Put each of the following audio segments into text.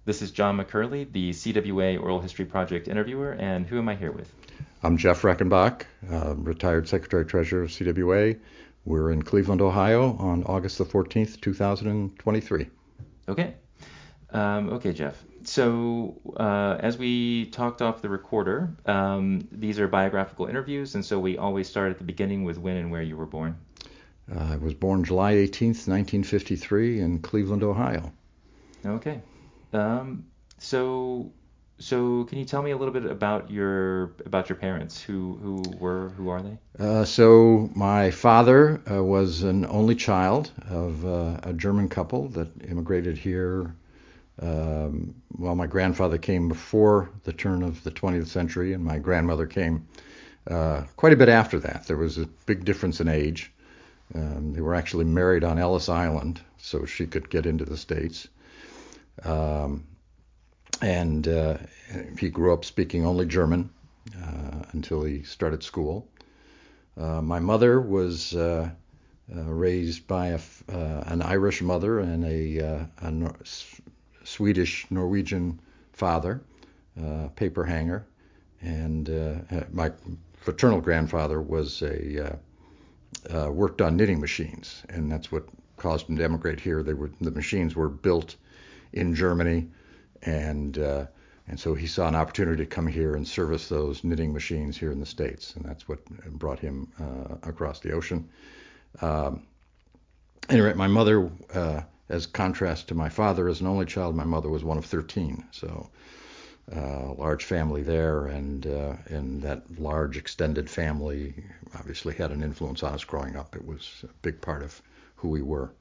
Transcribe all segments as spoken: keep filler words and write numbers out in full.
This is John McCurley, the C W A Oral History Project interviewer, and who am I here with? I'm Jeff Reckenbach, uh, retired Secretary-Treasurer of C W A. We're in Cleveland, Ohio on August the fourteenth, two thousand twenty-three. Okay. Um, okay, Jeff. So uh, as we talked off the recorder, um, these are biographical interviews, and so we always start at the beginning with when and where you were born. Uh, I was born July eighteenth, nineteen fifty-three in Cleveland, Ohio. Okay. Um, so so can you tell me a little bit about your about your parents? Who who were who are they? Uh, so my father uh, was an only child of uh, a German couple that immigrated here. Um, well, my grandfather came before the turn of the twentieth century, and my grandmother came uh, quite a bit after that. There was a big difference in age. Um, they were actually married on Ellis Island, so she could get into the States. Um, and uh, he grew up speaking only German uh, until he started school. Uh, my mother was uh, uh, raised by a, uh, an Irish mother and a, uh, a Nor- Swedish Norwegian father, uh, paper hanger, and uh, my fraternal grandfather was a uh, uh, worked on knitting machines, and that's what caused him to emigrate here. They were the machines were built in Germany, and uh, and so he saw an opportunity to come here and service those knitting machines here in the States, and that's what brought him uh, across the ocean. Um, anyway, my mother, uh, as contrast to my father, as an only child, my mother was one of thirteen, so uh, large family there, and uh, and that large extended family obviously had an influence on us growing up. It was a big part of who we were.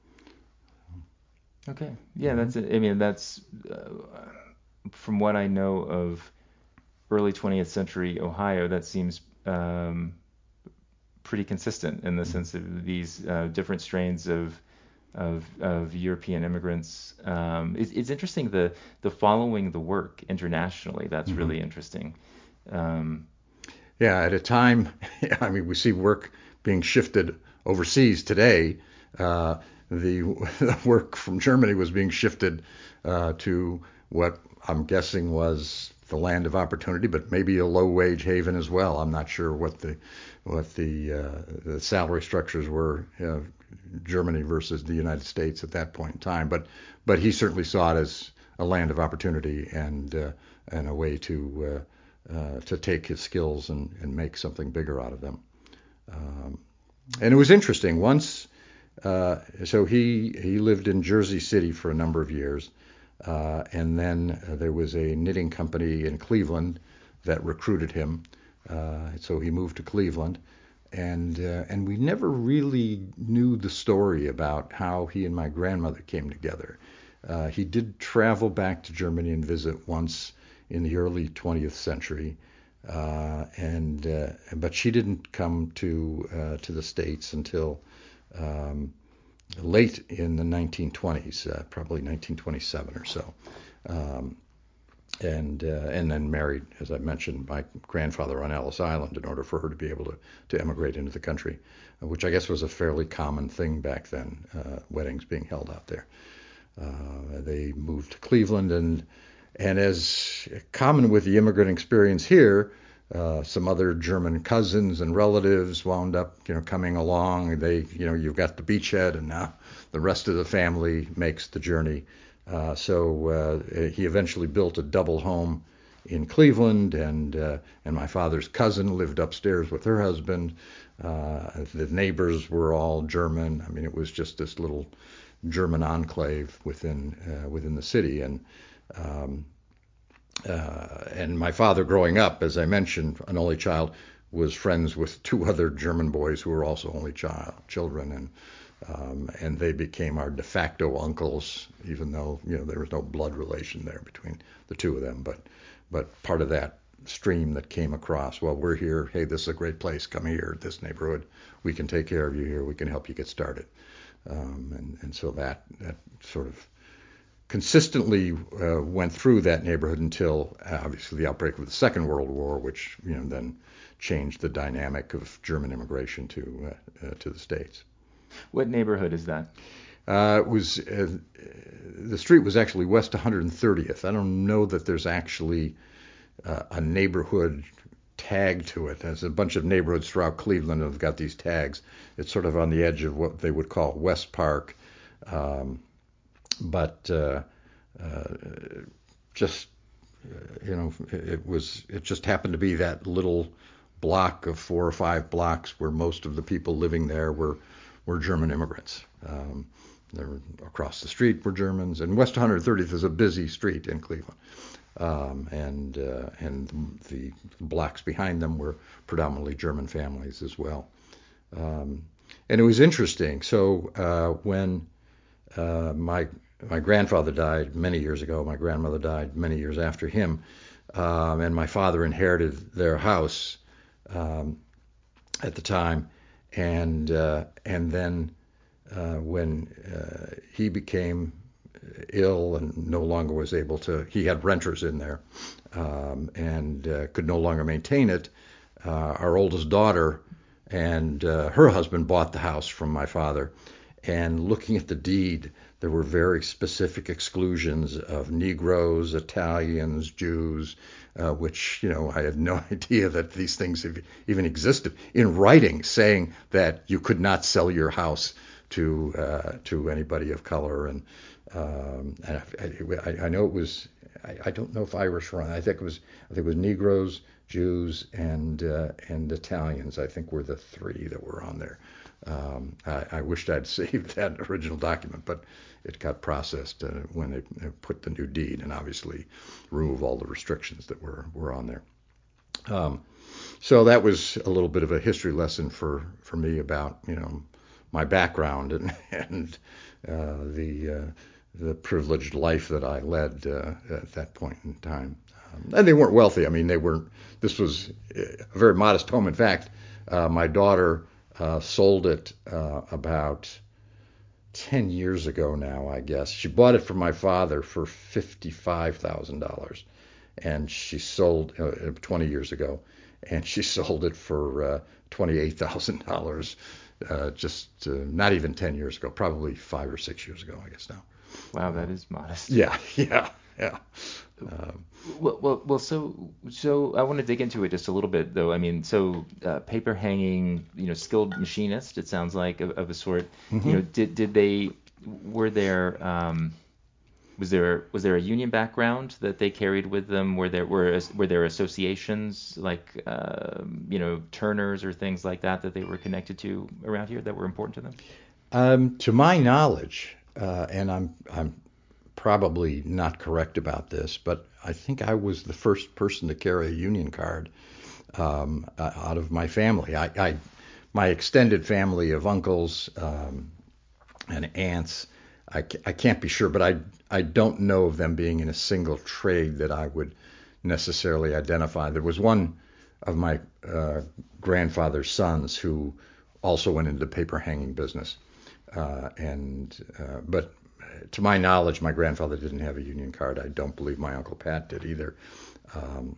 Okay. Yeah, that's it. I mean, that's uh, from what I know of early twentieth century Ohio, that seems um, pretty consistent in the sense of these uh, different strains of of, of European immigrants. Um, it's, it's interesting the the following the work internationally. That's Mm-hmm. really interesting. Um, Yeah, at a time, I mean, we see work being shifted overseas today. Uh, the, the work from Germany was being shifted uh, to what I'm guessing was the land of opportunity, but maybe a low-wage haven as well. I'm not sure what the what the, uh, the salary structures were, uh, Germany versus the United States at that point in time. But but he certainly saw it as a land of opportunity and uh, and a way to uh, Uh, to take his skills and, and make something bigger out of them. Um, and it was interesting. Once, uh, so he he lived in Jersey City for a number of years, uh, and then uh, there was a knitting company in Cleveland that recruited him. Uh, so he moved to Cleveland, and uh, and we never really knew the story about how he and my grandmother came together. Uh, he did travel back to Germany and visit once in the early twentieth century, uh, and uh, but she didn't come to uh, to the States until um, late in the nineteen twenties, uh, probably nineteen twenty-seven or so, um, and uh, and then married, as I mentioned, my grandfather on Ellis Island in order for her to be able to to emigrate into the country, which I guess was a fairly common thing back then, uh, weddings being held out there. Uh, they moved to Cleveland, and and as common with the immigrant experience here, uh, some other German cousins and relatives wound up, you know, coming along. They, you know, you've got the beachhead, and now the rest of the family makes the journey. Uh, so uh, he eventually built a double home in Cleveland, and uh, and my father's cousin lived upstairs with her husband. Uh, the neighbors were all German. I mean, it was just this little German enclave within uh, within the city, and um, uh, and my father, growing up, as I mentioned, an only child, was friends with two other German boys who were also only child children, and um, and they became our de facto uncles, even though you know there was no blood relation there between the two of them, but but part of that stream that came across. Well, we're here. Hey, this is a great place. Come here, this neighborhood. We can take care of you here. We can help you get started. Um, and, and so that, that sort of consistently uh, went through that neighborhood until uh, obviously the outbreak of the Second World War, which you know then changed the dynamic of German immigration to uh, uh, to the States. what neighborhood is that? Uh, it was uh, the street was actually West one hundred thirtieth. I don't know that there's actually uh, a neighborhood tag to it. There's a bunch of neighborhoods throughout Cleveland that have got these tags. It's sort of on the edge of what they would call West Park, um, but uh, uh, just uh, you know, it was it just happened to be that little block of four or five blocks where most of the people living there were were German immigrants. Um, they were across the street were Germans, and West one hundred thirtieth is a busy street in Cleveland. Um, and uh, and the blocks behind them were predominantly German families as well. Um, and it was interesting. So uh, when uh, my my grandfather died many years ago, my grandmother died many years after him, um, and my father inherited their house um, at the time, and uh, and then uh, when uh, he became ill and no longer was able to, he had renters in there um, and uh, could no longer maintain it. Uh, our oldest daughter and uh, her husband bought the house from my father. And looking at the deed, there were very specific exclusions of Negroes, Italians, Jews, uh, which, you know, I had no idea that these things even existed, in writing saying that you could not sell your house to uh, to anybody of color. And Um, and I, I know it was, I, I don't know if Irish were on. I think it was, I think it was Negroes, Jews, and uh, and Italians. I think were the three that were on there. Um, I, I wished I'd saved that original document, but it got processed uh, when they put the new deed, and obviously remove all the restrictions that were were on there. Um, so that was a little bit of a history lesson for for me about, you know, my background and and uh, the uh, the privileged life that I led uh, at that point in time. Um, and they weren't wealthy. I mean, they weren't. This was a very modest home. In fact, uh, my daughter uh, sold it uh, about ten years ago now, I guess. She bought it from my father for fifty-five thousand dollars, and she sold uh, twenty years ago, and she sold it for uh, twenty-eight thousand dollars. Uh, just uh, not even ten years ago, probably five or six years ago, I guess now. Wow, that is modest. Yeah, yeah, yeah. Um, Well, well, well. So, so I want to dig into it just a little bit, though. I mean, so uh, paper hanging, you know, skilled machinist. It sounds like of, of a sort. mm-hmm. You know, did did they were there um, was there was there a union background that they carried with them? Were there were were there associations like um, you know, turners or things like that that they were connected to around here that were important to them? Um, to my knowledge, uh, and I'm I'm probably not correct about this, but I think I was the first person to carry a union card um, uh, out of my family. I, I my extended family of uncles um, and aunts, I, I can't be sure, but I I don't know of them being in a single trade that I would necessarily identify. There was one of my uh, grandfather's sons who also went into the paper hanging business, uh, and uh, but to my knowledge, my grandfather didn't have a union card. I don't believe my Uncle Pat did either. Um,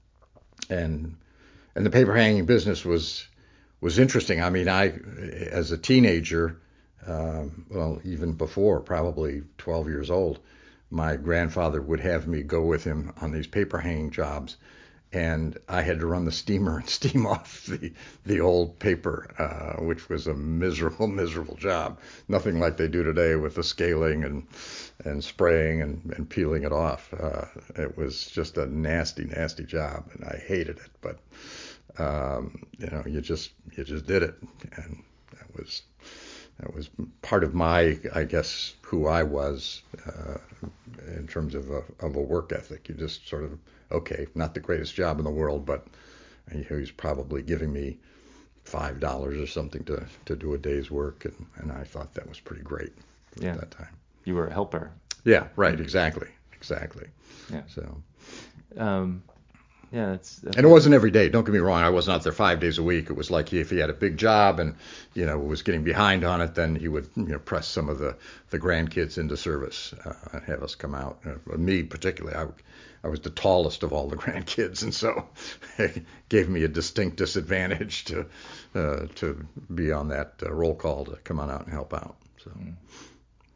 and and the paper hanging business was was interesting. I mean, I as a teenager, um, well, even before, probably twelve years old, my grandfather would have me go with him on these paper hanging jobs, and I had to run the steamer and steam off the the old paper, uh, which was a miserable, miserable job. Nothing like they do today with the scaling and and spraying and, and peeling it off. Uh, it was just a nasty, nasty job, and I hated it. But um, you know, you just you just did it, and that was that was part of my, I guess, who I was uh, in terms of a, of a work ethic. You just sort of, okay, not the greatest job in the world, but he was probably giving me five dollars or something to, to do a day's work, and, and I thought that was pretty great at Yeah. that time. You were a helper. Yeah, right, exactly, exactly. Yeah. So. Um, yeah, that's, that's And it wasn't every day. Don't get me wrong. I wasn't out there five days a week. It was like if he had a big job and, you know, was getting behind on it, then he would, you know, press some of the, the grandkids into service uh, and have us come out. Uh, me particularly, I, I was the tallest of all the grandkids, and so it gave me a distinct disadvantage to uh, to be on that uh, roll call to come on out and help out. So.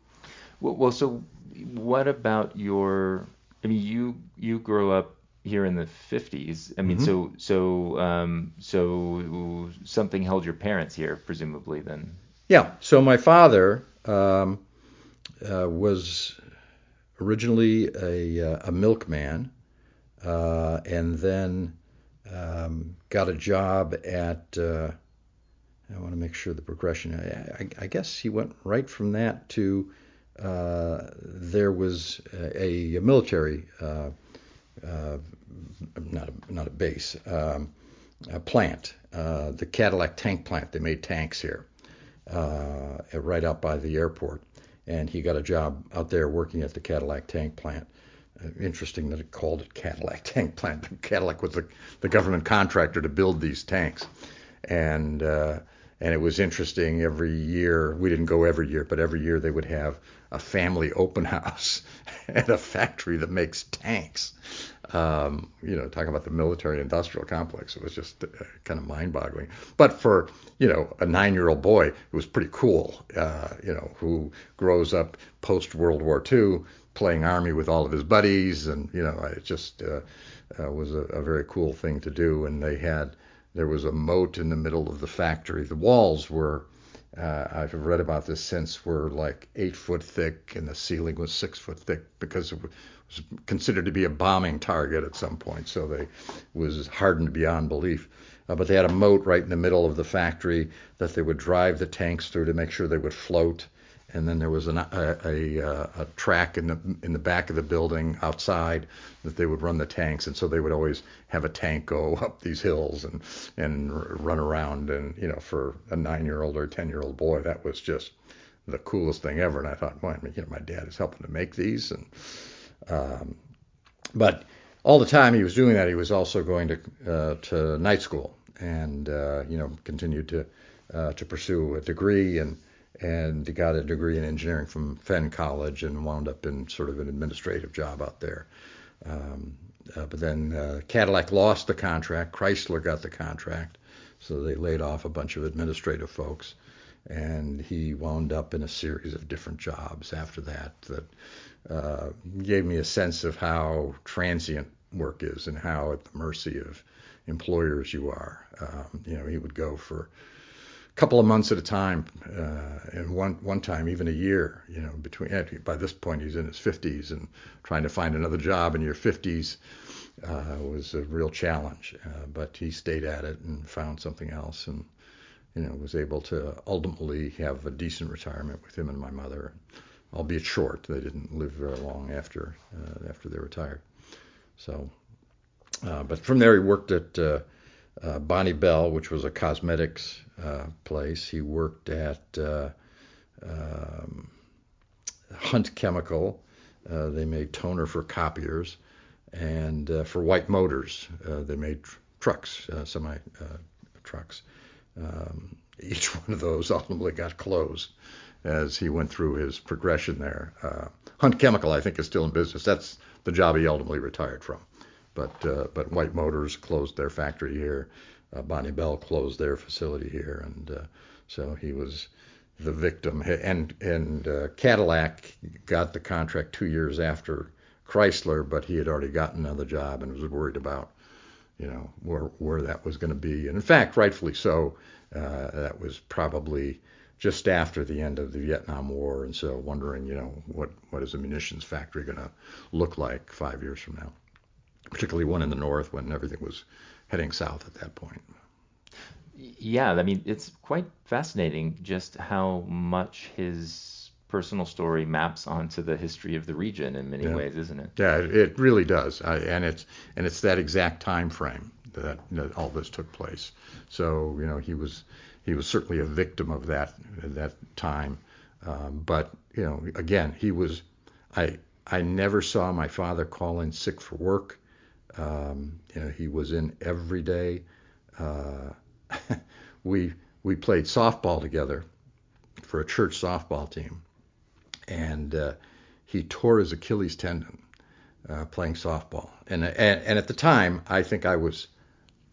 Well, well, so what about your? I mean, you you grew up here in the fifties. I mean, Hmm. so so um, so something held your parents here, presumably then. Yeah. So my father um, uh, was originally a, uh, a milkman, uh, and then um, got a job at. Uh, I want to make sure the progression. I, I, I guess he went right from that to uh, there was a, a military, uh, uh, not a, not a base, um, a plant, uh, the Cadillac tank plant. They made tanks here, uh, right out by the airport, and he got a job out there working at the Cadillac tank plant. Uh, interesting that it called it Cadillac tank plant. Cadillac was the, the government contractor to build these tanks, and uh, and it was interesting. Every year, we didn't go every year, but every year they would have a family open house at a factory that makes tanks. Um, you know, talking about the military industrial complex, it was just uh, kind of mind-boggling. But for, you know, a nine-year-old boy, it was pretty cool. Uh, you know, who grows up post World War Two, playing army with all of his buddies, and you know, it just uh, uh, was a, a very cool thing to do. And they had there was a moat in the middle of the factory. The walls were, uh, I've read about this since, were like eight foot thick, and the ceiling was six foot thick because it was considered to be a bombing target at some point. So they was hardened beyond belief. Uh, but they had a moat right in the middle of the factory that they would drive the tanks through to make sure they would float. And then there was an, a, a, a track in the in the back of the building outside that they would run the tanks, and so they would always have a tank go up these hills and and run around. And you know, for a nine-year-old or a ten-year-old boy, that was just the coolest thing ever. And I thought, well, you know, my dad is helping to make these, and um, but all the time he was doing that, he was also going to uh, to night school, and uh, you know, continued to uh, to pursue a degree, and and got a degree in engineering from Fenn College, and wound up in sort of an administrative job out there. Um, uh, but then uh, Cadillac lost the contract, Chrysler got the contract, so they laid off a bunch of administrative folks, and he wound up in a series of different jobs after that that uh, gave me a sense of how transient work is and how at the mercy of employers you are. Um, you know, he would go for a couple of months at a time, uh, and one one time even a year. You know, between by this point he's in his fifties, and trying to find another job in your fifties uh, was a real challenge. Uh, but he stayed at it and found something else, and you know, was able to ultimately have a decent retirement with him and my mother, albeit short. They didn't live very long after uh, after they retired. So, uh, but from there he worked at uh, uh, Bonnie Bell, which was a cosmetics uh, place. He worked at uh, um, Hunt Chemical. Uh, they made toner for copiers, and uh, for White Motors, uh, they made tr- trucks, uh, semi uh, trucks. Um, each one of those ultimately got closed as he went through his progression there. Uh, Hunt Chemical, I think, is still in business. That's the job he ultimately retired from. But uh, but White Motors closed their factory here. Uh, Bonnie Bell closed their facility here, and uh, so he was the victim. And and uh, Cadillac got the contract two years after Chrysler, but he had already gotten another job and was worried about, you know, where where that was going to be. And in fact, rightfully so. Uh, that was probably just after the end of the Vietnam War, and so wondering, you know, what what is a munitions factory going to look like five years from now, particularly one in the north when everything was heading south at that point. Yeah, I mean, it's quite fascinating just how much his personal story maps onto the history of the region in many Yeah, ways, isn't it? yeah, it, it really does, I, and it's and it's that exact time frame that, that all this took place. So you know, he was he was certainly a victim of that that time, um, but you know, again, he was I I never saw my father call in sick for work. Um, you know, he was in every day. Uh, we we played softball together for a church softball team, and uh, he tore his Achilles tendon uh, playing softball. And, and and at the time, I think I was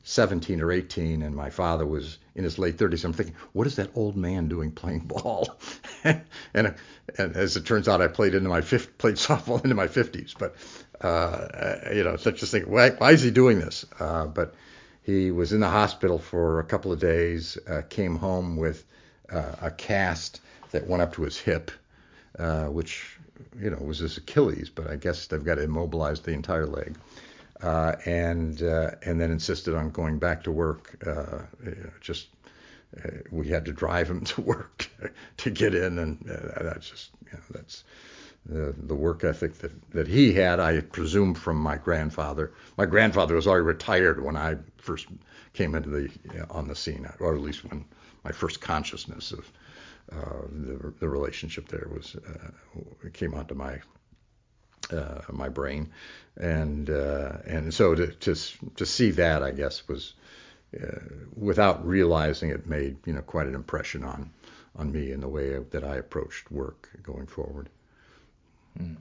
seventeen or eighteen, and my father was in his late thirties. I'm thinking, what is that old man doing playing ball? and, and and as it turns out, I played into my fifth, played softball into my fifties. But uh, you know, so just think, why, why is he doing this? Uh, but he was in the hospital for a couple of days. Uh, came home with uh, a cast that went up to his hip, uh, which you know was his Achilles, but I guess they've got to immobilize the entire leg. Uh, and uh, and then insisted on going back to work. Uh, just uh, we had to drive him to work to get in, and uh, that's just you know, that's the the work ethic that, that he had. I presume from my grandfather. My grandfather was already retired when I first came into the you know, on the scene, or at least when my first consciousness of uh, the the relationship there was uh, came onto my. Uh, my brain, and uh, and so to, to to see that, I guess, was uh, without realizing it made you know quite an impression on on me in the way that I approached work going forward. Mm.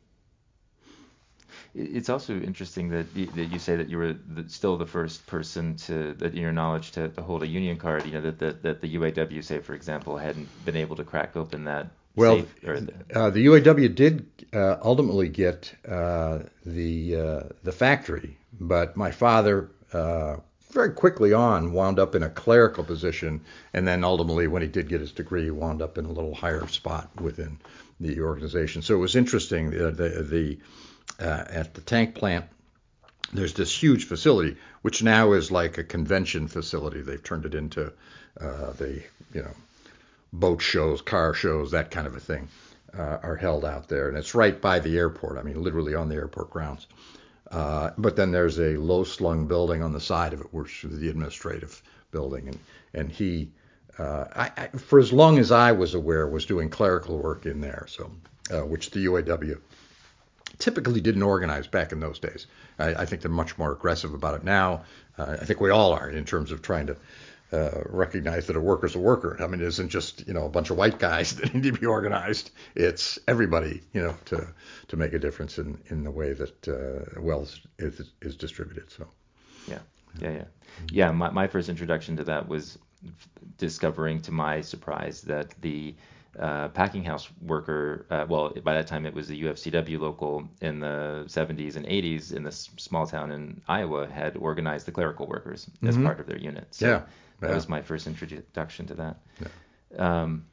It's also interesting that you, that you say that you were the, still the first person to, that in your knowledge, to, to hold a union card. You know that the, that the U A W, say for example, hadn't been able to crack open that. Well, safe, or the, uh, the U A W did uh, ultimately get uh, the uh, the factory, but my father uh, very quickly on wound up in a clerical position, and then ultimately, when he did get his degree, wound up in a little higher spot within the organization. So it was interesting. The the, the uh, at the tank plant, there's this huge facility, which now is like a convention facility. They've turned it into uh, the you know. boat shows, car shows, that kind of a thing, uh, are held out there. And it's right by the airport. I mean, literally on the airport grounds. Uh, but then there's a low-slung building on the side of it, which is the administrative building. And, and he, uh, I, I, for as long as I was aware, was doing clerical work in there, so uh, which the U A W typically didn't organize back in those days. I, I think they're much more aggressive about it now. Uh, I think we all are in terms of trying to Uh, recognize that a worker's a worker. I mean, it isn't just you know a bunch of white guys that need to be organized. It's everybody, you know, to to make a difference in, in the way that uh, wealth is is distributed. So. Yeah, yeah, yeah, yeah. My my first introduction to that was discovering, to my surprise, that the uh, packing house worker. Uh, well, by that time it was the U F C W local in the seventies and eighties in this small town in Iowa had organized the clerical workers as Mm-hmm. part of their unit. So, Yeah. that yeah. was my first introduction to that. Yeah. Um,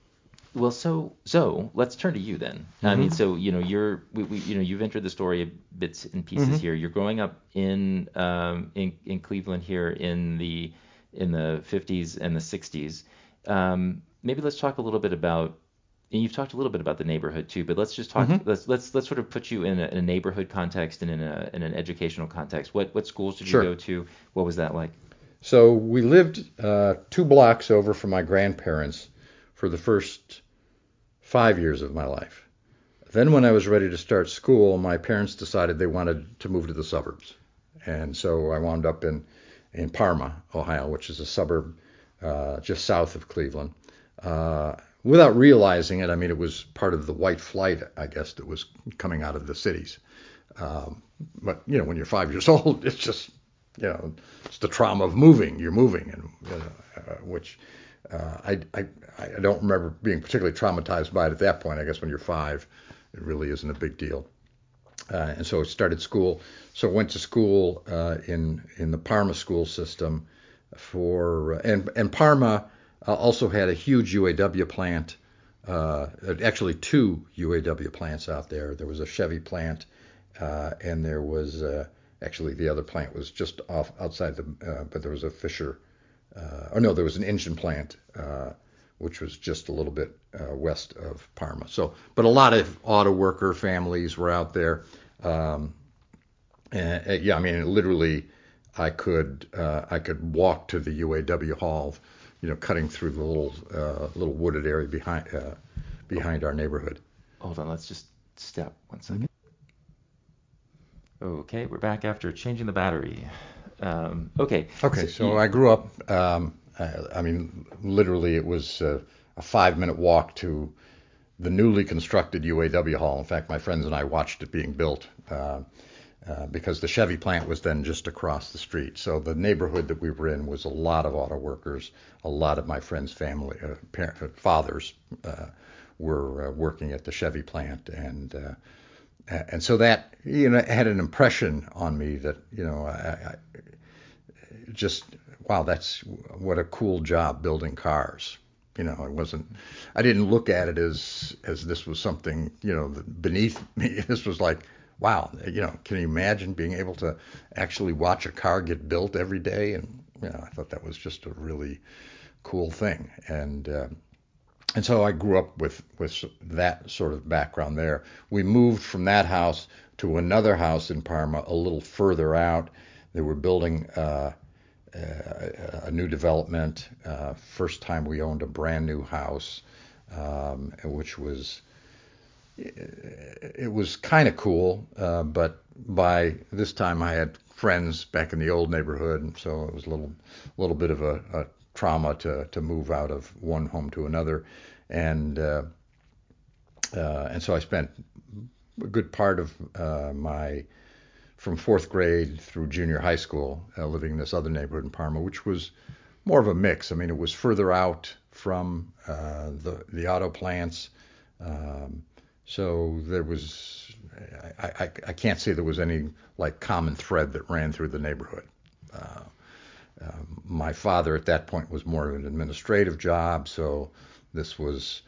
well, so so let's turn to you then. Mm-hmm. I mean, so you know, you're we, we, you know, you've entered the story bits and pieces Mm-hmm. here. You're growing up in um, in in Cleveland here in the in the fifties and the sixties. Um, maybe let's talk a little bit about. And you've talked a little bit about the neighborhood too, but let's just talk. Mm-hmm. Let's let's let's sort of put you in a, in a neighborhood context and in a in an educational context. What what schools did you Sure. go to? What was that like? So we lived uh, two blocks over from my grandparents for the first five years of my life. Then when I was ready to start school, my parents decided they wanted to move to the suburbs. And so I wound up in, in Parma, Ohio, which is a suburb uh, just south of Cleveland. Uh, without realizing it, I mean, it was part of the white flight, I guess, that was coming out of the cities. Um, but, you know, when you're five years old, it's just, you know, it's the trauma of moving. You're moving, and you know, uh, which uh, I, I I don't remember being particularly traumatized by it at that point. I guess when you're five, it really isn't a big deal. Uh, and so I started school. So I went to school uh, in in the Parma school system for and and Parma uh, also had a huge U A W plant. Uh, actually, two U A W plants out there. There was a Chevy plant, uh, and there was uh, actually the other plant was just off outside the. Uh, but there was a Fisher. Uh, oh no, there was an engine plant, uh, which was just a little bit uh, west of Parma. So, but a lot of auto worker families were out there. Um, and, uh, yeah, I mean, literally, I could uh, I could walk to the U A W hall, you know, cutting through the little uh, little wooded area behind uh, behind our neighborhood. Hold on, let's just step one second. Mm-hmm. Okay, we're back after changing the battery. Um, okay. Okay, so, so I grew up. Um, I, I mean, literally, it was uh, a five-minute walk to the newly constructed U A W hall. In fact, my friends and I watched it being built. Uh, uh, because the Chevy plant was then just across the street. So the neighborhood that we were in was a lot of auto workers. A lot of my friends' family, uh, parent, fathers, uh, were uh, working at the Chevy plant, and uh, and so that, you know, had an impression on me that, you know, I, I just, wow, that's what a cool job building cars. You know, I wasn't, I didn't look at it as as this was something, you know, beneath me. This was like, wow, you know, can you imagine being able to actually watch a car get built every day? And, you know, I thought that was just a really cool thing. And uh, and so I grew up with with that sort of background there. We moved from that house to another house in Parma, a little further out. They were building uh, a, a new development. Uh, first time we owned a brand new house, um, which was it was kind of cool. Uh, but by this time, I had friends back in the old neighborhood, and so it was a little little bit of a, a trauma to to move out of one home to another, and uh, uh, and so I spent a good part of uh, my from fourth grade through junior high school uh, living in this other neighborhood in Parma, which was more of a mix. I mean, it was further out from uh, the the auto plants, um, so there was I, I I can't say there was any like common thread that ran through the neighborhood. Uh, Um, my father at that point was more of an administrative job, so this was,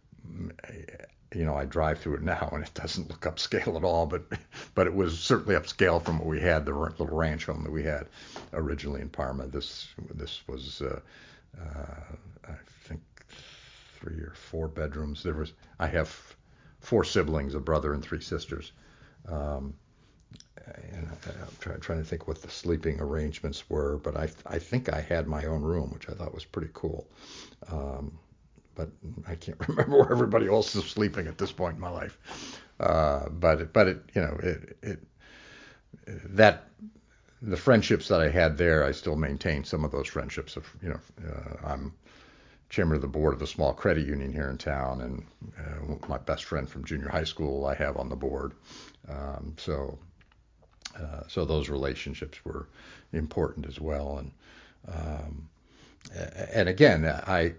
you know, I drive through it now and it doesn't look upscale at all, but but it was certainly upscale from what we had, the little ranch home that we had originally in Parma. This this was, uh, uh, I think, three or four bedrooms. There was I have four siblings, a brother and three sisters. Um, and I'm try, trying to think what the sleeping arrangements were, but I I think I had my own room, which I thought was pretty cool. Um, but I can't remember where everybody else is sleeping at this point in my life. Uh, but but it you know it it that the friendships that I had there, I still maintain some of those friendships. Of you know uh, I'm chairman of the board of a small credit union here in town, and uh, my best friend from junior high school I have on the board. Um, so. Uh, so those relationships were important as well, and um, and again, I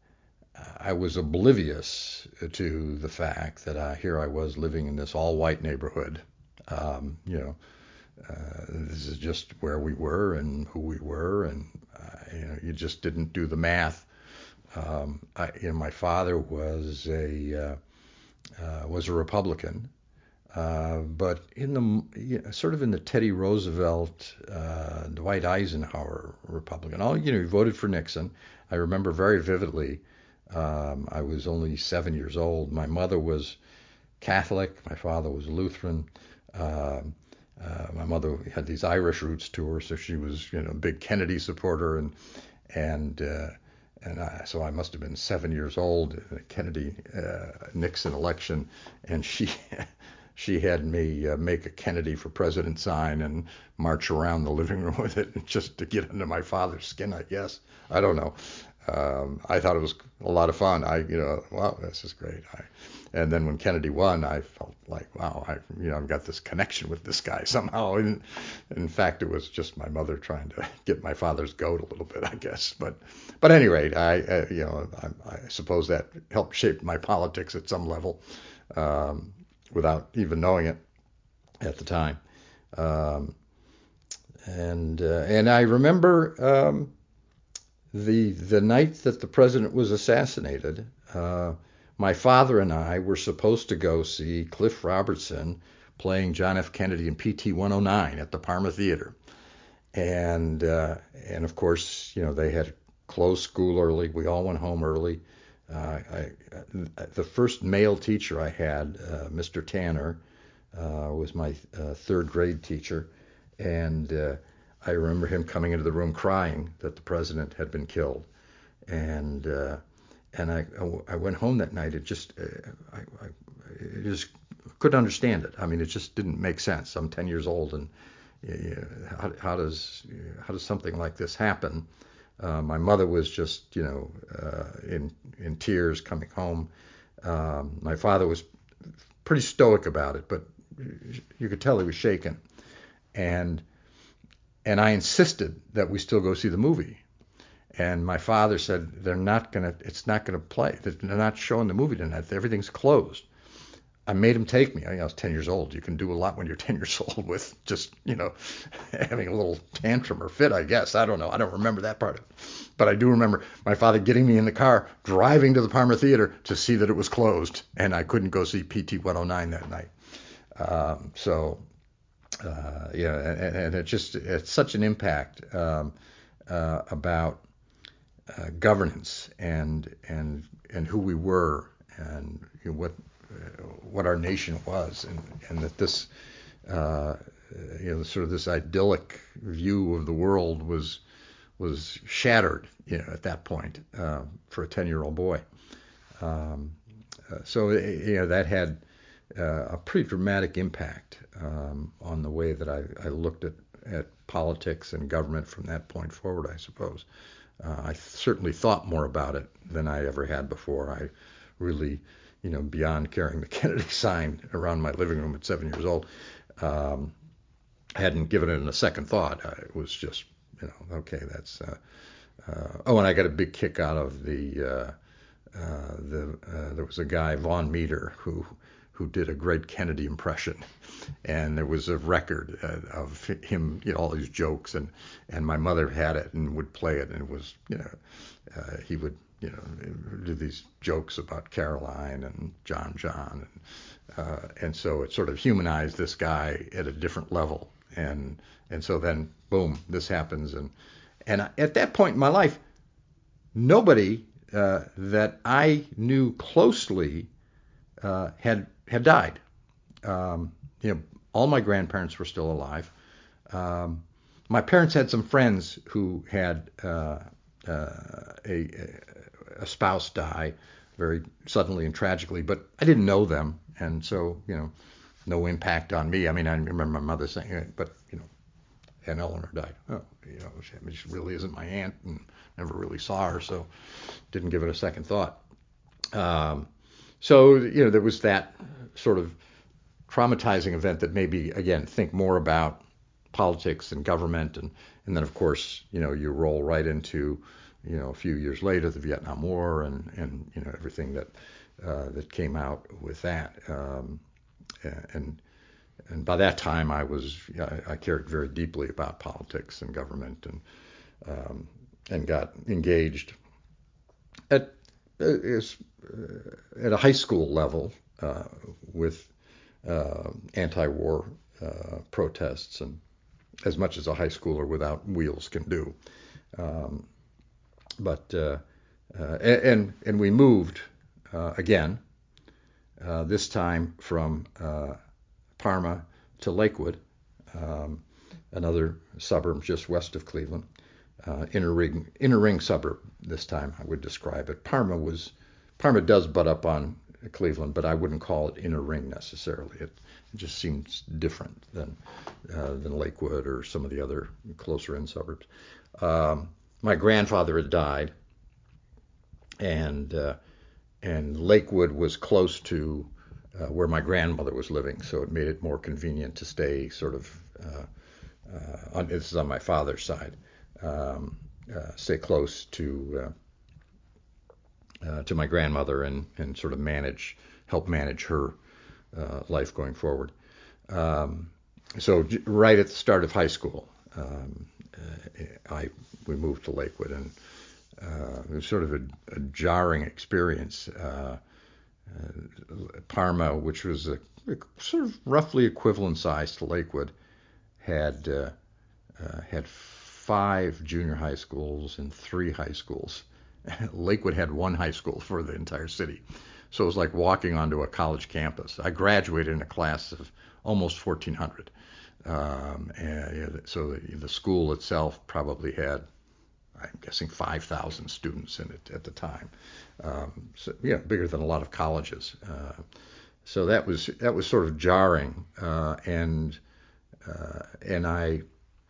I was oblivious to the fact that I, here I was living in this all-white neighborhood. Um, you know, uh, this is just where we were and who we were, and uh, you know, you just didn't do the math. Um, I, you know, my father was a uh, uh, was a Republican. Uh, but in the you know, sort of in the Teddy Roosevelt, uh, Dwight Eisenhower Republican, all you know, he voted for Nixon. I remember very vividly. Um, I was only seven years old. My mother was Catholic. My father was Lutheran. Um uh, my mother had these Irish roots to her, so she was you know a big Kennedy supporter, and and uh, and I, so I must have been seven years old in the Kennedy uh, Nixon election, and she. She had me uh, make a Kennedy for President sign and march around the living room with it just to get under my father's skin, I guess. I don't know. Um, I thought it was a lot of fun. I, you know, wow, this is great. I, and then when Kennedy won, I felt like, wow, I, you know, I've got this connection with this guy somehow. And in fact, it was just my mother trying to get my father's goat a little bit, I guess. But, but at any rate, I, uh, you know, I, I suppose that helped shape my politics at some level. Um, without even knowing it at the time. Um, and uh, and I remember um, the the night that the president was assassinated, uh, my father and I were supposed to go see Cliff Robertson playing John F. Kennedy in P T one oh nine at the Parma Theater. And uh, and of course, you know, they had closed school early. We all went home early. Uh, I, the first male teacher I had, uh, Mister Tanner, uh, was my uh, third grade teacher, and uh, I remember him coming into the room crying that the president had been killed, and uh, and I I went home that night. It just uh, I, I it just couldn't understand it. I mean, it just didn't make sense. I'm ten years old, and uh, how, how does how does something like this happen? Uh, my mother was just, you know, uh, in in tears coming home. Um, my father was pretty stoic about it, but you could tell he was shaken. and and I insisted that we still go see the movie. And my father said, they're not gonna, it's not gonna play. They're not showing the movie tonight. Everything's closed. I made him take me. I was ten years old. You can do a lot when you're ten years old with just, you know, having a little tantrum or fit, I guess. I don't know. I don't remember that part of it. But I do remember my father getting me in the car, driving to the Parma Theater to see that it was closed, and I couldn't go see P T one oh nine that night. Um, so, uh, yeah, and, and it just, it's such an impact um, uh, about uh, governance and and and who we were and you know, what what our nation was, and, and that this, uh, you know, sort of this idyllic view of the world was was shattered, you know, at that point uh, for a ten-year-old boy. Um, uh, so, you know, that had uh, a pretty dramatic impact um, on the way that I, I looked at, at politics and government from that point forward, I suppose. Uh, I certainly thought more about it than I ever had before. I really, you know, beyond carrying the Kennedy sign around my living room at seven years old, um, hadn't given it a second thought. I, it was just, you know, okay, that's. Uh, uh, oh, and I got a big kick out of the uh, uh, the uh, there was a guy, Vaughn Meader, who who did a great Kennedy impression, and there was a record uh, of him, you know, all these jokes, and and my mother had it and would play it, and it was, you know, uh, he would, you know, do these jokes about Caroline and John John, and uh, and so it sort of humanized this guy at a different level, and and so then boom, this happens, and and at that point in my life, nobody uh, that I knew closely uh, had had died. Um, you know, all my grandparents were still alive. Um, my parents had some friends who had uh, uh, a, a spouse die very suddenly and tragically, but I didn't know them, and so, you know, no impact on me. I mean, I remember my mother saying, but, you know, Aunt Eleanor died. Oh, you know, she, I mean, she really isn't my aunt, and never really saw her, so didn't give it a second thought. Um, so, you know, there was that sort of traumatizing event that made me, again, think more about politics and government, and, and then, of course, you know, you roll right into, you know, a few years later, the Vietnam War, and, and you know, everything that uh, that came out with that. Um, and and by that time, I was I, I cared very deeply about politics and government, and um, and got engaged at is uh, at a high school level uh, with uh, anti-war uh, protests, and as much as a high schooler without wheels can do. Um, but uh, uh, and and we moved uh, again, uh, this time from uh, Parma to Lakewood, um, another suburb just west of Cleveland, uh, inner ring inner ring suburb. This time I would describe it. Parma was Parma does butt up on Cleveland, but I wouldn't call it inner ring necessarily. It, it just seems different than uh, than Lakewood or some of the other closer in suburbs. Um, my grandfather had died, and uh, and Lakewood was close to uh, where my grandmother was living, so it made it more convenient to stay sort of. Uh, uh, on, this is on my father's side. Um, uh, stay close to. Uh, Uh, to my grandmother, and, and sort of manage, help manage her uh, life going forward. Um, so j- right at the start of high school, um, uh, I we moved to Lakewood, and uh, it was sort of a, a jarring experience. Uh, uh, Parma, which was a, a sort of roughly equivalent size to Lakewood, had uh, uh, had five junior high schools and three high schools. Lakewood had one high school for the entire city. So it was like walking onto a college campus. I graduated in a class of almost fourteen hundred. Um, and so the, the school itself probably had, I'm guessing, five thousand students in it at the time. Um, so, yeah, bigger than a lot of colleges. Uh, so that was that was sort of jarring. Uh, and uh, and I,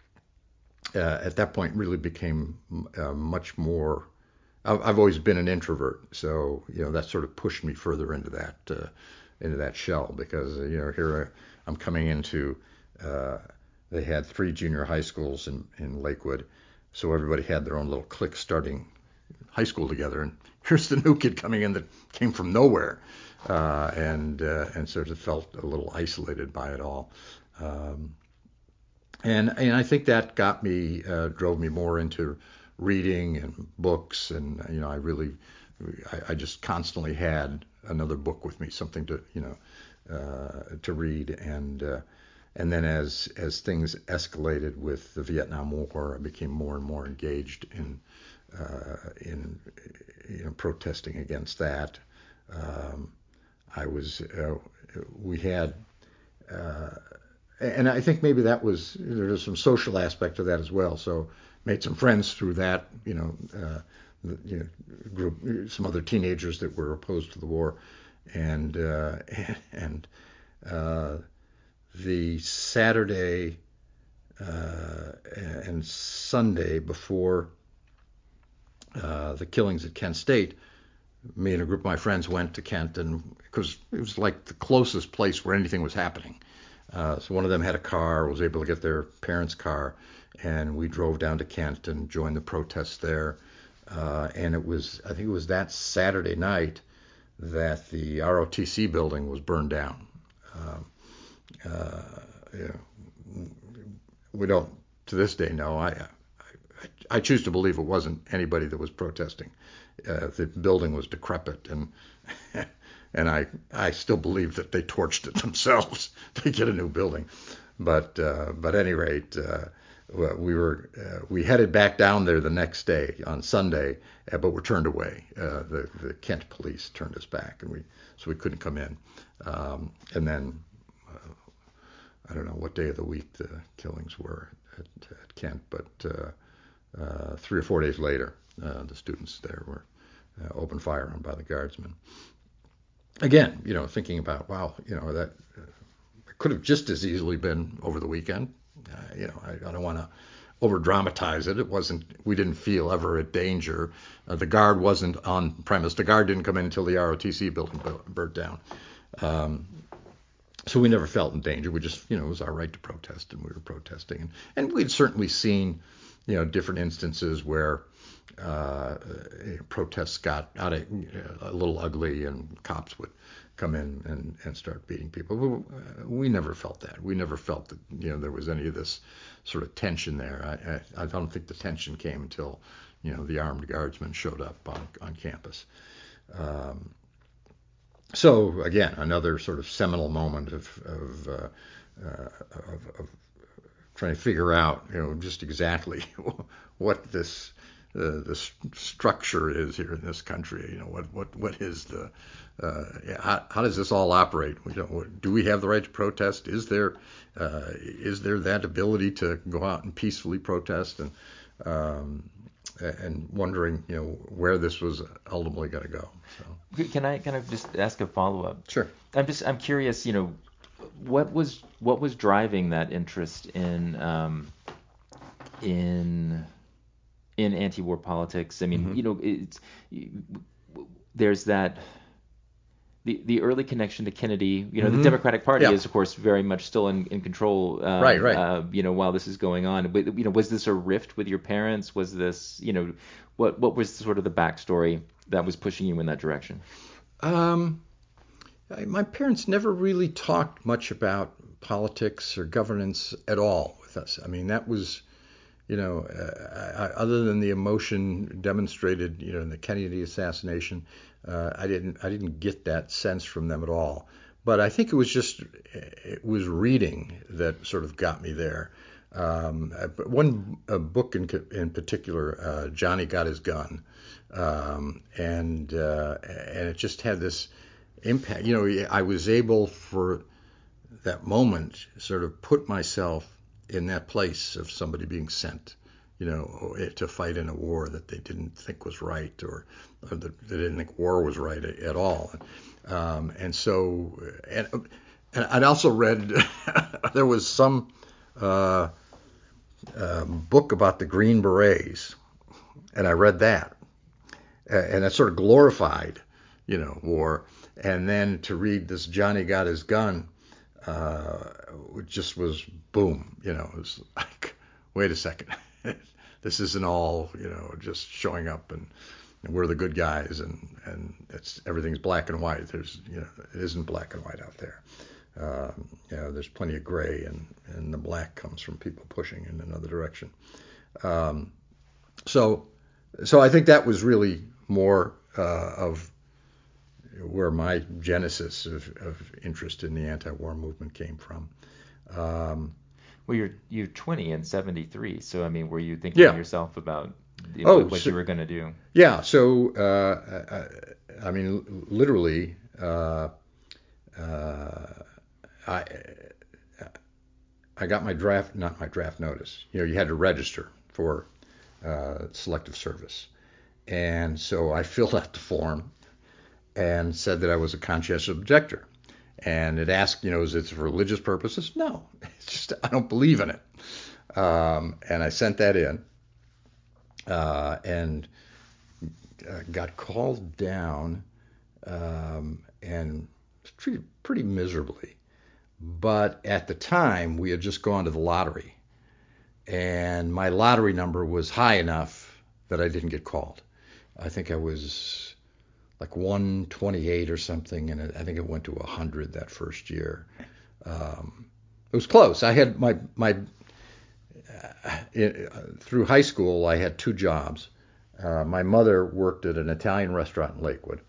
uh, at that point, really became uh, much more I've always been an introvert, so you know that sort of pushed me further into that uh, into that shell, because uh, you know here I'm coming into uh, they had three junior high schools in, in Lakewood, so everybody had their own little clique starting high school together. And here's the new kid coming in that came from nowhere, uh, and uh, and sort of felt a little isolated by it all. Um, and and I think that got me, uh, drove me more into reading and books, and you know, I really, I, I just constantly had another book with me, something to you know, uh, to read, and uh, and then as as things escalated with the Vietnam War, I became more and more engaged in uh, in you know protesting against that. Um, I was uh, we had. Uh, and I think maybe that was there's some social aspect to that as well. So made some friends through that, you know, uh, you know, group, some other teenagers that were opposed to the war, and uh, and uh, the Saturday uh, and Sunday before uh, the killings at Kent State, me and a group of my friends went to Kent, and because it was like the closest place where anything was happening. Uh, so one of them had a car, was able to get their parents' car, and we drove down to Kent and joined the protests there. Uh, and it was, I think it was that Saturday night that the R O T C building was burned down. Um, uh, you know, we don't, to this day, know. I, I, I choose to believe it wasn't anybody that was protesting. Uh, the building was decrepit, and and I I still believe that they torched it themselves to get a new building. But uh, but at any rate, uh, we were uh, we headed back down there the next day on Sunday, uh, but were turned away. Uh, the the Kent police turned us back, and we so we couldn't come in. Um, and then uh, I don't know what day of the week the killings were at, at Kent, but uh, uh, three or four days later, uh, the students there were uh, opened fire on by the guardsmen. Again, you know, thinking about, wow, you know, that uh, could have just as easily been over the weekend. Uh, you know, I, I don't want to over dramatize it. It wasn't, we didn't feel ever a danger. Uh, the guard wasn't on premise. The guard didn't come in until the R O T C building burnt down. Um, so we never felt in danger. We just, you know, it was our right to protest, and we were protesting. And, and we'd certainly seen, you know, different instances where uh, protests got out of, you know, a little ugly, and cops would come in and, and start beating people. We, we never felt that. We never felt that, you know, there was any of this sort of tension there. I, I, I don't think the tension came until, you know, the armed guardsmen showed up on, on campus. Um, so again, another sort of seminal moment of of, uh, uh, of, of trying to figure out, you know, just exactly what this uh, this structure is here in this country. You know, what what what is the uh, how, how does this all operate? You know, do we have the right to protest? Is there uh, is there that ability to go out and peacefully protest? And um, and wondering, you know, where this was ultimately going to go. So. Can I kind of just ask a follow-up? Sure. I'm just I'm curious, you know, what was what was driving that interest in um, in in anti-war politics? I mean, mm-hmm. you know, it's there's that the the early connection to Kennedy. You know, mm-hmm. the Democratic Party yeah. is of course very much still in, in control. Um, right, right. Uh, you know, while this is going on, but, you know, was this a rift with your parents? Was this, you know, what what was sort of the backstory that was pushing you in that direction? Um, my parents never really talked much about politics or governance at all with us. I mean, that was, you know, uh, I, other than the emotion demonstrated, you know, in the Kennedy assassination, uh, I didn't I didn't get that sense from them at all. But I think it was just it was reading that sort of got me there. Um, one a book in in particular, uh, Johnny Got His Gun, um, and uh, and it just had this impact. You know, I was able for that moment sort of put myself in that place of somebody being sent, you know, to fight in a war that they didn't think was right, or, or that they didn't think war was right at all. Um, and so, and, and I'd also read there was some uh, uh, book about the Green Berets, and I read that, and it sort of glorified, you know, war. And then to read this Johnny Got His Gun, uh, it just was boom. You know, it was like, wait a second, this isn't all, you know, just showing up and, and we're the good guys and and it's everything's black and white. There's, you know, it isn't black and white out there. Um, you know, there's plenty of gray, and and the black comes from people pushing in another direction. Um, so so I think that was really more uh, of where my genesis of, of interest in the anti-war movement came from. Um, Well, you're you're twenty in seventy-three, so I mean, were you thinking yeah. to yourself about the- Oh, what, what so, you were going to do? yeah. So uh, I, I mean, literally, uh, uh, I I got my draft, not my draft notice. You know, you had to register for uh, selective service, and so I filled out the form and said that I was a conscientious objector. And it asked, you know, is it for religious purposes? No, it's just I don't believe in it. Um, and I sent that in, uh, and uh, got called down, um, and treated pretty miserably. But at the time, we had just gone to the lottery, and my lottery number was high enough that I didn't get called. I think I was like one twenty-eight or something, and I think it went to one hundred that first year. Um, it was close. I had my my uh, it, uh, through high school, I had two jobs. Uh, my mother worked at an Italian restaurant in Lakewood,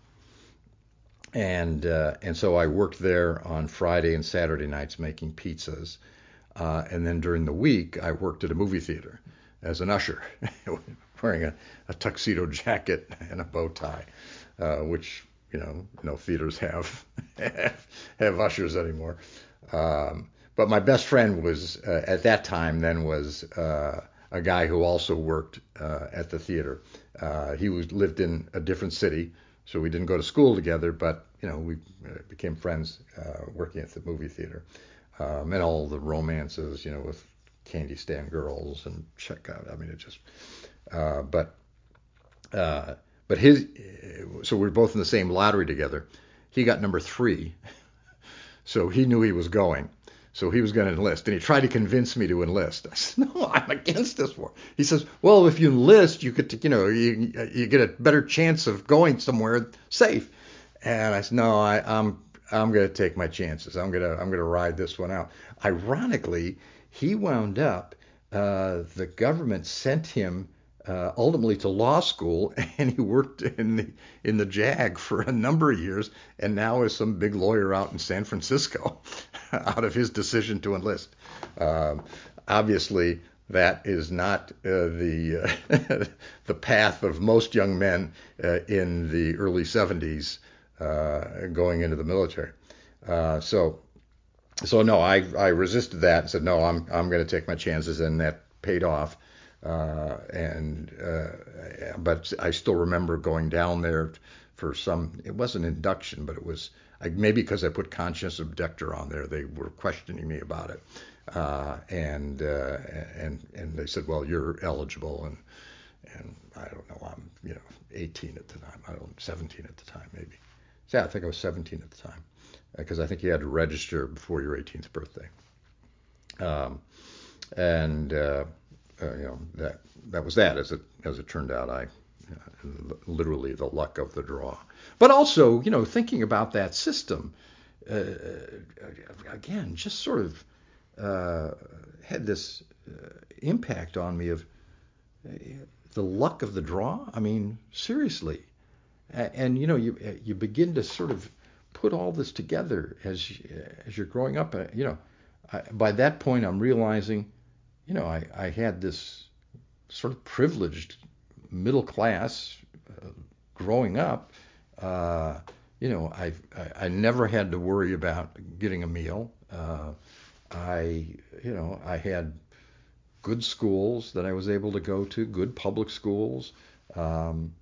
and uh, and so I worked there on Friday and Saturday nights making pizzas, uh, and then during the week I worked at a movie theater as an usher, wearing a, a tuxedo jacket and a bow tie, uh, which you know no theaters have have ushers anymore. Um, but my best friend was uh, at that time then was uh, a guy who also worked uh, at the theater. Uh, he was lived in a different city, so we didn't go to school together, but you know we uh, became friends uh, working at the movie theater, um, and all the romances, you know, with candy stand girls and checkout. I mean, it just. Uh, but uh, but his, so we were both in the same lottery together. He got number three, so he knew he was going. So he was going to enlist, and he tried to convince me to enlist. I said, "No, I'm against this war." He says, "Well, if you enlist, you could, you know, you you get a better chance of going somewhere safe." And I said, "No, I, I'm I'm going to take my chances. I'm gonna I'm gonna ride this one out." Ironically, he wound up. Uh, the government sent him uh, ultimately to law school, and he worked in the in the JAG for a number of years, and now is some big lawyer out in San Francisco, out of his decision to enlist. Um, obviously, that is not uh, the uh, the path of most young men uh, in the early seventies uh, going into the military. Uh, so. So no, I, I resisted that and said, no, I'm I'm going to take my chances, and that paid off. Uh, and uh, but I still remember going down there for some. It wasn't induction, but it was I, maybe because I put conscientious objector on there. They were questioning me about it, uh, and uh, and and they said, well, you're eligible, and and I don't know, I'm you know eighteen at the time. I don't seventeen at the time maybe. So yeah, I think I was seventeen at the time, because I think you had to register before your eighteenth birthday. Um, and uh, uh, you know that that was that. As it as it turned out, I uh, literally the luck of the draw. But also, you know, thinking about that system, uh, again, just sort of uh, had this uh, impact on me of uh, the luck of the draw. I mean, seriously. And, and you know, you you begin to sort of put all this together as as you're growing up. You know, I, by that point, I'm realizing, you know, I, I had this sort of privileged middle class uh, growing up. Uh, you know, I, I I never had to worry about getting a meal. Uh, I you know I had good schools that I was able to go to, good public schools. Um,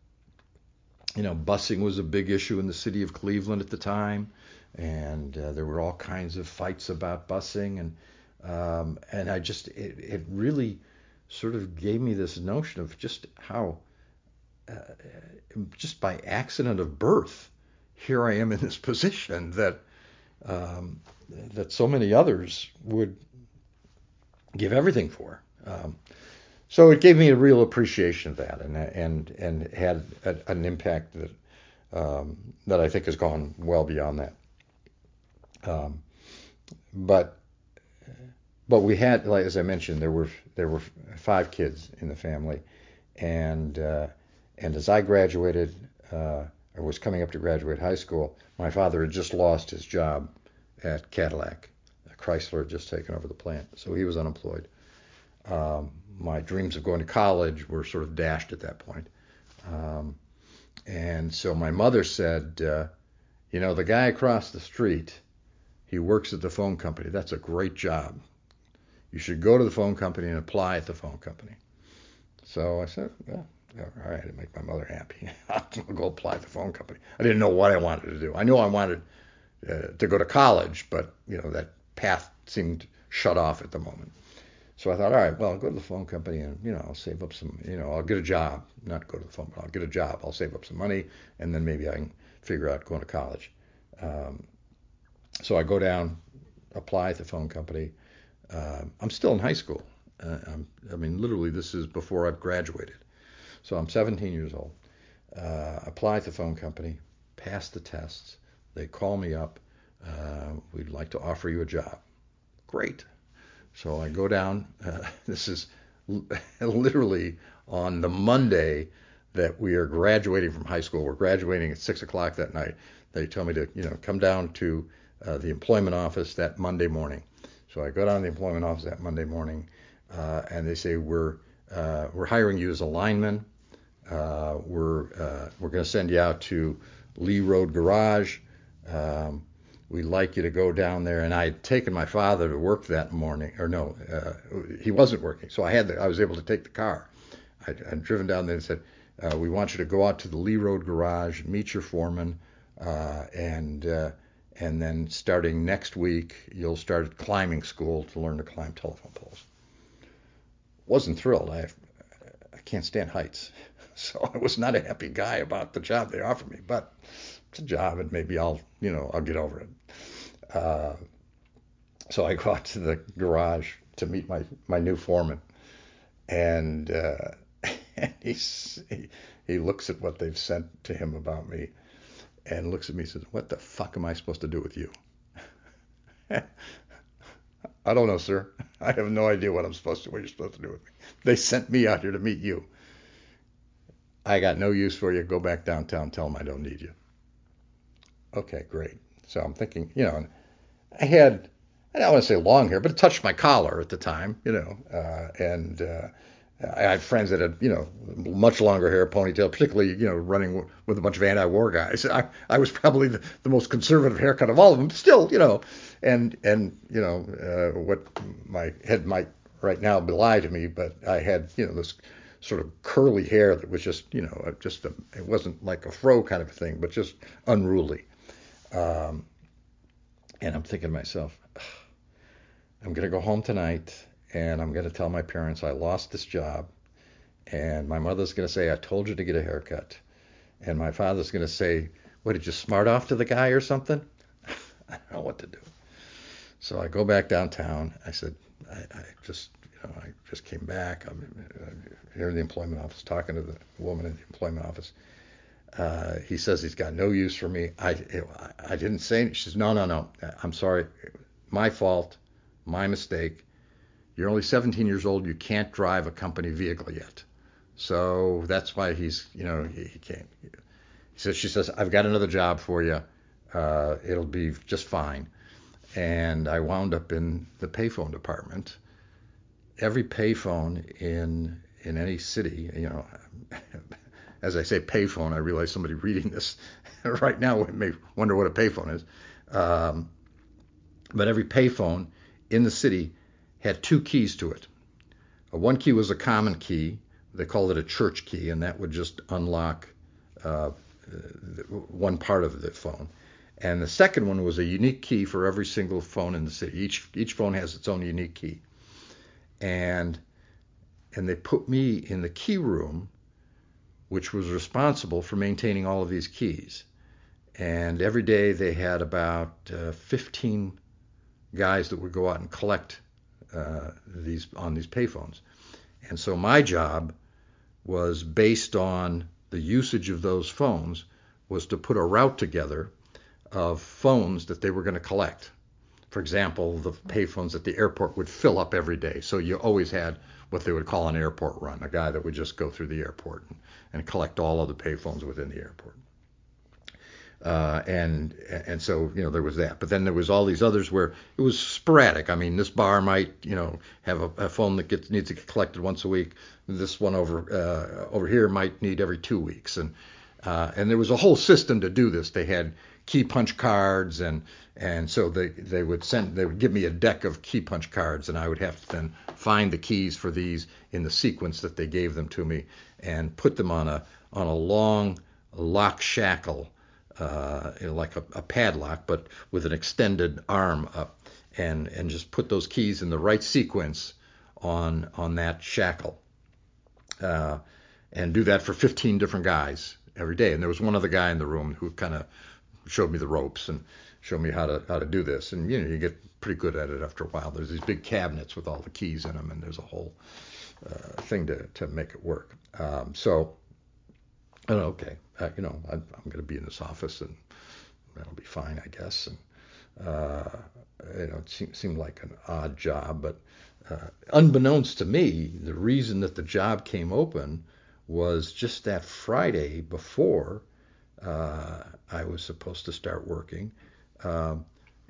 you know, busing was a big issue in the city of Cleveland at the time, and uh, there were all kinds of fights about busing, and um, and I just it, it really sort of gave me this notion of just how uh, just by accident of birth, here I am in this position that um, that so many others would give everything for. Um, so it gave me a real appreciation of that, and and and had a, an impact that um, that I think has gone well beyond that. Um, but but we had, like as I mentioned, there were there were five kids in the family, and uh, and as I graduated, uh, or was coming up to graduate high school, my father had just lost his job at Cadillac. Chrysler had just taken over the plant, so he was unemployed. Um, my dreams of going to college were sort of dashed at that point. Um, and so my mother said, uh, you know, the guy across the street, he works at the phone company. That's a great job. You should go to the phone company and apply at the phone company. So I said, well, all right, to make my mother happy, I'll go apply at the phone company. I didn't know what I wanted to do. I knew I wanted uh, to go to college, but, you know, that path seemed shut off at the moment. So I thought, all right, well, I'll go to the phone company and, you know, I'll save up some, you know, I'll get a job. Not go to the phone, but I'll get a job. I'll save up some money, and then maybe I can figure out going to college. Um, so I go down, apply at the phone company. Uh, I'm still in high school. Uh, I'm, I mean, literally, this is before I've graduated. So I'm seventeen years old. Uh, apply at the phone company, pass the tests. They call me up. Uh, we'd like to offer you a job. Great. So I go down. Uh, this is literally on the Monday that we are graduating from high school. We're graduating at six o'clock that night. They tell me to, you know, come down to uh, the employment office that Monday morning. So I go down to the employment office that Monday morning, uh, and they say we're uh, we're hiring you as a lineman. Uh, we're uh, we're going to send you out to Lee Road Garage. Um, We'd like you to go down there. And I had taken my father to work that morning, or no, uh, he wasn't working. So I had the, I was able to take the car. I'd, I'd driven down there and said, uh, we want you to go out to the Lee Road Garage, meet your foreman, uh, and uh, and then starting next week, you'll start climbing school to learn to climb telephone poles. Wasn't thrilled. I I can't stand heights, so I was not a happy guy about the job they offered me. But it's a job, and maybe I'll, you know, I'll get over it. Uh, so I go out to the garage to meet my, my new foreman, and, uh, and he's, he he looks at what they've sent to him about me, and looks at me and says, "What the fuck am I supposed to do with you?" I don't know, sir. I have no idea what I'm supposed to, what you're supposed to do with me. They sent me out here to meet you. I got no use for you. Go back downtown. Tell them I don't need you. Okay, great. So I'm thinking, you know, I had, I don't want to say long hair, but it touched my collar at the time, you know, uh, and uh, I had friends that had, you know, much longer hair, ponytail, particularly, you know, running w- with a bunch of anti-war guys. I, I was probably the, the most conservative haircut of all of them, but still, you know, and, and you know, uh, what my head might right now belie to me, but I had, you know, this sort of curly hair that was just, you know, just, a, it wasn't like a fro kind of a thing, but just unruly. Um, and I'm thinking to myself, I'm going to go home tonight and I'm going to tell my parents I lost this job. And my mother's going to say, I told you to get a haircut. And my father's going to say, what, did you smart off to the guy or something? I don't know what to do. So I go back downtown. I said, I, I just, you know, I just came back. I'm here in the employment office talking to the woman in the employment office. Uh, he says he's got no use for me. I, I didn't say anything. She says, no, no, no. I'm sorry. My fault. My mistake. You're only seventeen years old. You can't drive a company vehicle yet. So that's why he's, you know, he, he can't. He says, she says, I've got another job for you. Uh, it'll be just fine. And I wound up in the payphone department. Every payphone in in any city, you know, as I say payphone, I realize somebody reading this right now may wonder what a payphone is. Um, but every payphone in the city had two keys to it. One key was a common key. They called it a church key, and that would just unlock uh, one part of the phone. And the second one was a unique key for every single phone in the city. Each each phone has its own unique key. And and they put me in the key room, which was responsible for maintaining all of these keys. And every day they had about uh, fifteen guys that would go out and collect uh, these on these payphones. And so my job was based on the usage of those phones was to put a route together of phones that they were going to collect. For example, the payphones at the airport would fill up every day. So you always had what they would call an airport run, a guy that would just go through the airport and, and collect all of the payphones within the airport. Uh, and and so you know there was that, but then there was all these others where it was sporadic. I mean, this bar might you know have a, a phone that gets needs to get collected once a week. This one over uh, over here might need every two weeks, and uh, and there was a whole system to do this. They had key punch cards, and and so they they would send they would give me a deck of key punch cards, and I would have to then find the keys for these in the sequence that they gave them to me, and put them on a on a long lock shackle. Uh, you know, like a, a padlock, but with an extended arm up, and and just put those keys in the right sequence on on that shackle, uh, and do that for fifteen different guys every day. And there was one other guy in the room who kind of showed me the ropes and showed me how to how to do this. And you know, you get pretty good at it after a while. There's these big cabinets with all the keys in them, and there's a whole uh, thing to to make it work. Um, so. Oh, okay, uh, you know, I, I'm going to be in this office, and that'll be fine, I guess. And uh, you know, it seemed, seemed like an odd job, but uh, unbeknownst to me, the reason that the job came open was just that Friday before uh, I was supposed to start working. Um,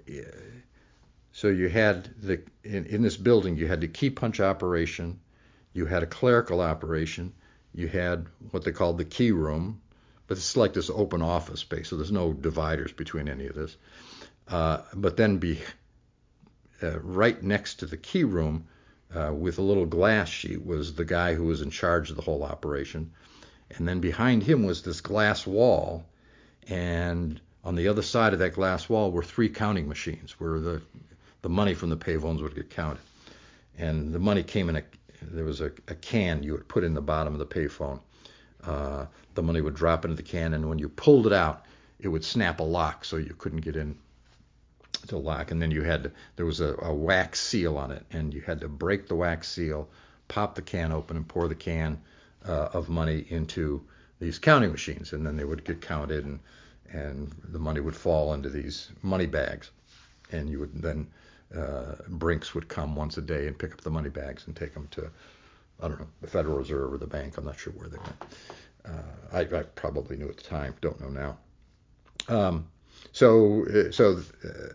so you had the in, in this building, you had the key punch operation, you had a clerical operation. You had what they called the key room, but it's like this open office space, so there's no dividers between any of this. Uh, but then be uh, right next to the key room uh, with a little glass sheet was the guy who was in charge of the whole operation. And then behind him was this glass wall, and on the other side of that glass wall were three counting machines where the, the money from the payphones would get counted. And the money came in a There was a, a can you would put in the bottom of the payphone. Uh, the money would drop into the can, and when you pulled it out, it would snap a lock, so you couldn't get in to lock. And then you had to, there was a, a wax seal on it, and you had to break the wax seal, pop the can open, and pour the can uh, of money into these counting machines, and then they would get counted, and and the money would fall into these money bags, and you would then. Uh, Brinks would come once a day and pick up the money bags and take them to, I don't know, the Federal Reserve or the bank. I'm not sure where they went. Uh, I, I probably knew at the time, don't know now. Um, so, so uh,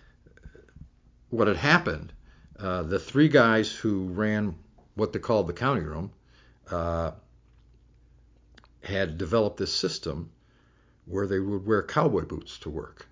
what had happened? Uh, the three guys who ran what they called the counting room uh, had developed this system where they would wear cowboy boots to work,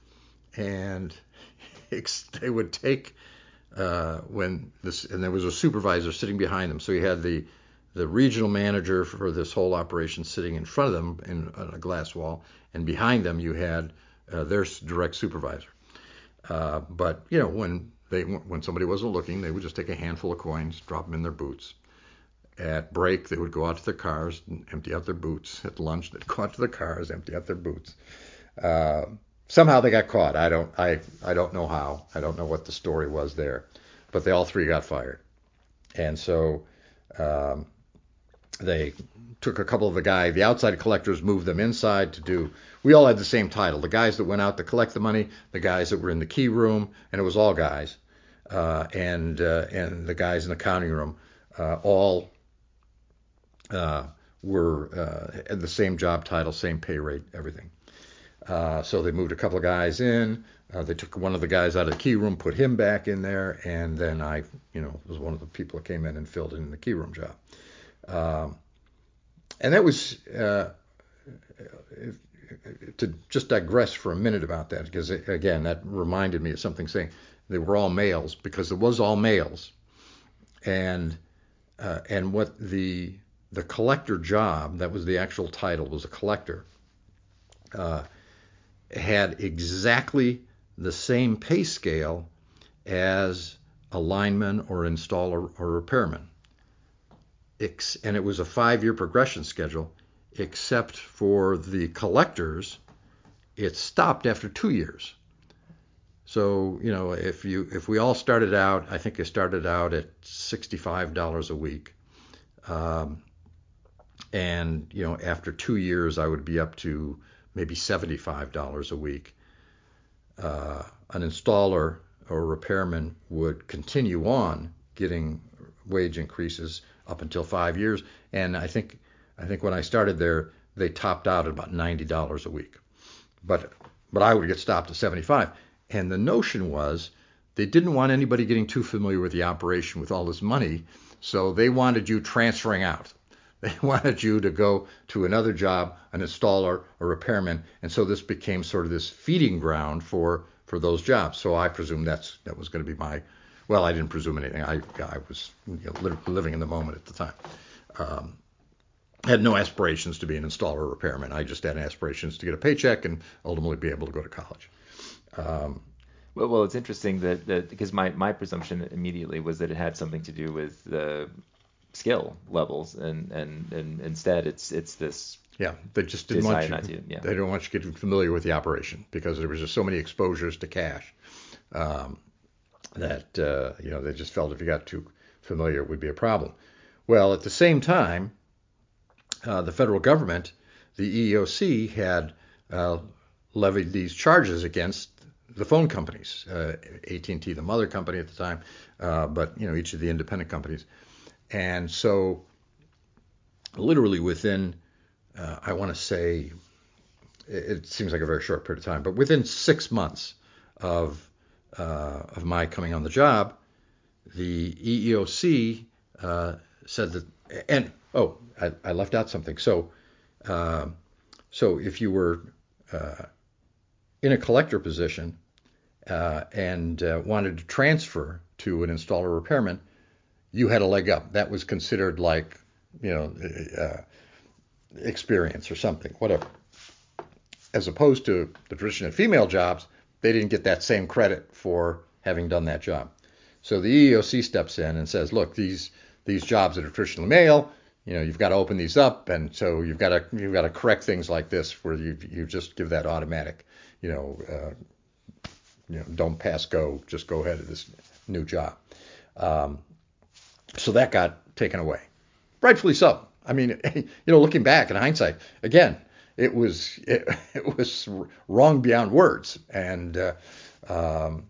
and they would take uh, when this, and there was a supervisor sitting behind them. So you had the the regional manager for this whole operation sitting in front of them in on a glass wall, and behind them you had uh, their direct supervisor. Uh, but you know when they when somebody wasn't looking, they would just take a handful of coins, drop them in their boots. At break, they would go out to their cars and empty out their boots. At lunch, they'd go out to their cars, empty out their boots. Uh, Somehow they got caught. I don't I, I don't know how. I don't know what the story was there. But they all three got fired. And so um, they took a couple of the guys, the outside collectors, moved them inside to do, we all had the same title. The guys that went out to collect the money, the guys that were in the key room, and it was all guys, uh, and uh, and the guys in the counting room, uh, all uh, were uh, had the same job title, same pay rate, everything. Uh, so they moved a couple of guys in. Uh, they took one of the guys out of the key room, put him back in there, and then I, you know, was one of the people that came in and filled in the key room job. Um, and that was uh, to just digress for a minute about that, because it, again, that reminded me of something saying they were all males, because it was all males, and uh, and what the the collector job, that was the actual title, was a collector. Uh, had exactly the same pay scale as a lineman or installer or repairman. And it was a five-year progression schedule, except for the collectors it stopped after two years. So, you know, if you if we all started out, I think I started out at sixty-five dollars a week. Um, and, you know, after two years, I would be up to maybe seventy-five dollars a week. Uh, an installer or repairman would continue on getting wage increases up until five years. And I think I think when I started there, they topped out at about ninety dollars a week. But but I would get stopped at seventy-five. And the notion was they didn't want anybody getting too familiar with the operation with all this money, so they wanted you transferring out. They wanted you to go to another job, an installer, a repairman, and so this became sort of this feeding ground for, for those jobs. So I presume that's that was going to be my, well, I didn't presume anything. I I was you know, living in the moment at the time. Um, I had no aspirations to be an installer or repairman. I just had aspirations to get a paycheck and ultimately be able to go to college. Um, well, well, it's interesting that, that because my, my presumption immediately was that it had something to do with the skill levels, and, and, and instead it's it's this yeah they just didn't want you. To, yeah. They don't want you getting familiar with the operation because there was just so many exposures to cash um, that uh, you know they just felt if you got too familiar it would be a problem. Well, at the same time, uh, the federal government, the E E O C, had uh, levied these charges against the phone companies, uh, A T and T, the mother company at the time, uh, but you know each of the independent companies. And so, literally within, uh, I want to say, it, it seems like a very short period of time, but within six months of uh, of my coming on the job, the E E O C uh, said that, and oh, I, I left out something. So, uh, so if you were uh, in a collector position uh, and uh, wanted to transfer to an installer repairman, you had a leg up. That was considered like, you know, uh, experience or something, whatever. As opposed to the traditional female jobs, they didn't get that same credit for having done that job. So the E E O C steps in and says, look, these these jobs that are traditionally male, you know, you've got to open these up, and so you've got to you've got to correct things like this where you you just give that automatic, you know, uh, you know, don't pass go, just go ahead to this new job. Um, So that got taken away, rightfully so. I mean, you know, looking back in hindsight, again, it was it, it was wrong beyond words, and uh, um,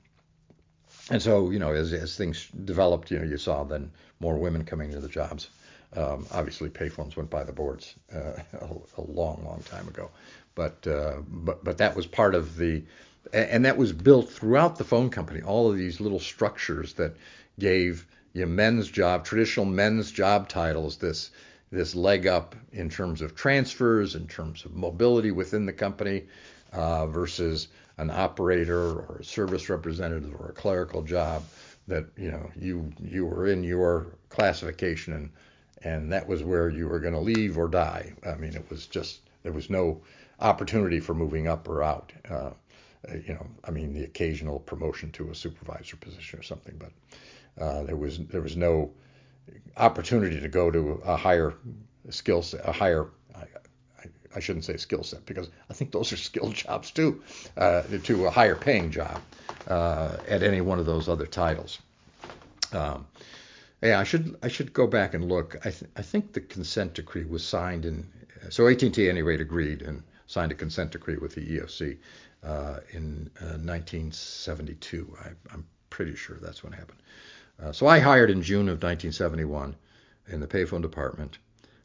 and so you know, as as things developed, you know, you saw then more women coming into the jobs. Um, obviously, payphones went by the boards uh, a, a long, long time ago, but uh, but but that was part of the, and that was built throughout the phone company. All of these little structures that gave you know, men's job, traditional men's job titles, this this leg up in terms of transfers, in terms of mobility within the company, uh, versus an operator or a service representative or a clerical job that you know you you were in your classification and and that was where you were going to leave or die. I mean, it was just there was no opportunity for moving up or out. Uh, you know, I mean, the occasional promotion to a supervisor position or something, but Uh, there was there was no opportunity to go to a higher skill set, a higher I, I, I shouldn't say skill set because I think those are skilled jobs too, uh, to a higher paying job uh, at any one of those other titles. Um, yeah, I should I should go back and look. I th- I think the consent decree was signed in so A T and T at any rate agreed and signed a consent decree with the E E O C uh, in uh, nineteen seventy-two. I, I'm pretty sure that's when it happened. Uh, so I hired in June of nineteen seventy-one in the payphone department,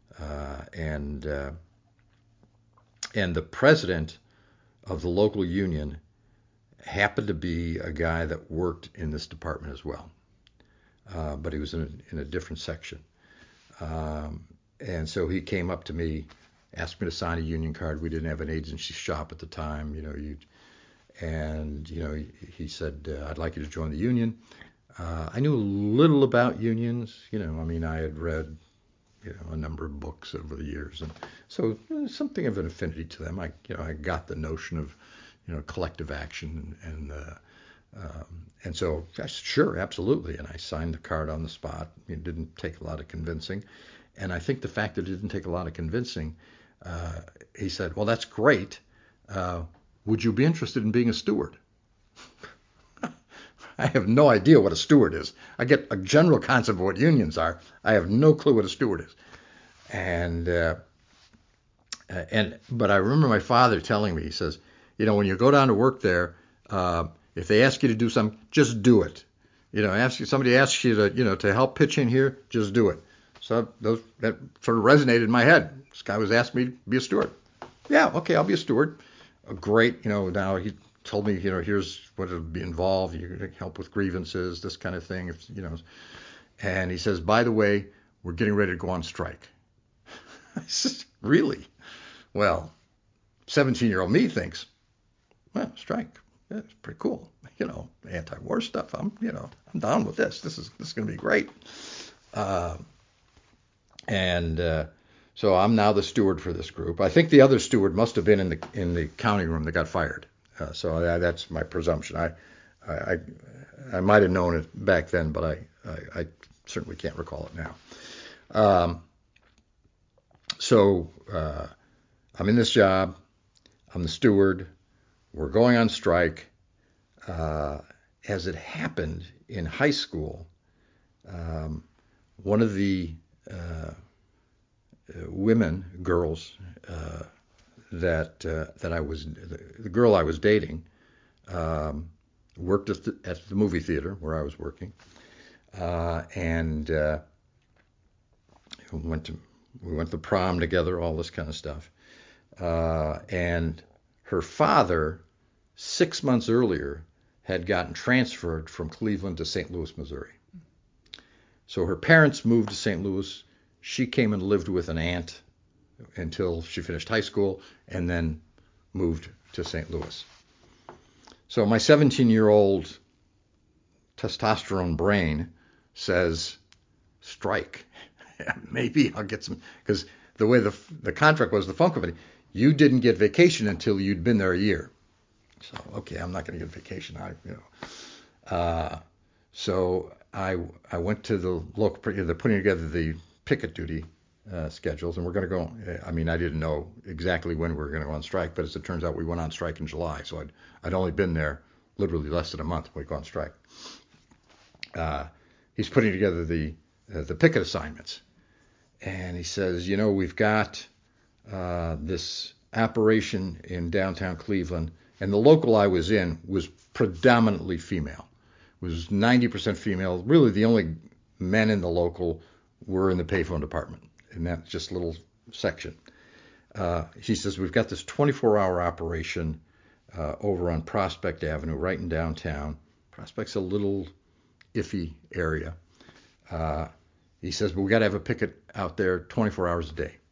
uh, and uh, and the president of the local union happened to be a guy that worked in this department as well, uh, but he was in a, in a different section, um, and so he came up to me, asked me to sign a union card. We didn't have an agency shop at the time, you know, you, and you know he, he said uh, I'd like you to join the union. Uh, I knew a little about unions, you know, I mean, I had read, you know, a number of books over the years, and so you know, something of an affinity to them. I, you know, I got the notion of, you know, collective action, and, and, uh, um, and so I said, sure, absolutely, and I signed the card on the spot. It didn't take a lot of convincing, and I think the fact that it didn't take a lot of convincing, uh, he said, well, that's great, uh, would you be interested in being a steward? I have no idea what a steward is. I get a general concept of what unions are. I have no clue what a steward is. And uh, and but I remember my father telling me, he says, you know, when you go down to work there, uh, if they ask you to do something, just do it. You know, ask you, somebody asks you to, you know, to help pitch in here, just do it. So those that sort of resonated in my head. This guy was asking me to be a steward. Yeah, okay, I'll be a steward. Uh, great, you know. Now he told me, you know, here's what it'll be involved. You can help with grievances, this kind of thing, if, you know. And he says, by the way, we're getting ready to go on strike. I said, really? Well, seventeen-year-old me thinks, well, strike. Yeah, it's pretty cool. You know, anti-war stuff. I'm, you know, I'm down with this. This is this is going to be great. Uh, and uh, so I'm now the steward for this group. I think the other steward must have been in the in the counting room that got fired. Uh, so I, that's my presumption. I I, I, I might have known it back then, but I, I, I certainly can't recall it now. Um, so uh, I'm in this job. I'm the steward. We're going on strike. Uh, as it happened in high school, um, one of the uh, women, girls uh, that uh, that I was, the, the girl I was dating, um, worked at the, at the movie theater where I was working, uh, and uh, went to we went to prom together, all this kind of stuff, uh, and her father, six months earlier, had gotten transferred from Cleveland to Saint Louis, Missouri. So her parents moved to Saint Louis. She came and lived with an aunt until she finished high school and then moved to Saint Louis. So my seventeen-year-old testosterone brain says, strike. Maybe I'll get some, because the way the the contract was, the phone company, you didn't get vacation until you'd been there a year. So, okay, I'm not going to get vacation. I, you know, uh, so I I went to the local. They're putting together the picket duty uh, schedules, and we're going to go. I mean, I didn't know exactly when we were going to go on strike, but as it turns out, we went on strike in July. So I'd I'd only been there literally less than a month when we go on strike. Uh, he's putting together the uh, the picket assignments, and he says, you know, we've got uh, this operation in downtown Cleveland. And the local I was in was predominantly female. It was ninety percent female. Really, the only men in the local were in the payphone department, in that just little section. Uh, he says, we've got this twenty-four hour operation uh, over on Prospect Avenue, right in downtown. Prospect's a little iffy area. Uh, he says, but we got to have a picket out there twenty-four hours a day.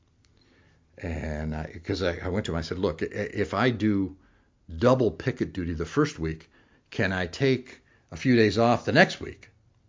And because I, I, I went to him, I said, look, if I do double picket duty the first week, can I take a few days off the next week?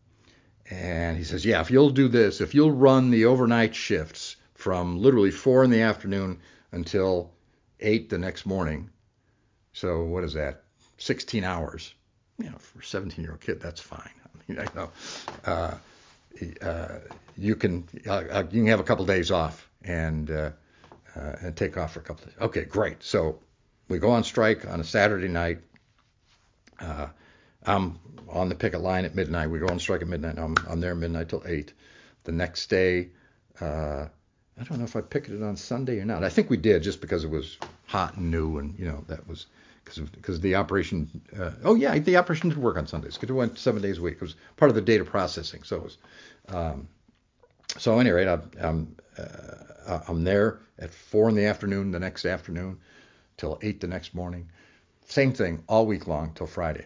And he says, yeah, if you'll do this, if you'll run the overnight shifts from literally four in the afternoon until eight the next morning, so what is that, sixteen hours, you know, for a seventeen-year-old kid, that's fine. I mean, I know, uh, uh, you can uh, you can have a couple days off and uh, uh, and take off for a couple days. Okay, great. So we go on strike on a Saturday night. Uh, I'm on the picket line at midnight. We go on strike at midnight. I'm, I'm there midnight till eight. The next day, uh, I don't know if I picketed on Sunday or not. I think we did, just because it was hot and new, and you know that was because because the operation. Uh, oh yeah, the operation did work on Sundays because it went seven days a week. It was part of the data processing. So it was. Um, so at any rate, I'm I'm, uh, I'm there at four in the afternoon the next afternoon till eight the next morning. Same thing all week long till Friday.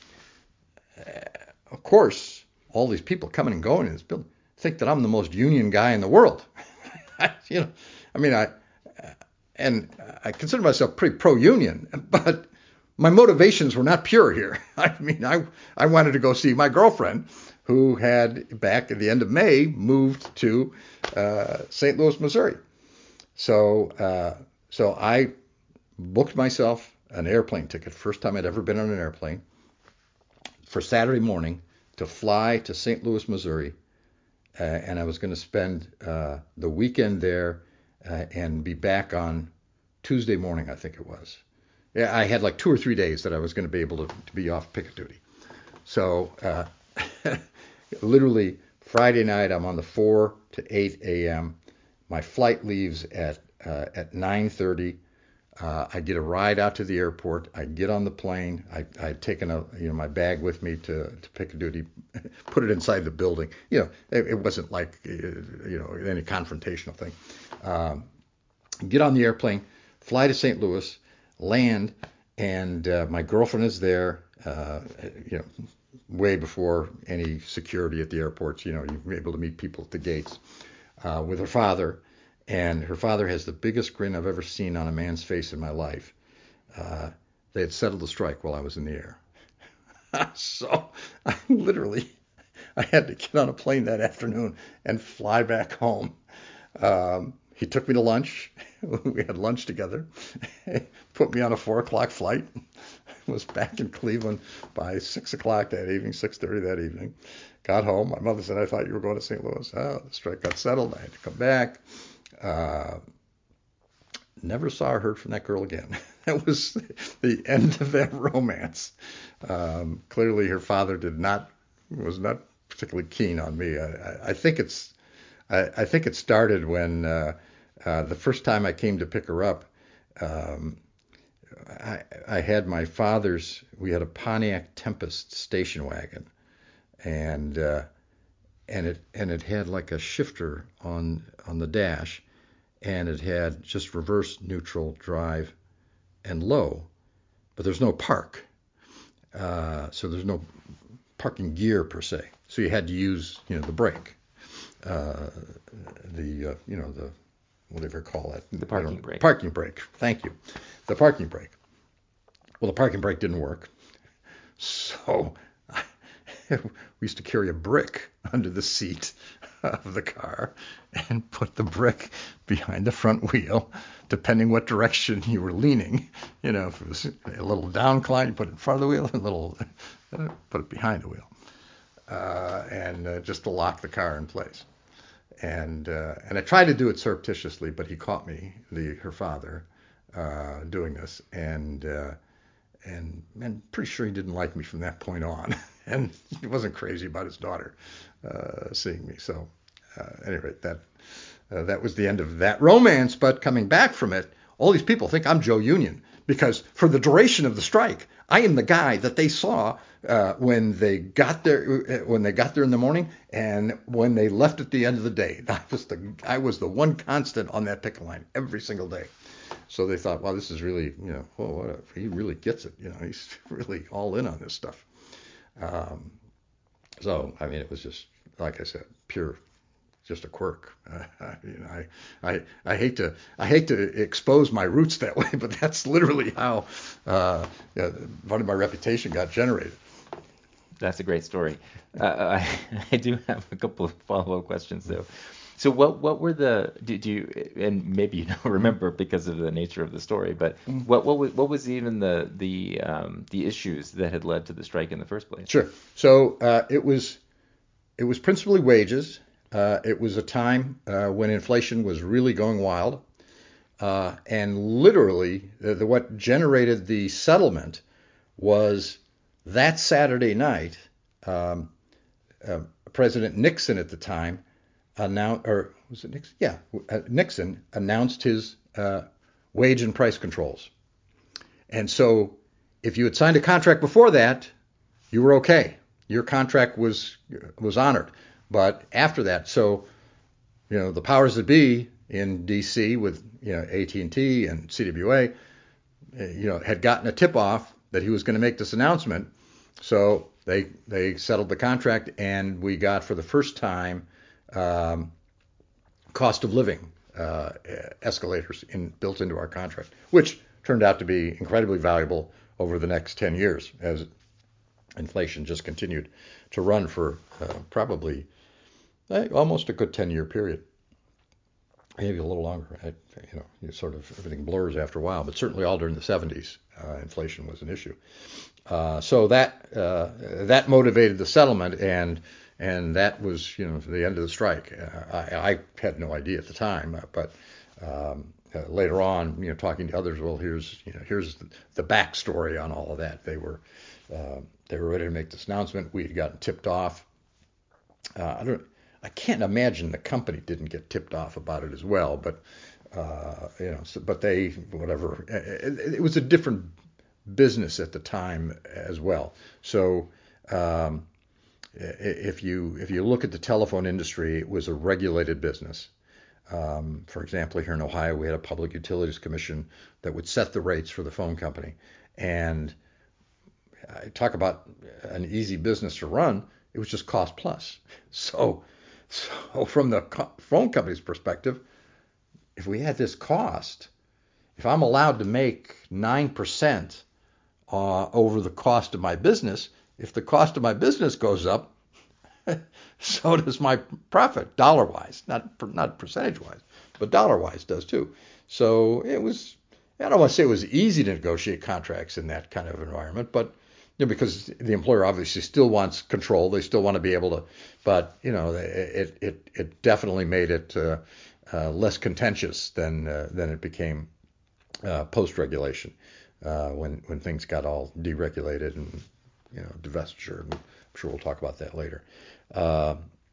Uh, of course, all these people coming and going in this building think that I'm the most union guy in the world. you know, I mean, I and I consider myself pretty pro-union, but my motivations were not pure here. I mean, I I wanted to go see my girlfriend, who had back at the end of May moved to uh, Saint Louis, Missouri. So uh, so I booked myself an airplane ticket, first time I'd ever been on an airplane, for Saturday morning to fly to Saint Louis, Missouri, uh, and I was going to spend uh, the weekend there uh, and be back on Tuesday morning, I think it was. yeah, I had like two or three days that I was going to be able to, to be off picket duty. So uh, literally Friday night, I'm on the four to eight a.m. My flight leaves at uh, at nine thirty. Uh, I get a ride out to the airport. I get on the plane. I I'd taken a you know my bag with me to to picket duty, put it inside the building. You know, it, it wasn't like uh, you know any confrontational thing. Um, get on the airplane, fly to Saint Louis, land, and uh, my girlfriend is there. Uh, you know, way before any security at the airports. You know, you're able to meet people at the gates uh, with her father. And her father has the biggest grin I've ever seen on a man's face in my life. Uh, they had settled the strike while I was in the air. So I literally, I had to get on a plane that afternoon and fly back home. Um, he took me to lunch. We had lunch together. Put me on a four o'clock flight. Was back in Cleveland by six o'clock that evening, six thirty that evening. Got home. My mother said, "I thought you were going to Saint Louis." Oh, the strike got settled. I had to come back. Uh, never saw or heard from that girl again. That was the end of that romance. Um, clearly, her father did not was not particularly keen on me. I, I, I think it's I, I think it started when uh, uh, the first time I came to pick her up. Um, I, I had my father's. We had a Pontiac Tempest station wagon, and uh, and it and it had like a shifter on on the dash. And it had just reverse, neutral, drive, and low, but there's no park. Uh, so there's no parking gear per se. So you had to use, you know, the brake, uh, the, uh, you know, the whatever you call it, The parking brake. Parking brake. Thank you, the parking brake. Well, the parking brake didn't work, so we used to carry a brick under the seat of the car and put the brick behind the front wheel, depending what direction you were leaning. You know, if it was a little downcline, you put it in front of the wheel, a little, uh, put it behind the wheel, uh, and uh, just to lock the car in place. And uh, and I tried to do it surreptitiously, but he caught me, the her father, uh, doing this, and uh, and and pretty sure he didn't like me from that point on. And he wasn't crazy about his daughter uh, seeing me. So, uh, at any rate, that uh, that was the end of that romance. But coming back from it, all these people think I'm Joe Union because for the duration of the strike, I am the guy that they saw uh, when they got there when they got there in the morning and when they left at the end of the day. I was the I was the one constant on that picket line every single day. So they thought, wow, this is really, you know, oh, what a, he really gets it. You know, he's really all in on this stuff. Um, so, I mean, it was just, like I said, pure, just a quirk. Uh, you know, I, I, I hate to, I hate to expose my roots that way, but that's literally how uh, yeah, part of my reputation got generated. That's a great story. Uh, I, I do have a couple of follow-up questions though. So what what were the did you and maybe you don't remember because of the nature of the story, but what what was, what was even the the um, the issues that had led to the strike in the first place? Sure. So uh, it was it was principally wages. Uh, it was a time uh, when inflation was really going wild, uh, and literally the, the, what generated the settlement was that Saturday night. Um, uh, President Nixon at the time announced, or was it Nixon? Yeah, uh, Nixon announced his uh, wage and price controls. And so if you had signed a contract before that, you were okay. Your contract was was honored. But after that, so you know the powers that be in D C with you know A T and T and C W A, you know, had gotten a tip off that he was going to make this announcement. So they they settled the contract, and we got for the first time um, cost of living uh, escalators in, built into our contract, which turned out to be incredibly valuable over the next ten years as inflation just continued to run for uh, probably uh, almost a good ten-year period, maybe a little longer. I, you know, you sort of everything blurs after a while, but certainly all during the seventies, uh, inflation was an issue. Uh, so that uh, that motivated the settlement, and and that was you know the end of the strike. Uh, I, I had no idea at the time, uh, but um, uh, later on, you know, talking to others, well, here's you know here's the, the backstory on all of that. They were uh, they were ready to make this announcement. We had gotten tipped off. Uh, I don't. I can't imagine the company didn't get tipped off about it as well, but uh, you know, so, but they whatever. It, it was a different business at the time as well. So um, if you if you look at the telephone industry, it was a regulated business. Um, for example, here in Ohio, we had a Public Utilities Commission that would set the rates for the phone company. And I talk about an easy business to run. It was just cost plus. So, so from the co- phone company's perspective, if we had this cost, if I'm allowed to make nine percent uh, over the cost of my business, if the cost of my business goes up, so does my profit, dollar-wise, not not percentage-wise, but dollar-wise does too. So it was, I don't want to say it was easy to negotiate contracts in that kind of environment, but you know, because the employer obviously still wants control, they still want to be able to, but you know, it it it definitely made it uh, uh, less contentious than uh, than it became uh, post-regulation uh, when when things got all deregulated and you know divestiture. And I'm sure we'll talk about that later. Uh,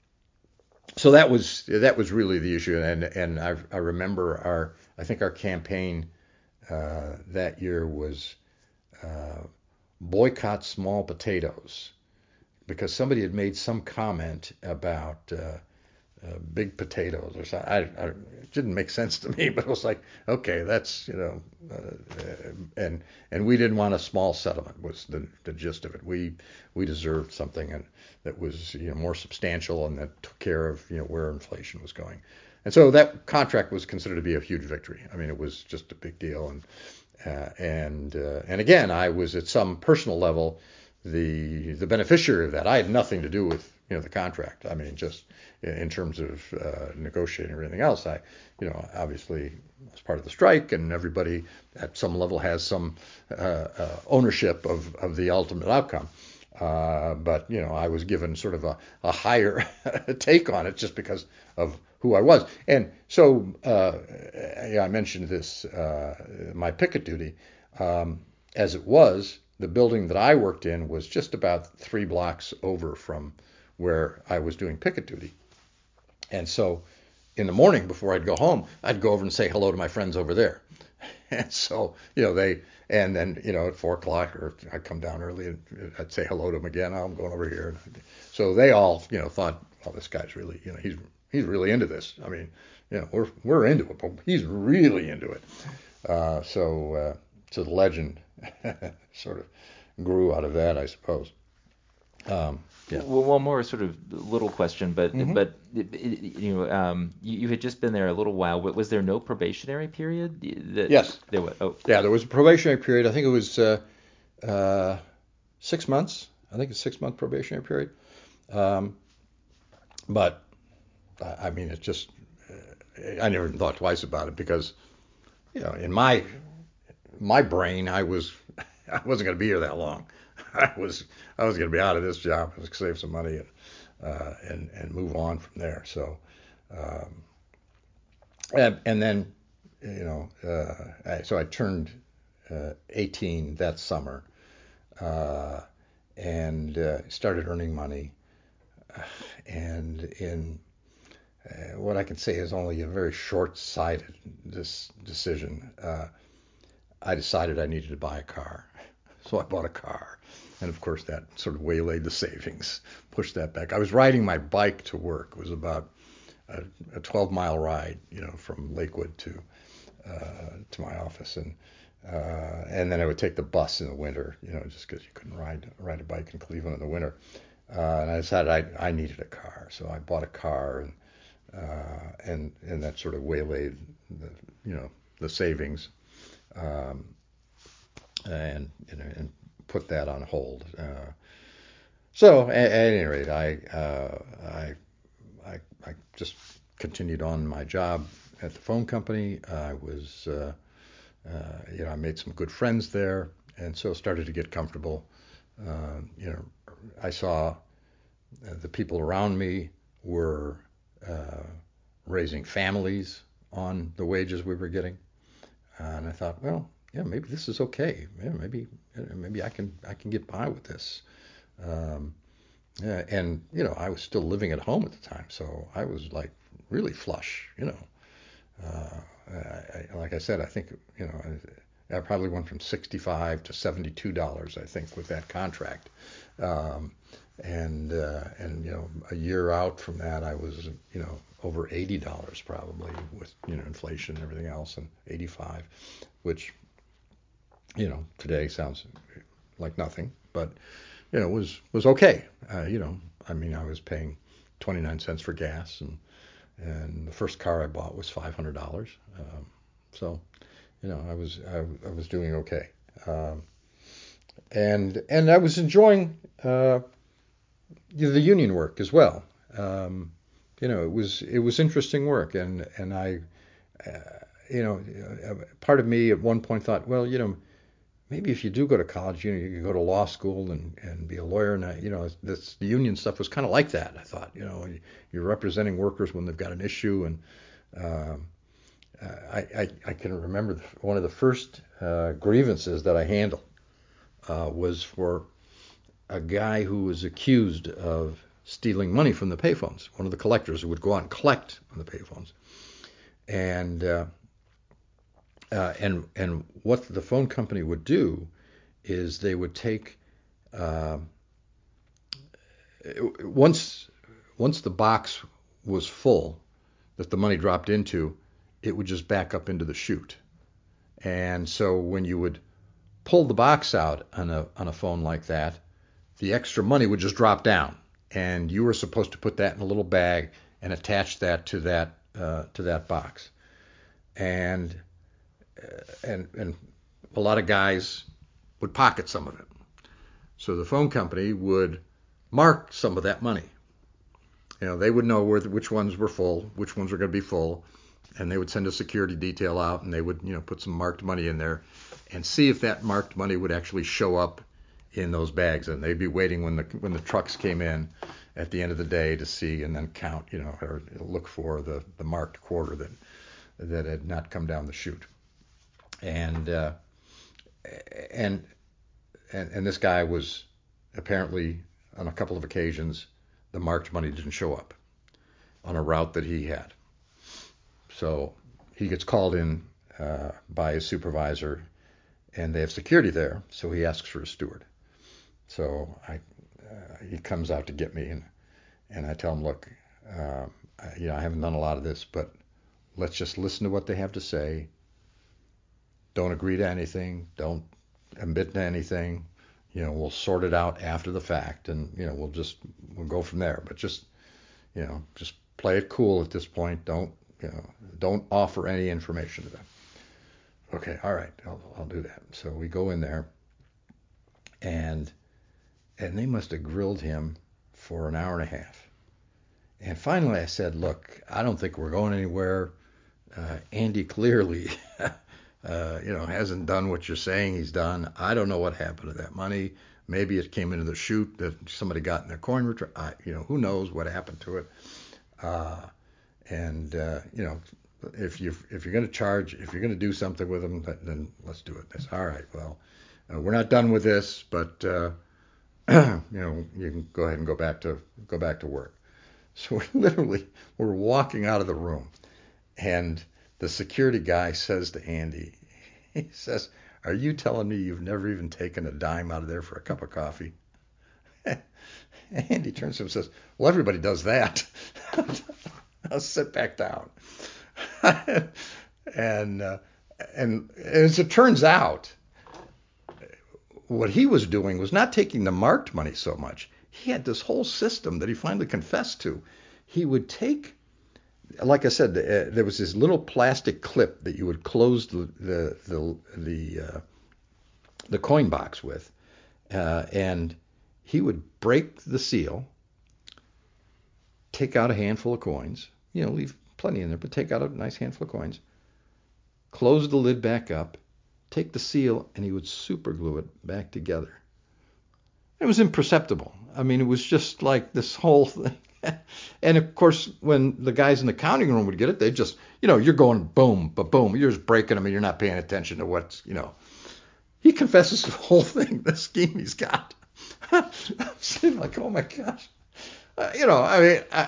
so that was that was really the issue, and and I, I remember our I think our campaign uh, that year was uh, boycott small potatoes, because somebody had made some comment about uh, uh, big potatoes or something. I, I, it didn't make sense to me, but it was like, okay, that's you know, uh, and and we didn't want a small settlement was the, the gist of it. We we deserved something and that was you know more substantial and that took care of you know where inflation was going. And so that contract was considered to be a huge victory. I mean, it was just a big deal. And uh, and uh, and again, I was at some personal level the the beneficiary of that. I had nothing to do with you know the contract. I mean, just in terms of uh, negotiating or anything else, I you know obviously was part of the strike, and everybody at some level has some uh, uh, ownership of of the ultimate outcome. Uh, but you know, I was given sort of a, a higher take on it just because of who I was. And so, uh, yeah, I mentioned this, uh, my picket duty. Um, as it was, the building that I worked in was just about three blocks over from where I was doing picket duty. And so, in the morning before I'd go home, I'd go over and say hello to my friends over there. And so, you know, they, and then, you know, at four o'clock, or I'd come down early and I'd say hello to them again. Oh, I'm going over here. So they all, you know, thought, well, this guy's really, you know, he's he's really into this. I mean, you know, we're we're into it, but he's really into it. Uh, so, uh, so the legend sort of grew out of that, I suppose. Um, yeah. Well, one more sort of little question, but Mm-hmm. but you know, um, you, you had just been there a little while. Was there no probationary period? That Yes. there was. Oh, Yeah, there was a probationary period. I think it was uh, uh, six months. I think it's six month probationary period. Um, but I mean, it's just I never even thought twice about it because you know, in my my brain, I was I wasn't going to be here that long. I was I was going to be out of this job, I was save some money and uh, and and move on from there. So um, and, and then you know, uh, I, so I turned uh, eighteen that summer uh, and uh, started earning money. And in uh, what I can say is only a very short-sighted this decision. Uh, I decided I needed to buy a car, so I bought a car, and of course that sort of waylaid the savings, pushed that back. I was riding my bike to work. It was about a, a twelve mile ride, you know, from Lakewood to uh, to my office, and uh, and then I would take the bus in the winter, you know, just because you couldn't ride ride a bike in Cleveland in the winter. Uh, and I decided I, I needed a car, so I bought a car, and uh, and and that sort of waylaid the you know the savings, um, and you know, and put that on hold. Uh, so at, at any rate, I, uh, I I I just continued on my job at the phone company. I was uh, uh, you know I made some good friends there, and so started to get comfortable. Uh, you know, I saw uh, the people around me were uh, raising families on the wages we were getting. Uh, and I thought, well, yeah, maybe this is okay. Yeah, maybe maybe I can I can get by with this. Um, yeah, and you know, I was still living at home at the time, so I was like really flush. You know, uh, I, I, like I said, I think you know I, I probably went from sixty-five to seventy-two dollars, I think, with that contract. Um, and uh, and you know, a year out from that, I was you know over eighty dollars probably with you know inflation and everything else, and eighty-five, which you know today sounds like nothing, but you know was was okay. Uh, you know, I mean, I was paying twenty-nine cents for gas, and and the first car I bought was five hundred dollars. Um, so you know, I was I, I was doing okay, um, and and I was enjoying uh, the union work as well. Um, you know, it was it was interesting work, and and I, uh, you know, part of me at one point thought, well, you know, maybe if you do go to college, you know, you could go to law school and, and be a lawyer. And I, you know, this the union stuff was kind of like that. I thought, you know, you're representing workers when they've got an issue, and um, I, I I can remember one of the first uh, grievances that I handled uh, was for a guy who was accused of stealing money from the payphones. One of the collectors who would go out and collect on the payphones, and uh, uh, and and what the phone company would do is they would take uh, once once the box was full that the money dropped into, it would just back up into the chute. And so when you would pull the box out on a on a phone like that, the extra money would just drop down, and you were supposed to put that in a little bag and attach that to that uh, to that box. And uh, and and a lot of guys would pocket some of it. So the phone company would mark some of that money. You know, they would know where the, which ones were full, which ones were going to be full, and they would send a security detail out, and they would, you know, put some marked money in there, and see if that marked money would actually show up in those bags. And they'd be waiting when the when the trucks came in at the end of the day to see and then count, you know, or look for the the marked quarter that that had not come down the chute. And uh, and and and this guy was apparently on a couple of occasions the marked money didn't show up on a route that he had. So he gets called in uh, by his supervisor, and they have security there, so he asks for a steward. So I, uh, he comes out to get me, and and I tell him, look, uh, I, you know, I haven't done a lot of this, but let's just listen to what they have to say. Don't agree to anything. Don't admit to anything. You know, we'll sort it out after the fact, and you know, we'll just we'll go from there. But just you know, just play it cool at this point. Don't you know, don't offer any information to them. Okay, all right, I'll, I'll do that. So we go in there, and and they must have grilled him for an hour and a half. And finally, I said, look, I don't think we're going anywhere. Uh, Andy clearly, uh, you know, hasn't done what you're saying he's done. I don't know what happened to that money. Maybe it came into the chute that somebody got in their coin return. I, you know, who knows what happened to it. Uh, and uh, you know, if you if you're going to charge, if you're going to do something with them, then let's do it. That's all right. Well, uh, we're not done with this, but uh, you know, you can go ahead and go back to go back to work. So we literally we're walking out of the room, and the security guy says to Andy, he says, "Are you telling me you've never even taken a dime out of there for a cup of coffee?" Andy turns to him and says, "Well, everybody does that." I'll sit back down. and uh, and as it turns out, what he was doing was not taking the marked money so much. He had this whole system that he finally confessed to. He would take, like I said, uh, there was this little plastic clip that you would close the the the the, uh, the coin box with, uh, and he would break the seal, take out a handful of coins, you know, leave plenty in there, but take out a nice handful of coins, close the lid back up, take the seal, and he would super glue it back together. It was imperceptible. I mean, it was just like this whole thing. And of course, when the guys in the counting room would get it, they just, you know, you're going boom, but boom, you're just breaking them and you're not paying attention to what's, you know. He confesses to the whole thing, the scheme he's got. I'm sitting like, oh my gosh. Uh, you know, I mean, I,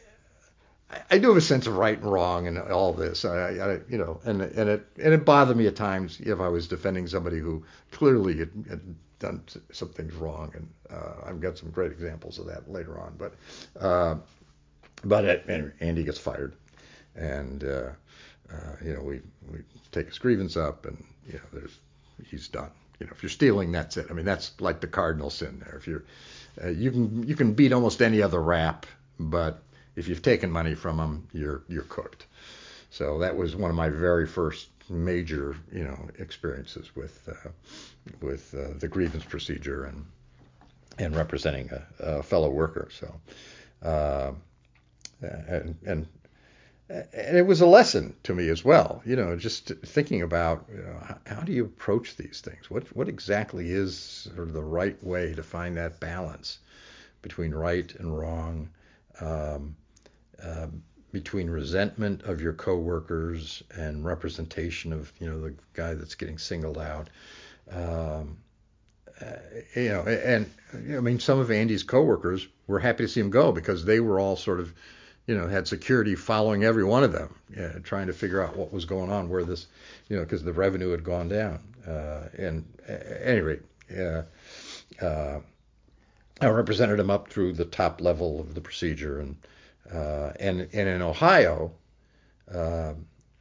I do have a sense of right and wrong and all this. I, I you know, and and it and it bothered me at times if I was defending somebody who clearly had, had done some things wrong, and uh, I've got some great examples of that later on. But uh, but it, and Andy gets fired, and uh, uh, you know we we take his grievance up, and you know there's he's done. You know, if you're stealing, that's it. I mean, that's like the cardinal sin there. If you're uh, you can you can beat almost any other rap, but if you've taken money from them, you're you're cooked. So that was one of my very first major, you know, experiences with uh, with uh, the grievance procedure and and representing a, a fellow worker. So uh, and and and it was a lesson to me as well. You know, just thinking about, you know, how, how do you approach these things? What what exactly is sort of the right way to find that balance between right and wrong? Um, Uh, between resentment of your coworkers and representation of, you know, the guy that's getting singled out. Um, uh, you know, and I mean, some of Andy's coworkers were happy to see him go because they were all sort of, you know, had security following every one of them, uh, trying to figure out what was going on, where this, you know, because the revenue had gone down. Uh, and at any rate, uh, uh, I represented him up through the top level of the procedure, and Uh, and, and in Ohio, uh,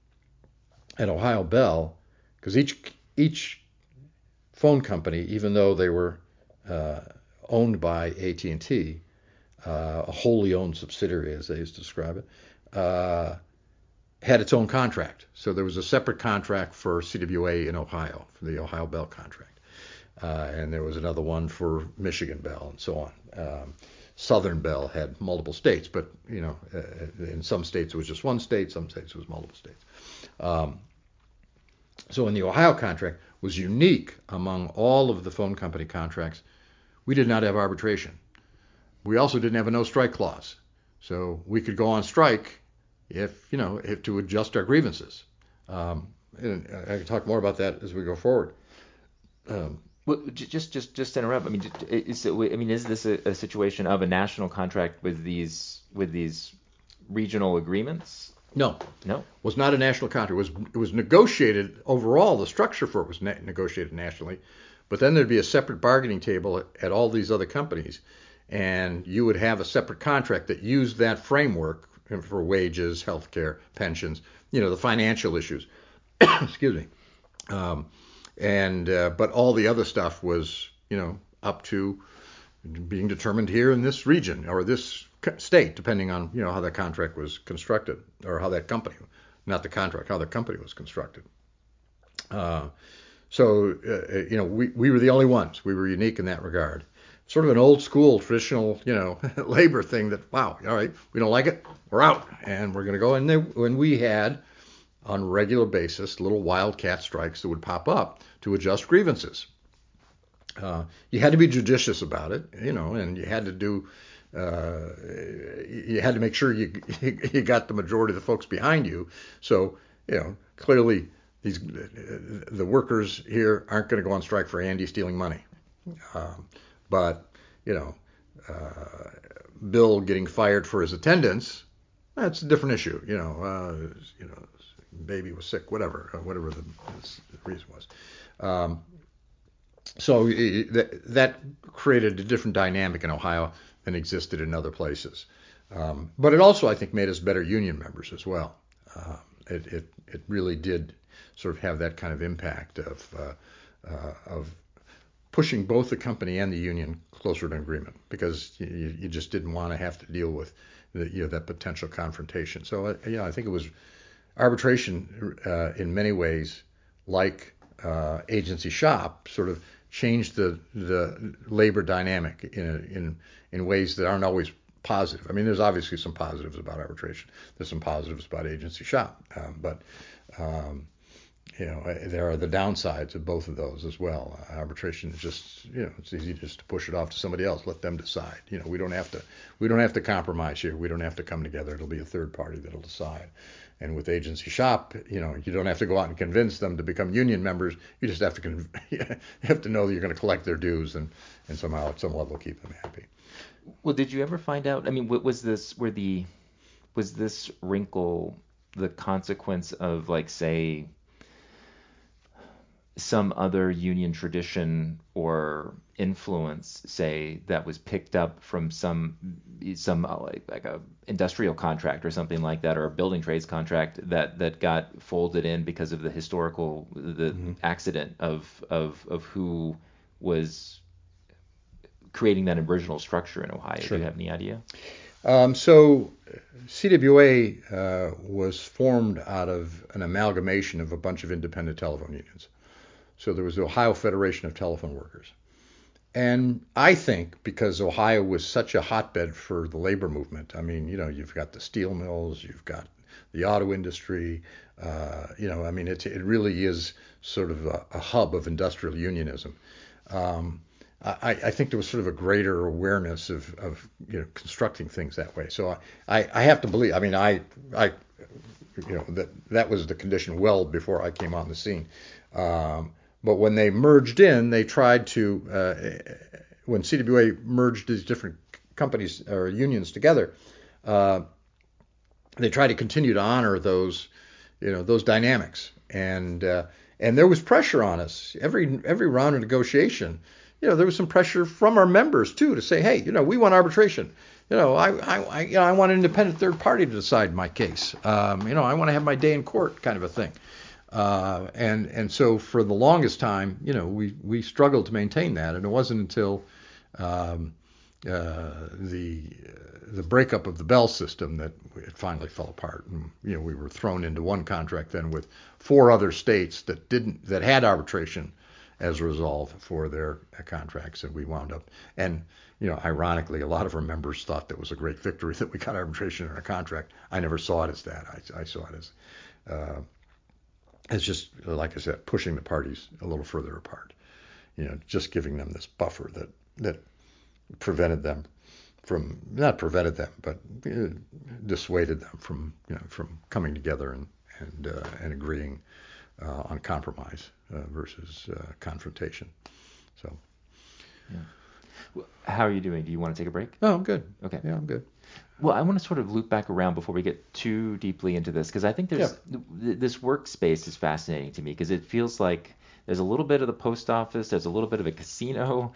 at Ohio Bell, because each each phone company, even though they were uh, owned by A T and T, uh, a wholly owned subsidiary, as they used to describe it, uh, had its own contract. So there was a separate contract for C W A in Ohio, for the Ohio Bell contract, uh, and there was another one for Michigan Bell, and so on. Um, Southern Bell had multiple states, but, you know, uh, in some states it was just one state, some states it was multiple states. Um, so in the Ohio contract was unique among all of the phone company contracts. We did not have arbitration. We also didn't have a no strike clause. So we could go on strike if, you know, if to adjust our grievances. Um, and I can talk more about that as we go forward. Um, Well, just just just to interrupt. I mean, is it, I mean, is this a, a situation of a national contract with these with these regional agreements? No, No. Was not a national contract. It was it was negotiated overall. The structure for it was ne- negotiated nationally, but then there'd be a separate bargaining table at, at all these other companies, and you would have a separate contract that used that framework for wages, healthcare, pensions, you know, the financial issues. Excuse me. Um, and uh, but all the other stuff was, you know, up to being determined here in this region or this state, depending on, you know, how that contract was constructed, or how that company, not the contract, how the company was constructed. Uh, so, uh, you know, we, we were the only ones. We were unique in that regard. Sort of an old school, traditional, you know, labor thing that, wow, all right, we don't like it, we're out, and we're going to go. And then when we had, on a regular basis, little wildcat strikes that would pop up to adjust grievances. Uh, you had to be judicious about it, you know, and you had to do, uh, you had to make sure you you got the majority of the folks behind you. So, you know, clearly these the workers here aren't going to go on strike for Andy stealing money. Um, but, you know, uh, Bill getting fired for his attendance, that's a different issue. You know, uh, you know, baby was sick, whatever, whatever the, the reason was. Um, So that, that created a different dynamic in Ohio than existed in other places. Um, but it also, I think, made us better union members as well. Uh, it, it, it really did sort of have that kind of impact of, uh, uh, of pushing both the company and the union closer to an agreement, because you, you just didn't want to have to deal with the, you know, that potential confrontation. So, uh, yeah, I think it was arbitration uh, in many ways, like uh, agency shop, sort of changed the the labor dynamic in in in ways that aren't always positive. I mean, there's obviously some positives about arbitration. There's some positives about agency shop, um, but um, you know, there are the downsides of both of those as well. Uh, arbitration is just, you know, it's easy just to push it off to somebody else, let them decide. You know, we don't have to, we don't have to compromise here. We don't have to come together. It'll be a third party that'll decide. And with agency shop, you know, you don't have to go out and convince them to become union members. You just have to, con- you have to know that you're going to collect their dues and, and somehow at some level keep them happy. Well, did you ever find out? I mean, wa- was this where the was this wrinkle the consequence of, like, say, some other union tradition or influence, say, that was picked up from some some uh, like like a industrial contract or something like that, or a building trades contract that that got folded in because of the historical the Mm-hmm. accident of of of who was creating that original structure in Ohio? Sure. Do you have any idea? Um, so C W A uh, was formed out of an amalgamation of a bunch of independent telephone unions. So there was the Ohio Federation of Telephone Workers. And I think because Ohio was such a hotbed for the labor movement, I mean, you know, you've got the steel mills, you've got the auto industry, uh, you know, I mean, it, it really is sort of a, a hub of industrial unionism. Um, I, I think there was sort of a greater awareness of, of you know, constructing things that way. So I, I, I have to believe, I mean, I, I, you know, that that was the condition well before I came on the scene. Um, But when they merged in, they tried to, uh, when C W A merged these different companies or unions together, uh, they tried to continue to honor those, you know, those dynamics. And uh, and there was pressure on us every every round of negotiation. You know, there was some pressure from our members too to say, hey, you know, we want arbitration. You know, I I, I you know I want an independent third party to decide my case. Um, you know, I want to have my day in court, kind of a thing. Uh, and and so for the longest time, you know, we we struggled to maintain that, and it wasn't until um, uh, the the breakup of the Bell system that it finally fell apart. And, you know, we were thrown into one contract then with four other states that didn't that had arbitration as a resolve for their uh, contracts, and we wound up. And you know, ironically, a lot of our members thought that was a great victory that we got arbitration in our contract. I never saw it as that. I, I saw it as uh, It's just, like I said, pushing the parties a little further apart. You know, just giving them this buffer that that prevented them from, not prevented them, but uh, dissuaded them from, you know, from coming together and and uh, and agreeing uh, on compromise uh, versus uh, confrontation. So. Yeah. How are you doing? Do you want to take a break? Oh, I'm good. Okay. Yeah, I'm good. Well, I want to sort of loop back around before we get too deeply into this, because I think there's Yeah. th- this workspace is fascinating to me, because it feels like there's a little bit of the post office, there's a little bit of a casino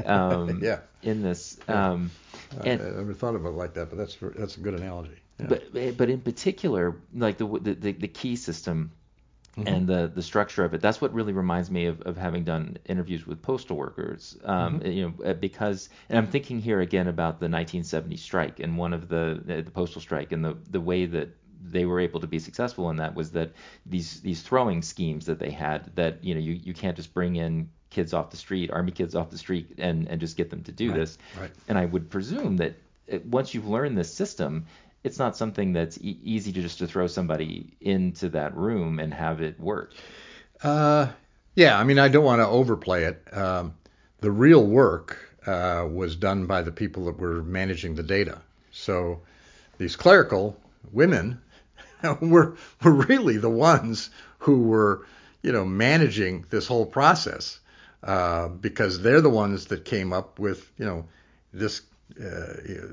um, Yeah. in this, Yeah. um, I, and I never thought about it like that, but that's that's a good analogy. Yeah. but but in particular, like the the the, the key system Mm-hmm. and the the structure of it, that's what really reminds me of, of having done interviews with postal workers, um, Mm-hmm. you know, because, and I'm thinking here again about the nineteen seventy strike, and one of the the postal strike, and the the way that they were able to be successful in that was that these these throwing schemes that they had, that, you know, you, you can't just bring in kids off the street, army kids off the street, and and just get them to do Right. this. Right. And I would presume that it, once you've learned this system, it's not something that's e- easy to just to throw somebody into that room and have it work. Uh, yeah, I mean, I don't want to overplay it. Um, the real work uh, was done by the people that were managing the data. So these clerical women were were really the ones who were, you know, managing this whole process uh, because they're the ones that came up with, you know, this uh,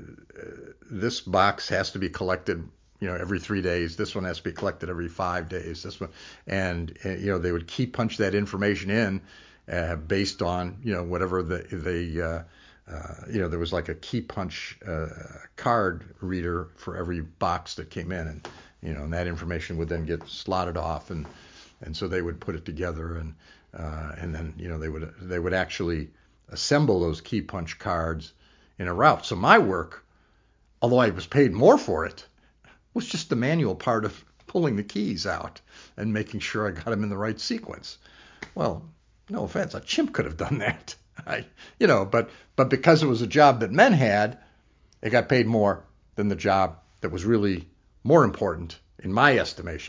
this box has to be collected, you know, every three days. This one has to be collected every five days. This one, and uh, you know, they would key punch that information in uh, based on, you know, whatever the the uh, uh, you know, there was like a key punch uh, card reader for every box that came in, and you know, and that information would then get slotted off, and and so they would put it together, and uh, and then, you know, they would they would actually assemble those key punch cards in a route. So my work, although I was paid more for it, was just the manual part of pulling the keys out and making sure I got them in the right sequence. Well, no offense, a chimp could have done that. I, you know, but but because it was a job that men had, it got paid more than the job that was really more important, in my estimation,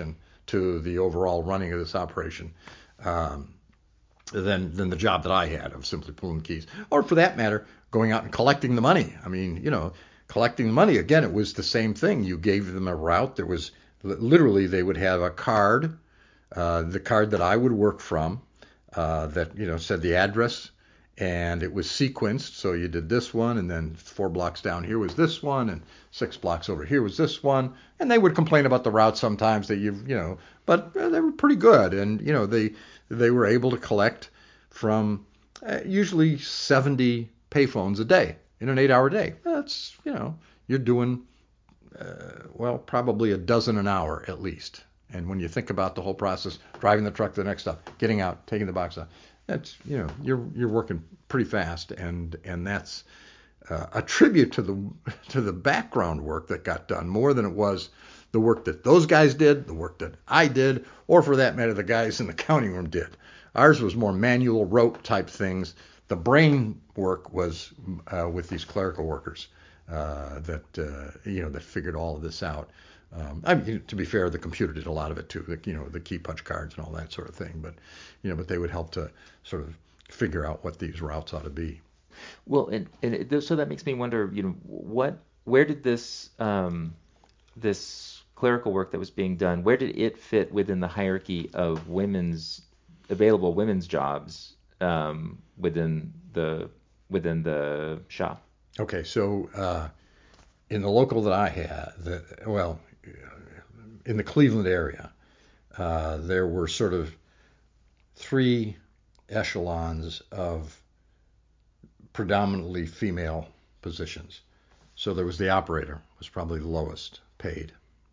to the overall running of this operation um, than than the job that I had of simply pulling keys, or for that matter, going out and collecting the money. I mean, you know, collecting the money again. It was the same thing. You gave them a route. There was literally they would have a card, uh, the card that I would work from, uh, that you know said the address. And it was sequenced, so you did this one, and then four blocks down here was this one, and six blocks over here was this one. And they would complain about the route sometimes that you, you know, but uh, they were pretty good, and you know they they were able to collect from uh, usually seventy payphones a day in an eight-hour day. That's you know you're doing uh, well probably a dozen an hour at least. And when you think about the whole process, driving the truck to the next stop, getting out, taking the box out. That's you know you're you're working pretty fast, and and that's uh, a tribute to the to the background work that got done more than it was the work that those guys did, the work that I did, or for that matter the guys in the counting room did. Ours was more manual rote type things. The brain work was uh, with these clerical workers uh, that uh, you know that figured all of this out. Um, I mean, to be fair, the computer did a lot of it too, the, you know, the key punch cards and all that sort of thing. But, you know, but they would help to sort of figure out what these routes ought to be. Well, and, and it, so that makes me wonder, you know, what, where did this, um, this clerical work that was being done, where did it fit within the hierarchy of women's available women's jobs um, within the within the shop? Okay, so uh, in the local that I had, the, well, in the Cleveland area, uh, there were sort of three echelons of predominantly female positions. So there was the operator, was probably the lowest paid.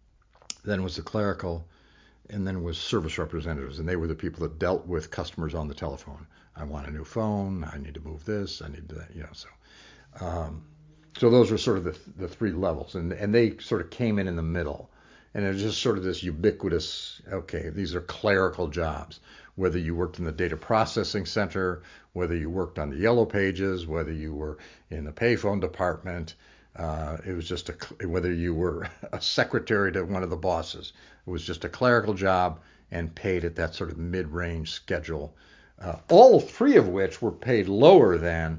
Then was the clerical, and then was service representatives, and they were the people that dealt with customers on the telephone. I want a new phone. I need to move this. I need that. You know, so um, so those were sort of the the three levels, and and they sort of came in in the middle. And it was just sort of this ubiquitous, okay, these are clerical jobs. Whether you worked in the data processing center, whether you worked on the yellow pages, whether you were in the payphone department, uh, it was just a, whether you were a secretary to one of the bosses, it was just a clerical job and paid at that sort of mid-range schedule. Uh, all three of which were paid lower than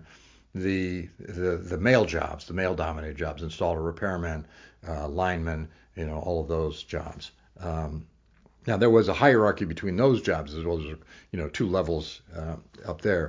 the the, the male jobs, the male-dominated jobs, installer, repairman, uh, lineman, you know, all of those jobs. Um, now there was a hierarchy between those jobs as well as, you know, two levels uh, up there,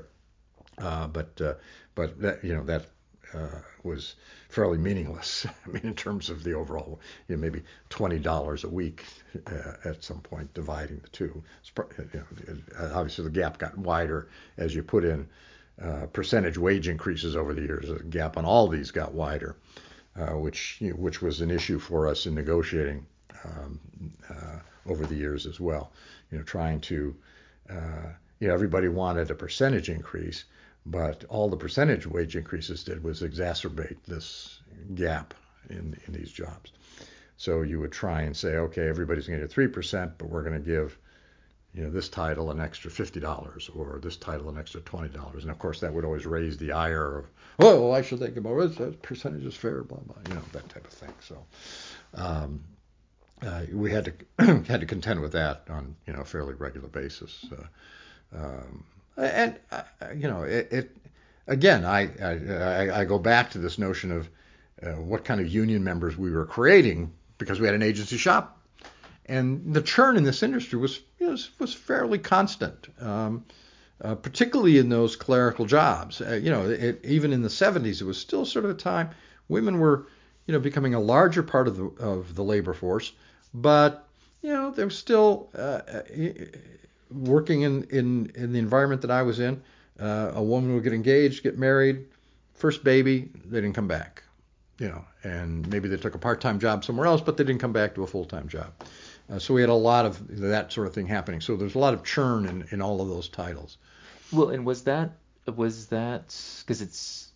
uh, but uh, but that, you know, that uh, was fairly meaningless. I mean, in terms of the overall, you know, maybe twenty dollars a week uh, at some point dividing the two. You know, obviously the gap got wider as you put in uh, percentage wage increases over the years. The gap on all these got wider. Uh, which you know, which was an issue for us in negotiating um, uh, over the years as well. You know, trying to, uh, you know, everybody wanted a percentage increase, but all the percentage wage increases did was exacerbate this gap in in these jobs. So you would try and say, okay, everybody's going to get three percent, but we're going to give, you know, this title an extra fifty dollars or this title an extra twenty dollars. And of course that would always raise the ire of, oh, I should think about it, that percentage is fair, blah, blah, you know, that type of thing. So um, uh, we had to had to contend with that on, you know, a fairly regular basis. Uh, um, and, uh, you know, it, it again, I, I, I go back to this notion of uh, what kind of union members we were creating because we had an agency shop. And the churn in this industry was you know, was fairly constant, um, uh, particularly in those clerical jobs. Uh, you know, it, even in the seventies, it was still sort of a time women were, you know, becoming a larger part of the of the labor force, but you know, they were still uh, working in, in in the environment that I was in. Uh, a woman would get engaged, get married, first baby, they didn't come back. You know, and maybe they took a part-time job somewhere else, but they didn't come back to a full-time job. Uh, so we had a lot of that sort of thing happening. So there's a lot of churn in, in all of those titles. Well, and was that was that because it's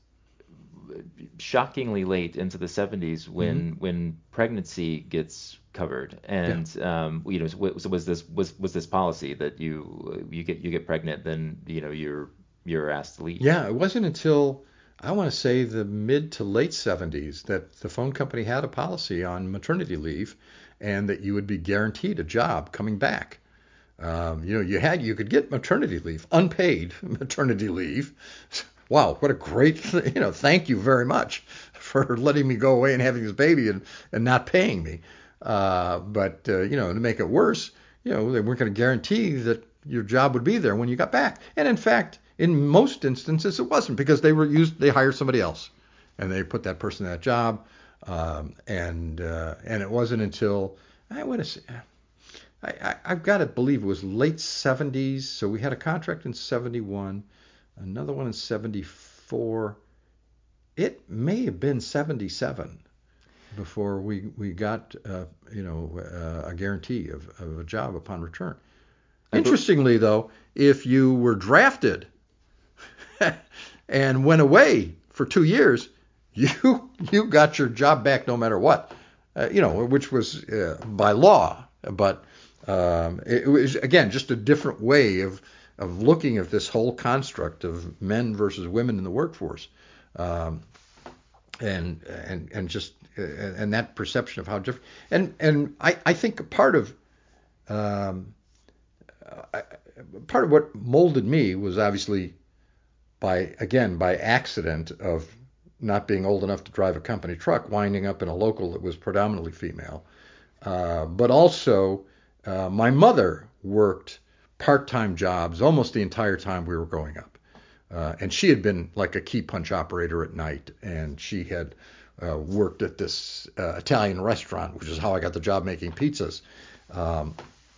shockingly late into the seventies when mm-hmm. when pregnancy gets covered, and yeah. um, you know, so was this was was this policy that you you get you get pregnant, then you know you're you're asked to leave? Yeah, it wasn't until I want to say the mid to late seventies, that the phone company had a policy on maternity leave, and that you would be guaranteed a job coming back. Um, you know, you had you could get maternity leave, unpaid maternity leave. Wow, what a great, you know, thank you very much for letting me go away and having this baby and, and not paying me. Uh, but, uh, you know, to make it worse, you know, they weren't going to guarantee that your job would be there when you got back. And in fact, in most instances, it wasn't, because they were used, they hired somebody else and they put that person in that job. Um, and, uh, and it wasn't until, I want to say, I, I, I've got to believe it was late seventies. So we had a contract in seventy-one, another one in seventy-four. It may have been seventy-seven before we we got uh, you know uh, a guarantee of, of a job upon return. Interestingly, though, if you were drafted and went away for two years, you you got your job back no matter what, uh, you know, which was uh, by law. But um, it was, again, just a different way of of looking at this whole construct of men versus women in the workforce, um, and and and just uh, and that perception of how different. And and I I think part of um, I, part of what molded me was obviously by, again, by accident of not being old enough to drive a company truck, winding up in a local that was predominantly female. Uh, but also, uh, my mother worked part-time jobs almost the entire time we were growing up. Uh, and she had been like a key punch operator at night, and she had uh, worked at this uh, Italian restaurant, which is how I got the job making pizzas. Um,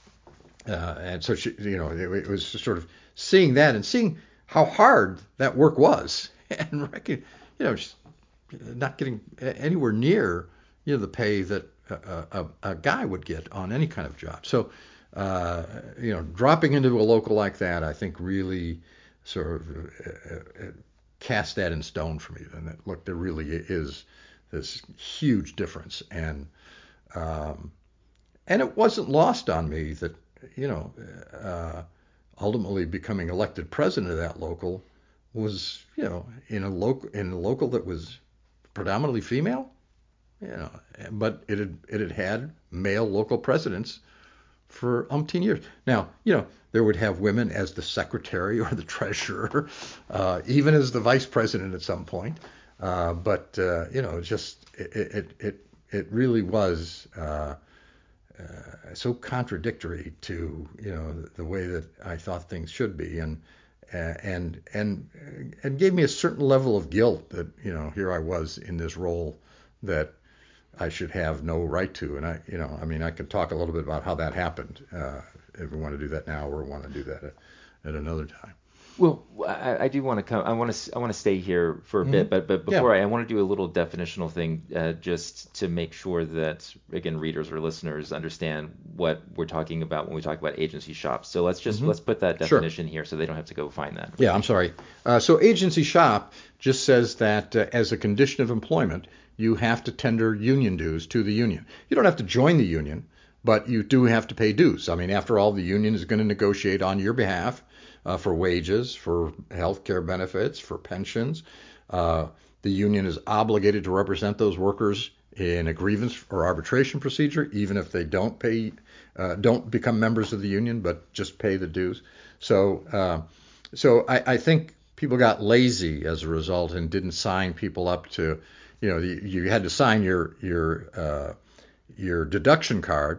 uh, and so she, you know, it, it was just sort of seeing that and seeing how hard that work was, and reckon, you know, just not getting anywhere near, you know, the pay that a, a, a guy would get on any kind of job. So, uh, you know, dropping into a local like that, I think really sort of uh, uh, cast that in stone for me. And that, look, there really is this huge difference, and um, and it wasn't lost on me that, you know, uh, ultimately becoming elected president of that local was, you know, in a local in a local that was predominantly female, you know, but it had it had had male local presidents for umpteen years. Now, you know, there would have women as the secretary or the treasurer, uh, even as the vice president at some point. Uh, but uh, you know, just it it it, it really was uh, uh, so contradictory to, you know, the, the way that I thought things should be, and uh, and and and gave me a certain level of guilt that, you know, here I was in this role that I should have no right to. And I, you know, I mean, I could talk a little bit about how that happened, uh, if we want to do that now or want to do that at, at another time. Well, I, I do want to come. I want to. I want to stay here for a Mm-hmm. bit, but but before Yeah. I, I want to do a little definitional thing, uh, just to make sure that, again, readers or listeners understand what we're talking about when we talk about agency shops. So let's just Mm-hmm. let's put that Sure. definition here, so they don't have to go find that. Yeah, I'm sorry. Uh, so agency shop just says that uh, as a condition of employment, you have to tender union dues to the union. You don't have to join the union, but you do have to pay dues. I mean, after all, the union is going to negotiate on your behalf uh, for wages, for health care benefits, for pensions. Uh, the union is obligated to represent those workers in a grievance or arbitration procedure, even if they don't pay, uh, don't become members of the union, but just pay the dues. So, uh, so I, I think people got lazy as a result and didn't sign people up to, you know, you, you had to sign your your uh, your deduction card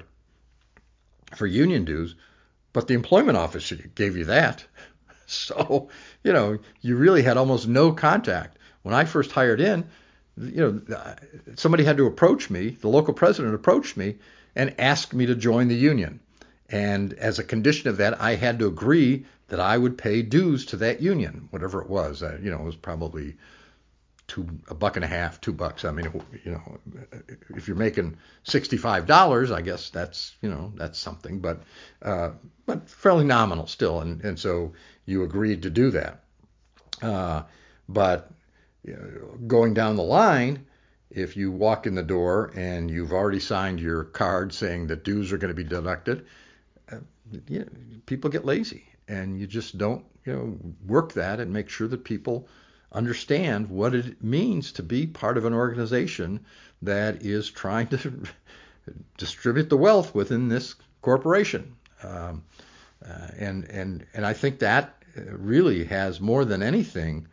for union dues, but the employment office gave you that. So, you know, you really had almost no contact. When I first hired in, you know, somebody had to approach me, the local president approached me and asked me to join the union. And as a condition of that, I had to agree that I would pay dues to that union, whatever it was. Uh, you know, it was probably two, a buck and a half, two bucks. I mean, you know, if you're making sixty-five dollars, I guess that's, you know, that's something, but, uh, but fairly nominal still. And, and so you agreed to do that. Uh, but you know, going down the line, if you walk in the door and you've already signed your card saying that dues are going to be deducted, uh, you know, people get lazy, and you just don't, you know, work that and make sure that people understand what it means to be part of an organization that is trying to distribute the wealth within this corporation. Um, uh, and and and I think that really has, more than anything,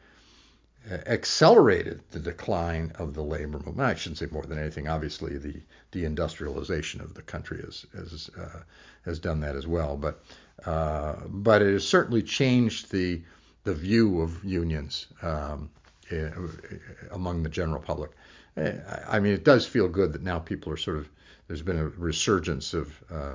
accelerated the decline of the labor movement. I shouldn't say more than anything. Obviously, the deindustrialization of the country has has uh, has done that as well. But uh, but it has certainly changed the the view of unions um, among the general public. I mean, it does feel good that now people are sort of, there's been a resurgence of uh,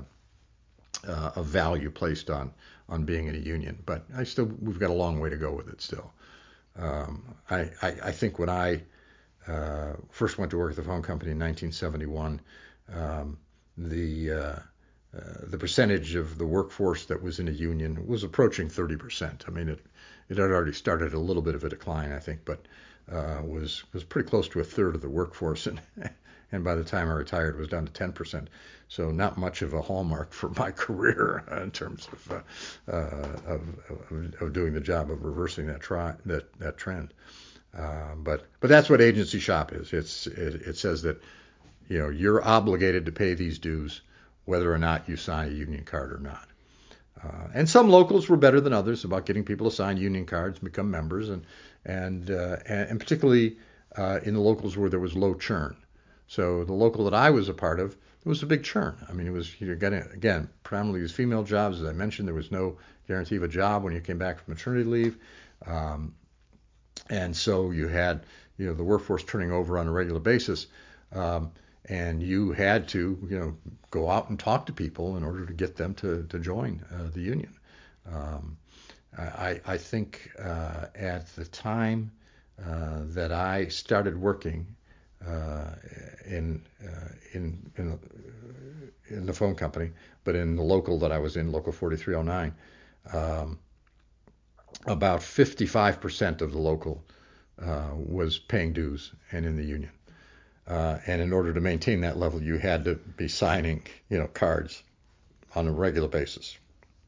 uh, of value placed on on being in a union. But I still, we've got a long way to go with it still. Um, I, I, I think when I uh, first went to work at the phone company in nineteen seventy-one, um, the uh, uh, the percentage of the workforce that was in a union was approaching thirty percent. I mean, it it had already started a little bit of a decline, I think, but uh, was was pretty close to a third of the workforce, and and by the time I retired, it was down to ten percent. So not much of a hallmark for my career in terms of uh, uh, of, of, of doing the job of reversing that tri- that that trend. Uh, but but that's what agency shop is. It's it, it says that, you know, you're obligated to pay these dues whether or not you sign a union card or not. Uh, and some locals were better than others about getting people to sign union cards and become members, and and uh, and, and particularly uh, in the locals where there was low churn. So the local that I was a part of, there was a big churn. I mean, it was, you're getting, again, primarily these female jobs. As I mentioned, there was no guarantee of a job when you came back from maternity leave. Um, and so you had, you know, the workforce turning over on a regular basis. Um, and you had to, you know, go out and talk to people in order to get them to, to join uh, the union. Um, I, I think uh, at the time uh, that I started working uh, in, uh, in in in the phone company, but in the local that I was in, Local forty-three oh nine, um, about fifty-five percent of the local uh, was paying dues and in the union. Uh, and in order to maintain that level, you had to be signing, you know, cards on a regular basis.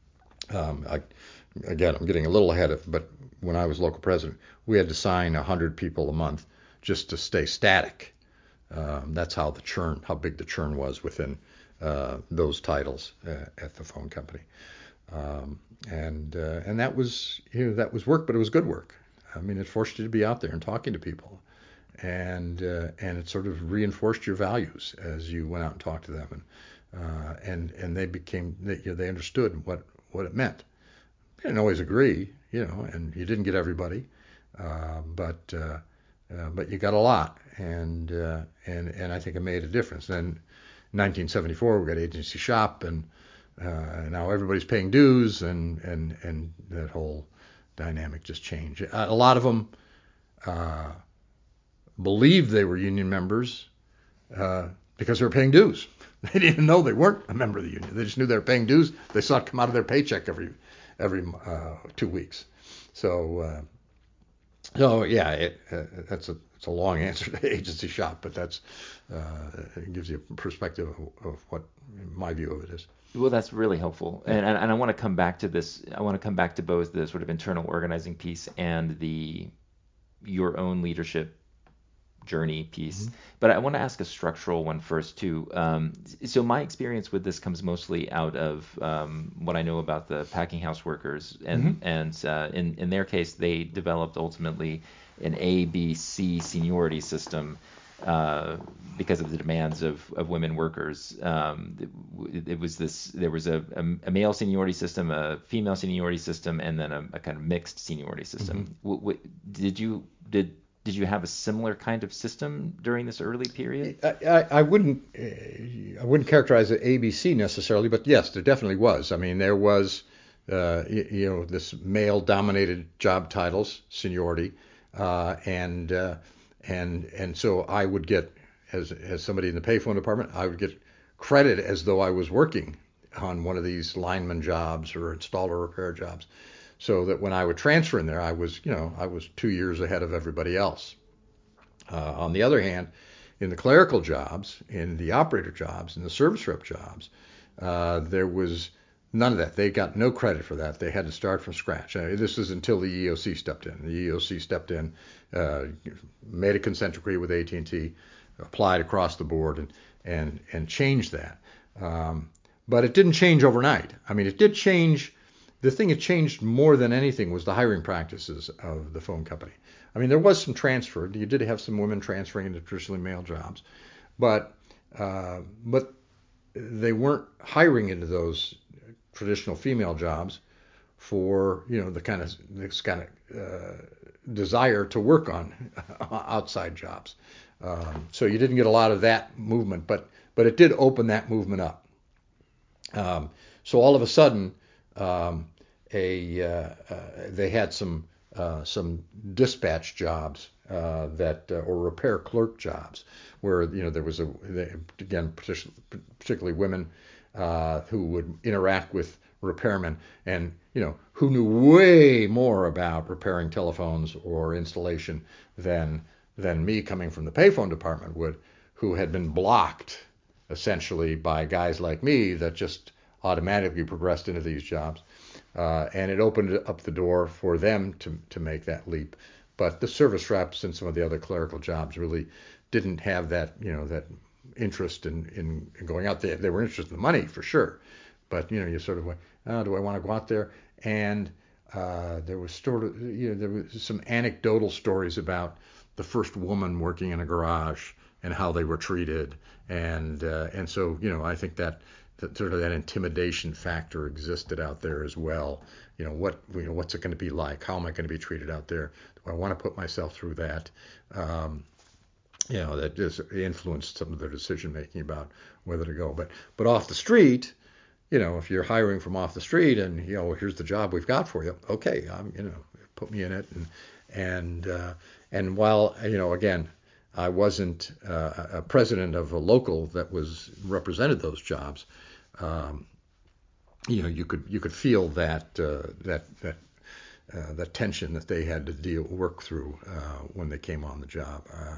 Um, I, again, I'm getting a little ahead of, but when I was local president, we had to sign one hundred people a month just to stay static. Um, that's how the churn, how big the churn was within uh, those titles uh, at the phone company. Um, and uh, and that was, you know, that was work, but it was good work. I mean, it forced you to be out there and talking to people, and uh, and it sort of reinforced your values as you went out and talked to them, and uh, and and they became, they, you know, they understood what what it meant. They didn't always agree, you know, and you didn't get everybody, uh, but uh, uh, but you got a lot, and uh, and and I think it made a difference. Then in nineteen seventy-four we got agency shop, and uh, now everybody's paying dues, and and and that whole dynamic just changed. A lot of them uh, believed they were union members uh, because they were paying dues. They didn't even know they weren't a member of the union. They just knew they were paying dues. They saw it come out of their paycheck every every uh, two weeks. So, uh, so yeah, it, uh, that's a it's a long answer to agency shop, but that's uh, it gives you a perspective of, of what my view of it is. Well, that's really helpful, and, and and I want to come back to this. I want to come back to both the sort of internal organizing piece and the your own leadership journey piece. Mm-hmm. But I want to ask a structural one first too. Um, so my experience with this comes mostly out of um, what I know about the packing house workers, and Mm-hmm. and uh, in in their case, they developed ultimately an A, B, C seniority system. Uh, because of the demands of, of women workers, um, it, it was this. There was a, a, a male seniority system, a female seniority system, and then a, a kind of mixed seniority system. Mm-hmm. W- w- did you did did you have a similar kind of system during this early period? I, I, I wouldn't I wouldn't characterize it A B C necessarily, but yes, there definitely was. I mean, there was uh, you, you know, this male-dominated job titles, seniority, uh, and uh, and and so I would get, as as somebody in the payphone department, I would get credit as though I was working on one of these lineman jobs or installer repair jobs, so that when I would transfer in there, I was, you know, I was two years ahead of everybody else. Uh, on the other hand, in the clerical jobs, in the operator jobs, in the service rep jobs, uh, there was None of that. They got no credit for that. They had to start from scratch. Uh, this is until the E O C stepped in. The E O C stepped in, uh, made a consent decree with A T and T, applied across the board, and and and changed that. Um, but it didn't change overnight. I mean, it did change. The thing that changed more than anything was the hiring practices of the phone company. I mean, there was some transfer. You did have some women transferring into traditionally male jobs, but uh, but they weren't hiring into those traditional female jobs for, you know, the kind of this kind of uh, desire to work on outside jobs. Um, so you didn't get a lot of that movement, but but it did open that movement up. Um, so all of a sudden, um, a uh, uh, they had some uh, some dispatch jobs uh, that uh, or repair clerk jobs where, you know, there was a they, again particularly women uh, who would interact with repairmen, and, you know, who knew way more about repairing telephones or installation than than me coming from the payphone department would, who had been blocked essentially by guys like me that just automatically progressed into these jobs. Uh, and it opened up the door for them to, to make that leap. But the service reps and some of the other clerical jobs really didn't have that, you know, that interest in, in, in going out there. They were interested in the money for sure. But, you know, you sort of went, oh, do I want to go out there? And uh, there was sort of, you know, there was some anecdotal stories about the first woman working in a garage and how they were treated. And uh, and so, you know, I think that, that sort of that intimidation factor existed out there as well. You know, what you know, what's it going to be like? How am I going to be treated out there? Do I want to put myself through that? Um, you know, that just influenced some of their decision making about whether to go. But but off the street, you know, if you're hiring from off the street and, you know, here's the job we've got for you. Okay, I'm, you know, put me in it. And and uh, and while, you know, again, I wasn't uh, a president of a local that was represented those jobs. Um, you know, you could you could feel that uh, that that uh, that tension that they had to deal work through uh, when they came on the job. Uh,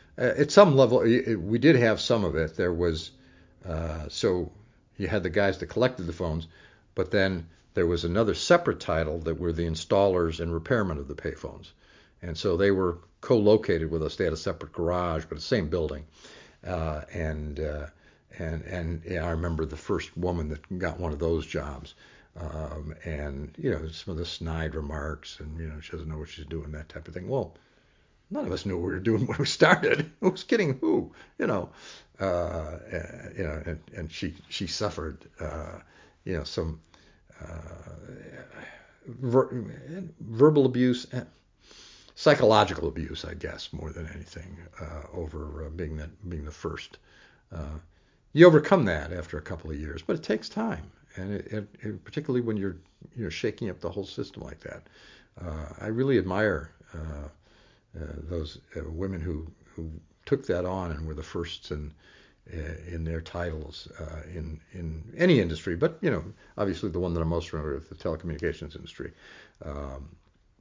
at some level, we did have some of it. There was uh, so you had the guys that collected the phones, but then there was another separate title that were the installers and repairmen of the payphones, and so they were co-located with us. They had a separate garage, but the same building. Uh, and uh, and and yeah, I remember the first woman that got one of those jobs, um, and, you know, some of the snide remarks, and, you know, she doesn't know what she's doing, that type of thing. Well, none of us knew what we were doing when we started. Who was kidding who? You know, uh, you know, and, and she she suffered, uh, you know, some uh, ver- verbal abuse. Psychological abuse, I guess, more than anything, uh, over uh, being that being the first. Uh, you overcome that after a couple of years, but it takes time, and it, it, it, particularly when you're you know shaking up the whole system like that. Uh, I really admire uh, uh, those uh, women who who took that on and were the firsts in uh, in their titles uh, in in any industry, but, you know, obviously the one that I'm most familiar with, the telecommunications industry. Um,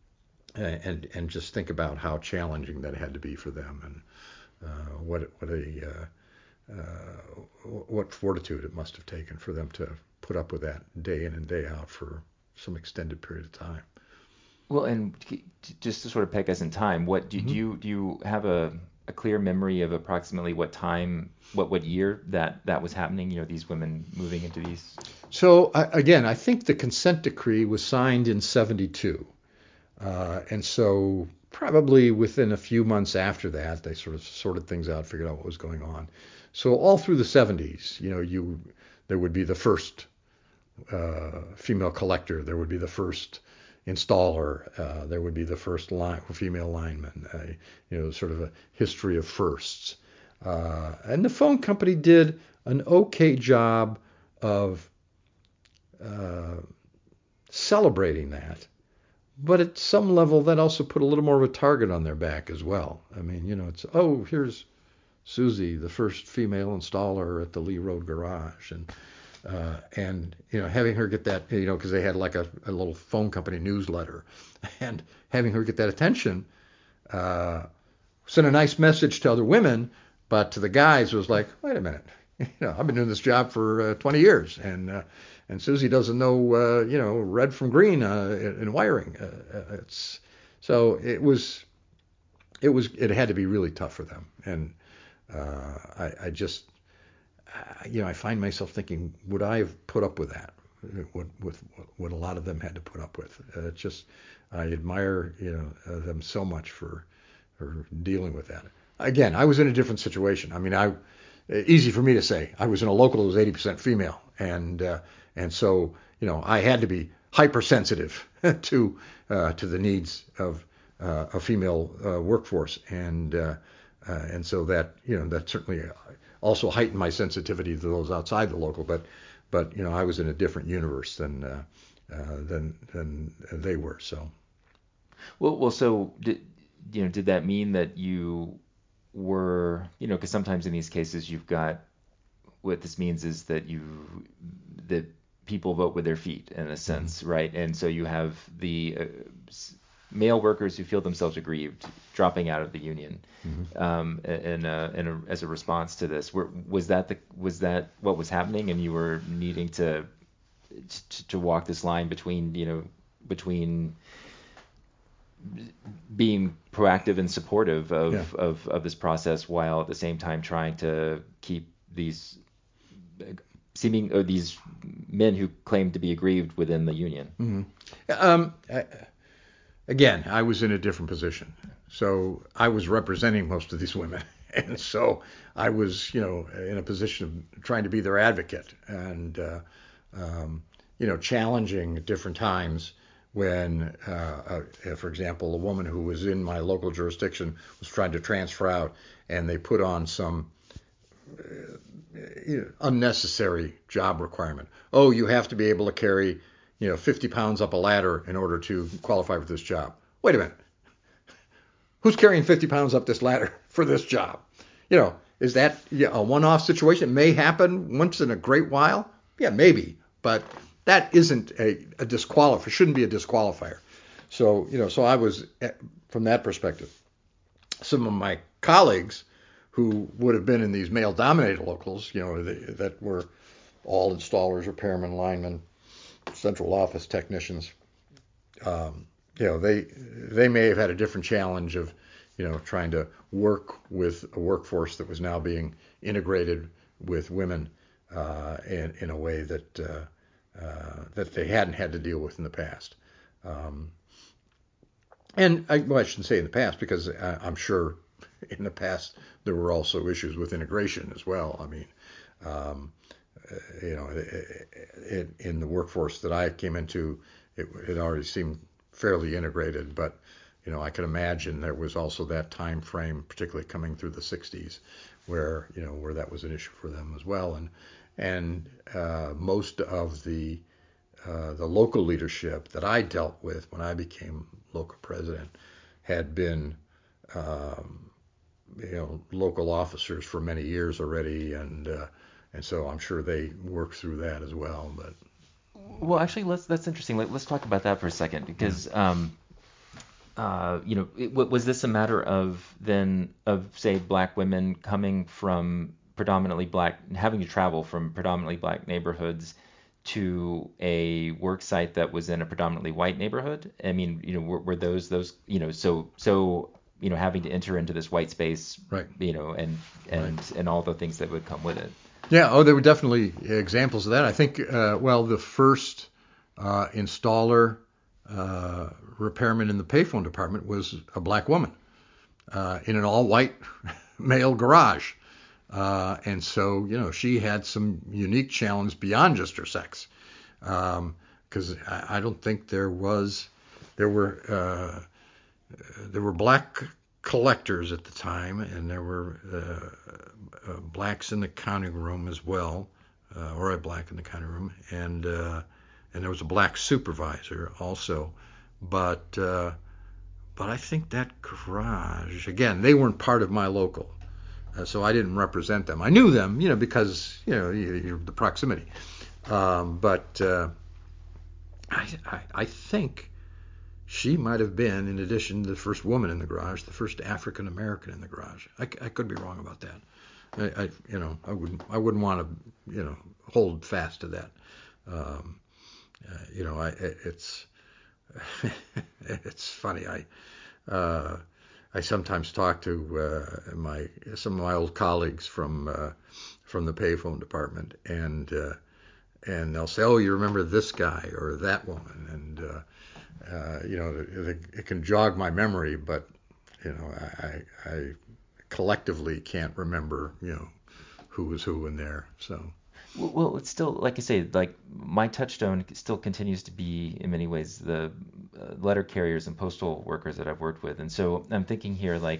and and just think about how challenging that had to be for them, and uh, what what a uh, uh, what fortitude it must have taken for them to put up with that day in and day out for some extended period of time. Well, and just to sort of peg us in time, what do, do Mm-hmm. you do you have a, a clear memory of approximately what time, what what year that that was happening? You know, these women moving into these. So I, again, I think the consent decree was signed in seventy-two. Uh, and so probably within a few months after that, they sort of sorted things out, figured out what was going on. So all through the seventies, you know, you there would be the first uh, female collector, there would be the first installer, uh, there would be the first line, female lineman, uh, you know, sort of a history of firsts. Uh, and the phone company did an okay job of uh, celebrating that. But at some level, that also put a little more of a target on their back as well. I mean, you know, it's, oh, here's Susie, the first female installer at the Lee Road Garage, and uh, and you know, having her get that, you know, because they had like a, a little phone company newsletter, and having her get that attention uh, sent a nice message to other women, but to the guys it was like, wait a minute, You know, I've been doing this job for uh, twenty years, and uh, and Susie doesn't know, uh, you know, red from green uh, in, in wiring. Uh, uh, it's so it was, it was, it had to be really tough for them, and uh, I, I just, I, you know, I find myself thinking, would I have put up with that? What, with what a lot of them had to put up with. Uh, it's just, I admire, you know, uh, them so much for, for dealing with that. Again, I was in a different situation. I mean, I, easy for me to say. I was in a local that was eighty percent female, and uh, and so, you know, I had to be hypersensitive to uh, to the needs of uh, a female uh, workforce, and uh, uh, and so that, you know, that certainly also heightened my sensitivity to those outside the local. But but you know, I was in a different universe than uh, uh, than than they were. So Well, well, so did you know? Did that mean that you were, you know, because sometimes in these cases you've got, what this means is that you that people vote with their feet in a sense, mm-hmm. right? And so you have the uh, male workers who feel themselves aggrieved dropping out of the union, Mm-hmm. um, and uh, and a, as a response to this, were, was that the was that what was happening, and you were needing to to, to walk this line between, you know, between being proactive and supportive of, Yeah. of, of this process while at the same time trying to keep these seeming or these men who claim to be aggrieved within the union. Mm-hmm. Um, I, again, I was in a different position, so I was representing most of these women, and so I was, you know, in a position of trying to be their advocate, and uh, um, you know, challenging at different times when, uh, uh, for example, a woman who was in my local jurisdiction was trying to transfer out, and they put on some uh, you know, unnecessary job requirement. Oh, you have to be able to carry, you know, fifty pounds up a ladder in order to qualify for this job. Wait a minute. Who's carrying fifty pounds up this ladder for this job? You know, is that, yeah, a one-off situation? It may happen once in a great while. Yeah, maybe, but that isn't a, a disqualifier. Shouldn't be a disqualifier. So, you know, so I was, from that perspective. Some of my colleagues who would have been in these male-dominated locals, you know, they, that were all installers, repairmen, linemen, central office technicians, um, you know, they they may have had a different challenge of, you know, trying to work with a workforce that was now being integrated with women uh, in, in a way that uh, uh, that they hadn't had to deal with in the past. Um, and I, well, I shouldn't say in the past, because I, I'm sure in the past there were also issues with integration as well. I mean, um, you know, it, it, in the workforce that I came into, it, it already seemed fairly integrated, but you know, I can imagine there was also that time frame, particularly coming through the sixties, where, you know, where that was an issue for them as well. And and uh, most of the uh, the local leadership that I dealt with when I became local president had been um, you know, local officers for many years already, and uh, and so I'm sure they worked through that as well. But Well, actually, let's that's interesting. Let, let's talk about that for a second, because um, uh, you know, it, was this a matter of then of say black women coming from predominantly black, having to travel from predominantly black neighborhoods to a work site that was in a predominantly white neighborhood? I mean, you know, were, were those those you know, so so you know, having to enter into this white space, right, you know, and and right. and all the things that would come with it. Yeah, oh, there were definitely examples of that. I think, uh, well, the first uh, installer uh, repairman in the payphone department was a black woman uh, in an all-white male garage. Uh, and so, you know, she had some unique challenge beyond just her sex, because um, I, I don't think there was, there were, uh, there were black collectors at the time, and there were uh, uh, blacks in the counting room as well, uh, or a black in the counting room, and uh, and there was a black supervisor also, but uh, but I think that garage, again, they weren't part of my local. Uh, so I didn't represent them. I knew them, you know, because, you know, you, you're the proximity. Um, but uh, I, I, I think she might have been, in addition to the first woman in the garage, the first African American in the garage. I, I could be wrong about that. I, I you know I wouldn't I wouldn't want to you know hold fast to that. Um, uh, you know I it's it's funny. I uh, I sometimes talk to uh, my some of my old colleagues from uh, from the payphone department, and uh, and they'll say, "Oh, you remember this guy or that woman?" And uh, uh, you know, it, it can jog my memory, but you know, I, I collectively can't remember, you know, who was who in there. So Well, well, it's still, like I say, like my touchstone still continues to be in many ways the uh, letter carriers and postal workers that I've worked with. And so I'm thinking here, like,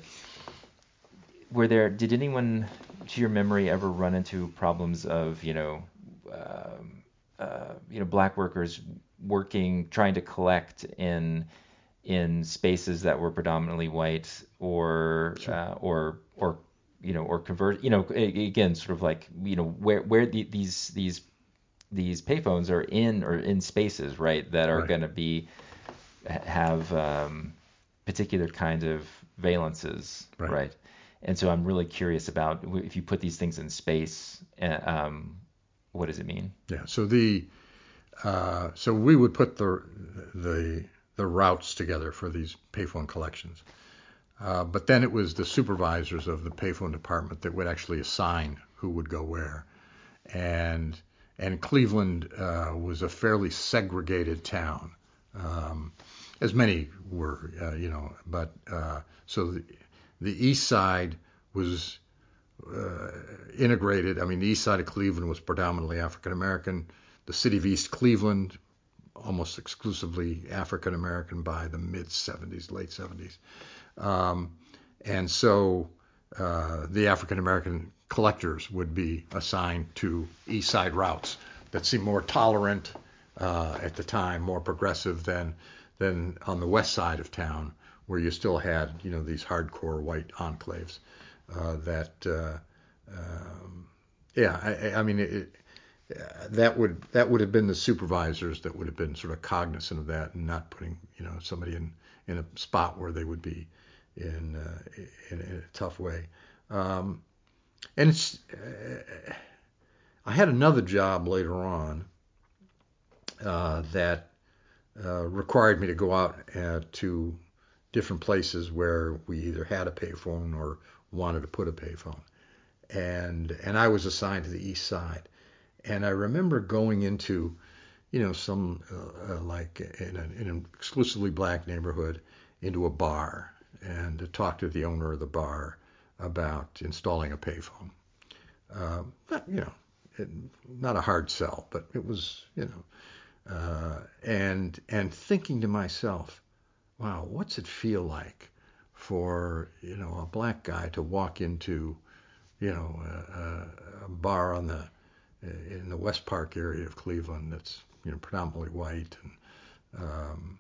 were there, did anyone, to your memory, ever run into problems of, you know, um, uh, you know, black workers working, trying to collect in in spaces that were predominantly white, or sure, uh, or or you know, or convert, you know, a- again, sort of like, you know, where where the, these these these payphones are in, or in spaces, right, that are right, going to be have um, particular kinds of valences, right, right? And so I'm really curious about, if you put these things in space, uh, um, what does it mean? yeah. So the uh, so we would put the the the routes together for these payphone collections. Uh, but then it was the supervisors of the payphone department that would actually assign who would go where. And and Cleveland uh, was a fairly segregated town, um, as many were, uh, you know. But uh, so the, the east side was uh, integrated. I mean, the east side of Cleveland was predominantly African American. The city of East Cleveland, almost exclusively African American by the mid seventies, late seventies. Um, and so uh, the African American collectors would be assigned to East Side routes that seemed more tolerant uh, at the time, more progressive than than on the west side of town, where you still had, you know, these hardcore white enclaves. Uh, that uh, um, yeah, I, I mean, it, that would that would have been the supervisors that would have been sort of cognizant of that, and not putting, you know, somebody in in a spot where they would be in uh, in, in a tough way. Um, and it's uh, I had another job later on uh, that uh, required me to go out uh, to different places where we either had a payphone or wanted to put a payphone, and and I was assigned to the east side. And I remember going into, you know, some uh, uh, like in, a, in an exclusively black neighborhood, into a bar, and to talk to the owner of the bar about installing a payphone. Uh, but, you know, it, not a hard sell, but it was, you know, uh, and and thinking to myself, wow, what's it feel like for, you know, a black guy to walk into, you know, a, a bar on the in the West Park area of Cleveland that's, you know, predominantly white, and um,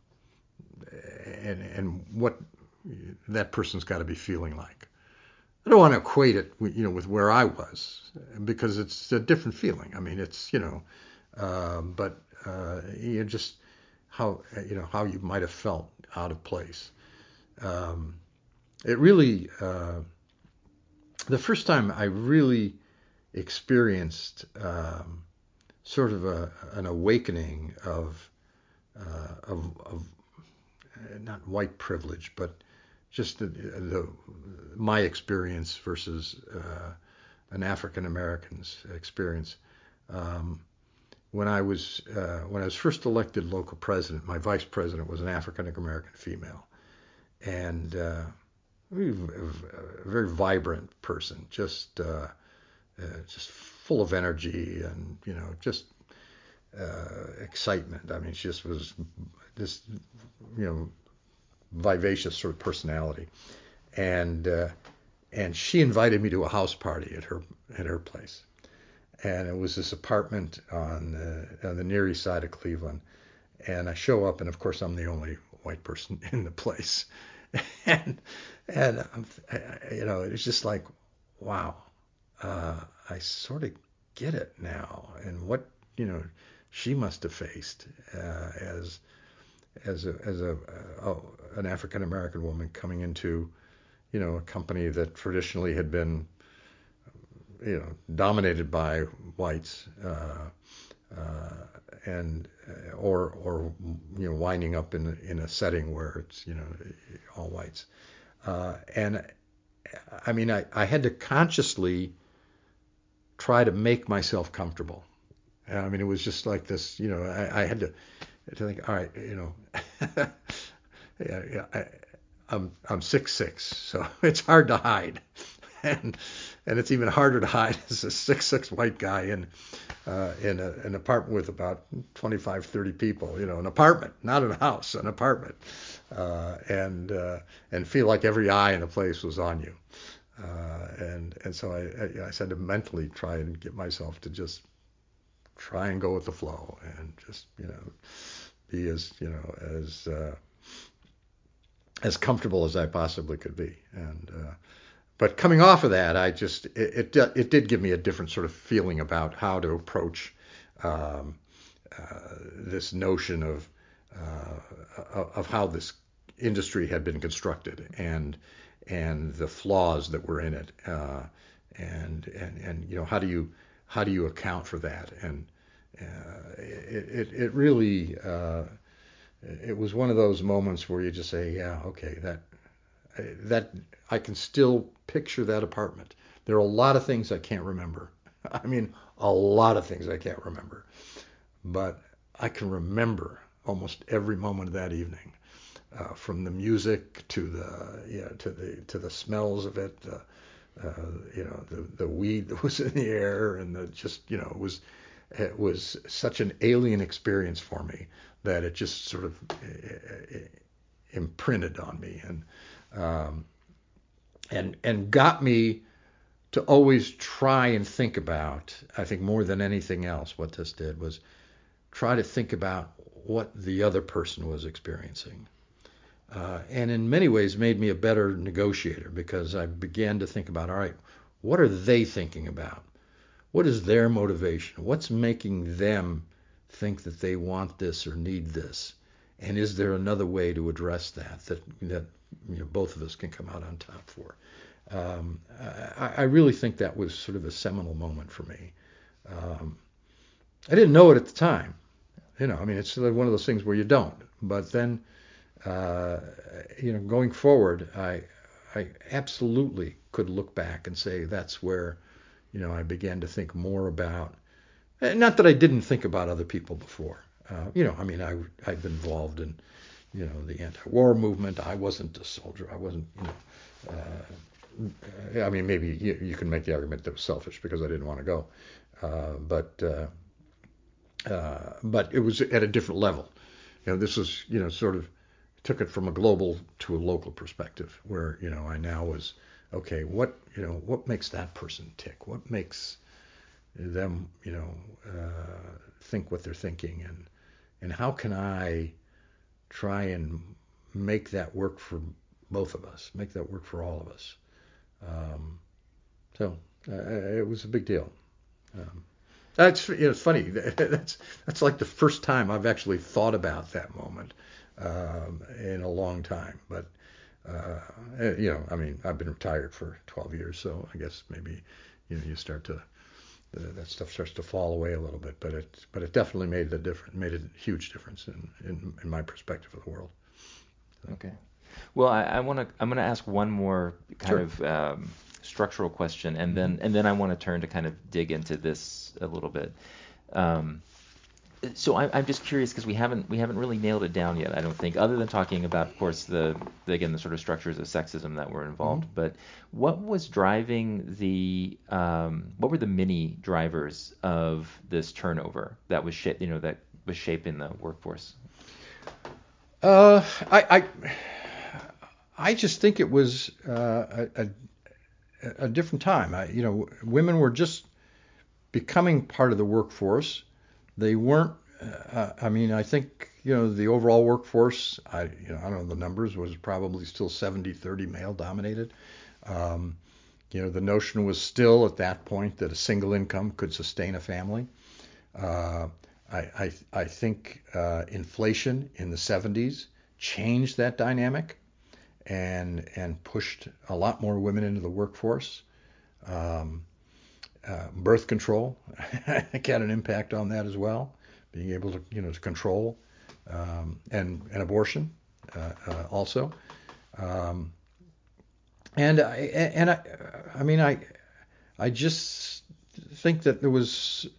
and and what that person's got to be feeling like. I don't want to equate it, you know, with where I was, because it's a different feeling. I mean, it's, you know, uh, but uh, you know, just how, you know, how you might have felt out of place. Um, it really uh, the first time I really experienced um, sort of a, an awakening of, uh, of, of not white privilege, but just the, the my experience versus uh, an African American's experience. Um, when I was uh, when I was first elected local president, my vice president was an African American female, and uh, a very vibrant person, just uh, uh, just full of energy, and, you know, just uh, excitement. I mean, she just was this, you know, vivacious sort of personality, and uh, and she invited me to a house party at her at her place, and it was this apartment on the, on the Near East Side of Cleveland, and I show up, and of course I'm the only white person in the place, and and um, you know, it's just like, wow, uh, I sort of get it now, and what, you know, she must have faced uh, as as a as a uh, an African American woman coming into, you know, a company that traditionally had been you know, dominated by whites, uh, uh, and uh, or or you know, winding up in in a setting where it's, you know, all whites. Uh, and I mean, I, I had to consciously try to make myself comfortable. I mean, it was just like this, you know, I, I had to, to think, all right, you know, yeah, yeah, I, I'm I'm six six, so it's hard to hide, and and it's even harder to hide as a six six white guy in uh, in a, an apartment with about twenty-five, thirty people, you know, an apartment, not a house, an apartment, uh, and uh, and feel like every eye in the place was on you, uh, and and so I I, I had to mentally try and get myself to just try and go with the flow and just, you know, be as, you know, as uh, as comfortable as I possibly could be. And uh, but coming off of that, I just it, it it did give me a different sort of feeling about how to approach um, uh, this notion of uh, of how this industry had been constructed and and the flaws that were in it, uh, and and and you know, how do you how do you account for that? And uh, it, it it really uh, it was one of those moments where you just say, yeah, okay, that that I can still picture that apartment. There are a lot of things I can't remember. I mean, a lot of things I can't remember, but I can remember almost every moment of that evening, uh, from the music to the yeah to the to the smells of it, uh, uh, you know, the the weed that was in the air, and the just, you know, it was it was such an alien experience for me that it just sort of uh, imprinted on me, and um, and and got me to always try and think about, I think more than anything else, what this did was try to think about what the other person was experiencing. Uh, and in many ways made me a better negotiator, because I began to think about, all right, what are they thinking about? What is their motivation? What's making them think that they want this or need this? And is there another way to address that that, that you know, both of us can come out on top for? Um, I, I really think that was sort of a seminal moment for me. Um, I didn't know it at the time. You know, I mean, it's one of those things where you don't. But then, uh, you know, going forward, I, I absolutely could look back and say that's where, you know, I began to think more about. Not that I didn't think about other people before. Uh, you know, I mean, I I'd been involved in, you know, the anti-war movement. I wasn't a soldier. I wasn't, you know. Uh, I mean, maybe you, you can make the argument that it was selfish because I didn't want to go, uh, but uh, uh, but it was at a different level. You know, this was, you know, sort of took it from a global to a local perspective, where, you know, I now was, okay, what, you know, what makes that person tick? What makes them, you know, uh, think what they're thinking, and and how can I try and make that work for both of us, make that work for all of us. Um, so uh, it was a big deal. Um, that's, you know, it's funny. That's that's like the first time I've actually thought about that moment um, in a long time. But uh, you know, I mean, I've been retired for twelve years, so I guess maybe, you know, you start to uh, that stuff starts to fall away a little bit. But it but it definitely made the difference, made a huge difference in in, in my perspective of the world. So. Okay. Well, I, I want to. I'm going to ask one more kind Sure. of um, structural question, and Mm-hmm. then and then I want to turn to kind of dig into this a little bit. Um, so I, I'm just curious, because we haven't we haven't really nailed it down yet, I don't think, other than talking about, of course, the, the again the sort of structures of sexism that were Mm-hmm. involved. But what was driving the um, what were the mini drivers of this turnover that was shaped, you know, that was shaping the workforce? Uh, I, I I just think it was uh, a, a a different time. I, you know, women were just becoming part of the workforce. They weren't. Uh, I mean, I think, you know, the overall workforce, I you know I don't know the numbers, was probably still seventy thirty male dominated. Um, you know, the notion was still at that point that a single income could sustain a family. Uh, I, I I think uh, inflation in the seventies changed that dynamic and and pushed a lot more women into the workforce. Um, uh, birth control, I think had an impact on that as well. Being able to, you know, to control um, and and abortion uh, uh, also. Um, and I and I I mean I I just think that there was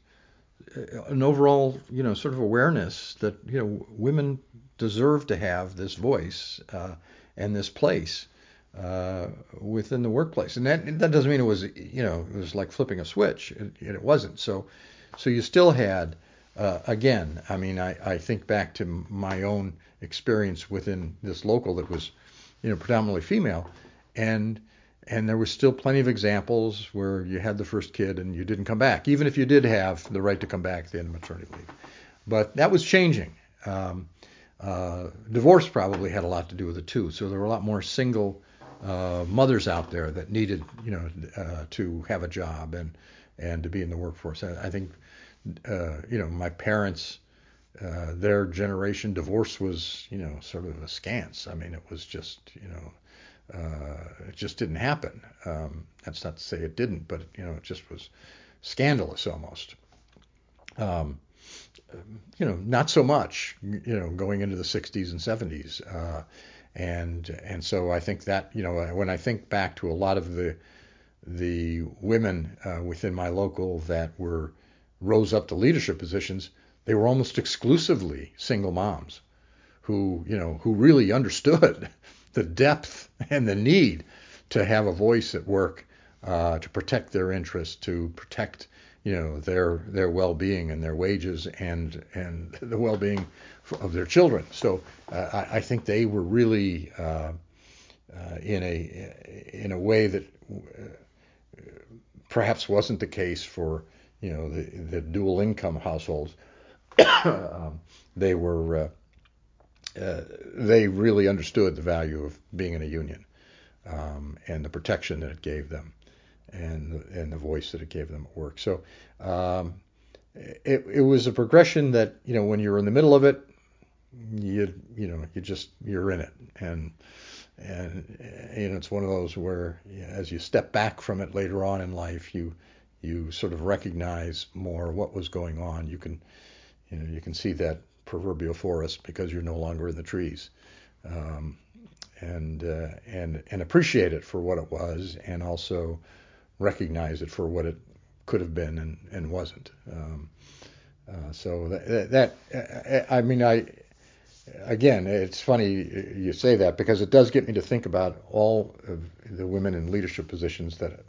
an overall, you know, sort of awareness that, you know, women deserve to have this voice uh, and this place uh, within the workplace. And that that doesn't mean it was, you know, it was like flipping a switch. It, it wasn't. So so you still had, uh, again, I mean, I, I think back to my own experience within this local that was, you know, predominantly female, and and there was still plenty of examples where you had the first kid and you didn't come back, even if you did have the right to come back at the end of maternity leave. But that was changing. Um, uh, divorce probably had a lot to do with it too. So there were a lot more single uh, mothers out there that needed, you know, uh, to have a job and and to be in the workforce. I, I think, uh, you know, my parents, uh, their generation, divorce was, you know, sort of askance. I mean, it was just, you know. Uh, it just didn't happen. Um, that's not to say it didn't, but you know, it just was scandalous almost. Um, you know, not so much. You know, going into the sixties and seventies, uh, and and so I think that, you know, when I think back to a lot of the the women uh, within my local that were rose up to leadership positions, they were almost exclusively single moms who, you know, who really understood the depth and the need to have a voice at work, uh, to protect their interests, to protect, you know, their their well-being and their wages and and the well-being of their children. So uh, I, I think they were really uh, uh, in a in a way that uh, perhaps wasn't the case for, you know, the, the dual income households. um, they were uh, uh, they really understood the value of being in a union, um, and the protection that it gave them, and and the voice that it gave them at work. So um, it it was a progression that, you know, when you're in the middle of it, you you know you just you're in it, and and you know it's one of those where, as you step back from it later on in life, you you sort of recognize more what was going on. You can you know you can see that proverbial forest because you're no longer in the trees, um, and uh, and and appreciate it for what it was, and also recognize it for what it could have been and, and wasn't. Um, uh, so that, that I mean, I again, it's funny you say that because it does get me to think about all of the women in leadership positions that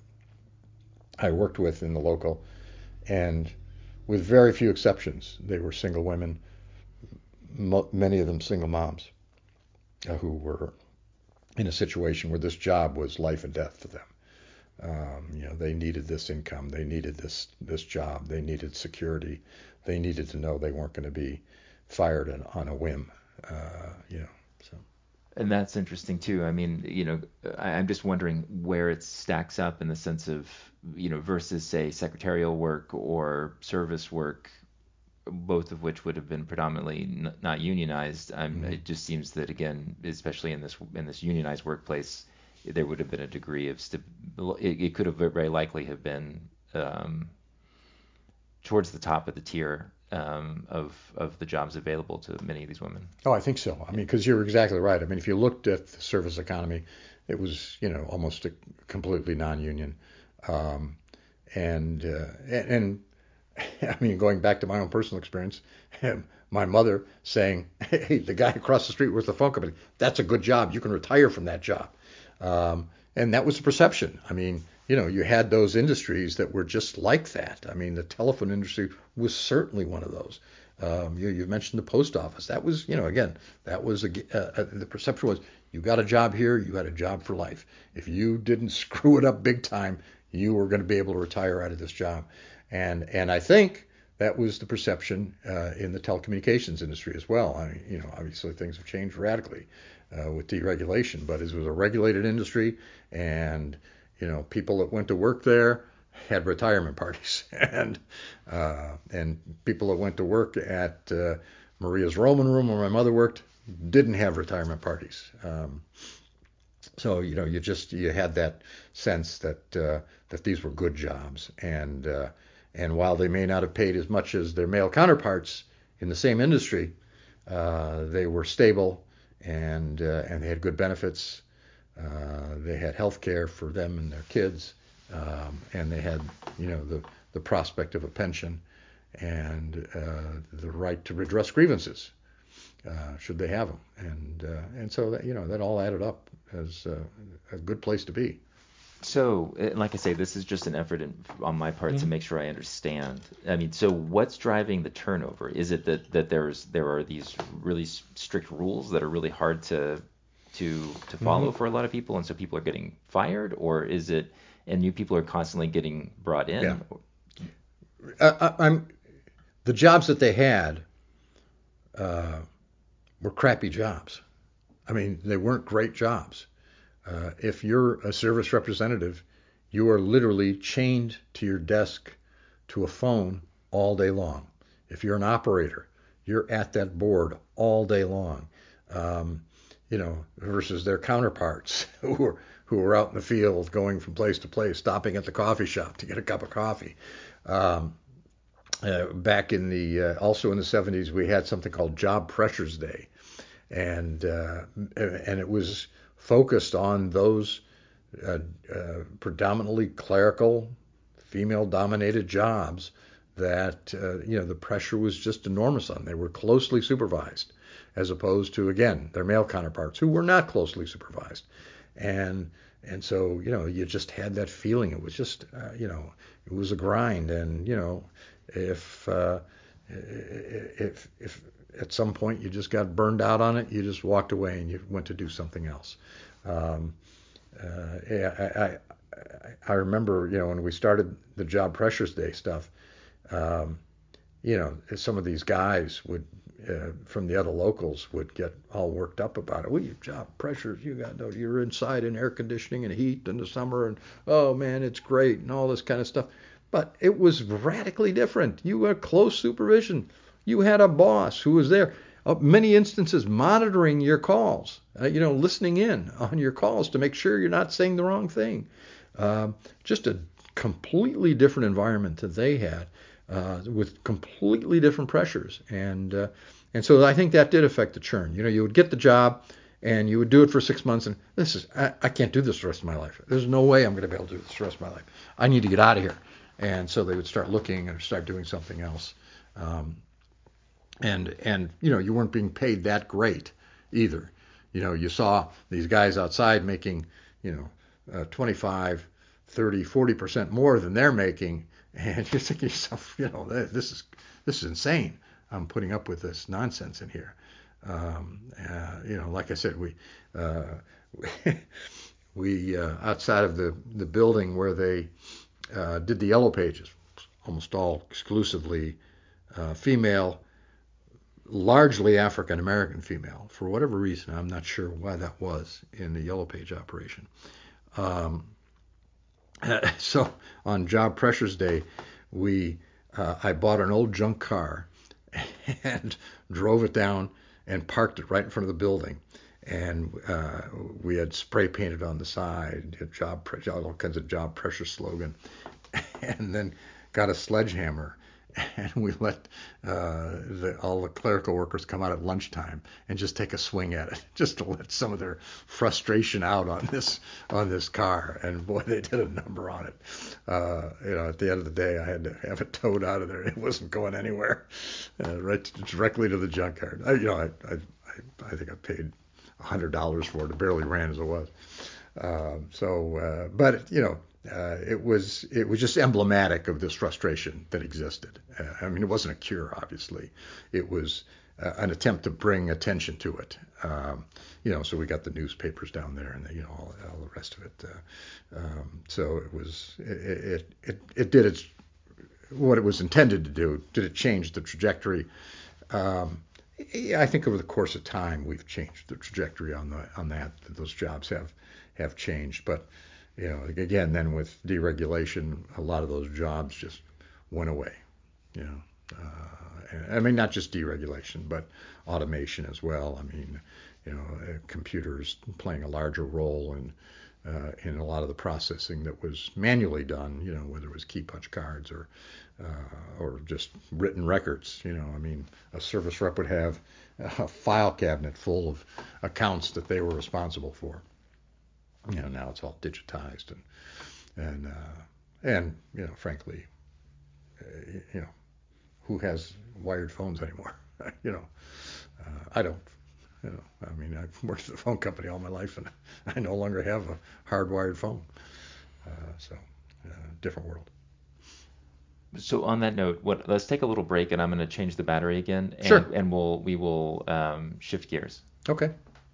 I worked with in the local, and with very few exceptions, they were single women, many of them single moms, uh, who were in a situation where this job was life and death to them. Um, you know, they needed this income, they needed this this job, they needed security, they needed to know they weren't going to be fired on, on a whim. Uh, you know, so. And that's interesting too. I mean, you know, I, I'm just wondering where it stacks up in the sense of, you know, versus say secretarial work or service work, both of which would have been predominantly n- not unionized. Um, Mm-hmm. It just seems that again, especially in this in this unionized workplace, there would have been a degree of st- it, it could have very likely have been um, towards the top of the tier um, of of the jobs available to many of these women. Oh, I think so. I mean, because you're exactly right. I mean, if you looked at the service economy, it was, you know, almost a completely non-union, um, and uh, and, and I mean, going back to my own personal experience, my mother saying, "Hey, the guy across the street works the phone company. That's a good job. You can retire from that job." Um, and that was the perception. I mean, you know, you had those industries that were just like that. I mean, the telephone industry was certainly one of those. Um, you, you mentioned the post office. That was, you know, again, that was a, uh, the perception was you got a job here, you had a job for life. If you didn't screw it up big time, you were going to be able to retire out of this job. And and I think that was the perception uh, in the telecommunications industry as well. I mean, you know, obviously things have changed radically uh, with deregulation, but it was a regulated industry, and you know, people that went to work there had retirement parties, and uh, and people that went to work at uh, Maria's Roman Room where my mother worked didn't have retirement parties. Um, So you know, you just you had that sense that uh, that these were good jobs, and uh, and while they may not have paid as much as their male counterparts in the same industry, uh, they were stable, and uh, and they had good benefits. Uh, they had health care for them and their kids, um, and they had you know the the prospect of a pension and uh, the right to redress grievances uh, should they have them, and uh, and so that, you know that all added up as uh, a good place to be. So, and like I say, this is just an effort in, on my part to Mm-hmm. make sure I understand. I mean, so what's driving the turnover? Is it that that there's there are these really s- strict rules that are really hard to to to Mm-hmm. follow for a lot of people, and so people are getting fired, or is it and new people are constantly getting brought Yeah, in? I, I, I'm the jobs that they had uh, were crappy jobs. I mean, they weren't great jobs. Uh, if you're a service representative, you are literally chained to your desk to a phone all day long. If you're an operator, you're at that board all day long. Um, you know, versus their counterparts who are who are out in the field, going from place to place, stopping at the coffee shop to get a cup of coffee. Um, uh, back in the uh, also in the seventies, we had something called Job Pressures Day, and uh, and it was focused on those uh, uh, predominantly clerical, female-dominated jobs that uh, you know the pressure was just enormous on. They were closely supervised, as opposed to again their male counterparts who were not closely supervised, and and so you know you just had that feeling. It was just uh, you know it was a grind, and you know if uh, if if at some point you just got burned out on it, you just walked away and you went to do something else. Um, uh, yeah, I, I I remember, you know, when we started the Job Pressures Day stuff, um, you know, some of these guys would, uh, from the other locals, would get all worked up about it. Well, your job pressures, you got, no, you're inside in air conditioning and heat in the summer, and oh man, it's great, and all this kind of stuff. But it was radically different. You had close supervision. You had a boss who was there. Uh, many instances monitoring your calls, uh, you know, listening in on your calls to make sure you're not saying the wrong thing. Um, just a completely different environment that they had, uh, with completely different pressures, and uh, and so I think that did affect the churn. You know, you would get the job, and you would do it for six months, and this is I, I can't do this the rest of my life. There's no way I'm going to be able to do this the rest of my life. I need to get out of here, and so they would start looking or start doing something else. Um, and and you know, you weren't being paid that great either. You know, you saw these guys outside making, you know, uh, twenty-five, thirty, forty percent more than they're making, and you're thinking to yourself, you know, this is this is insane. I'm putting up with this nonsense in here. Um, uh, you know, like I said, we uh, we uh, outside of the the building where they uh, did the yellow pages, almost all exclusively uh, female, largely African American female. For whatever reason, I'm not sure why that was in the Yellow Page operation. Um, so on Job Pressures Day, we uh, I bought an old junk car and drove it down and parked it right in front of the building. And uh, we had spray painted on the side, job pre- all kinds of job pressure slogan, and then got a sledgehammer, and we let uh, the, all the clerical workers come out at lunchtime and just take a swing at it, just to let some of their frustration out on this on this car. And boy, they did a number on it. Uh, you know, at the end of the day, I had to have it towed out of there. It wasn't going anywhere, uh, right directly to the junkyard. I, you know, I, I I think I paid a hundred dollars for it. It barely ran as it was. Um, so, uh, but you know, uh, it was it was just emblematic of this frustration that existed. Uh, I mean, it wasn't a cure, obviously. It was uh, an attempt to bring attention to it. Um, you know, so we got the newspapers down there, and the, you know all, all the rest of it. Uh, um, so it was it, it it it did its what it was intended to do. Did it change the trajectory? Um, I think over the course of time, we've changed the trajectory on the on that. Those jobs have have changed, but you know, again, then with deregulation, a lot of those jobs just went away. You know, Uh, I mean, not just deregulation, but automation as well. I mean, you know, uh, computers playing a larger role in uh, in a lot of the processing that was manually done. You know, whether it was key punch cards or uh, or just written records. You know, I mean, a service rep would have a file cabinet full of accounts that they were responsible for. You know, now it's all digitized and and uh, and you know, frankly, uh, you know, who has wired phones anymore? you know, uh, I don't. You know, I mean, I've worked at a phone company all my life, and I no longer have a hardwired phone. Uh, so, uh, different world. So on that note, what let's take a little break, and I'm going to change the battery again, Sure. and and we'll we will um, shift gears. Okay.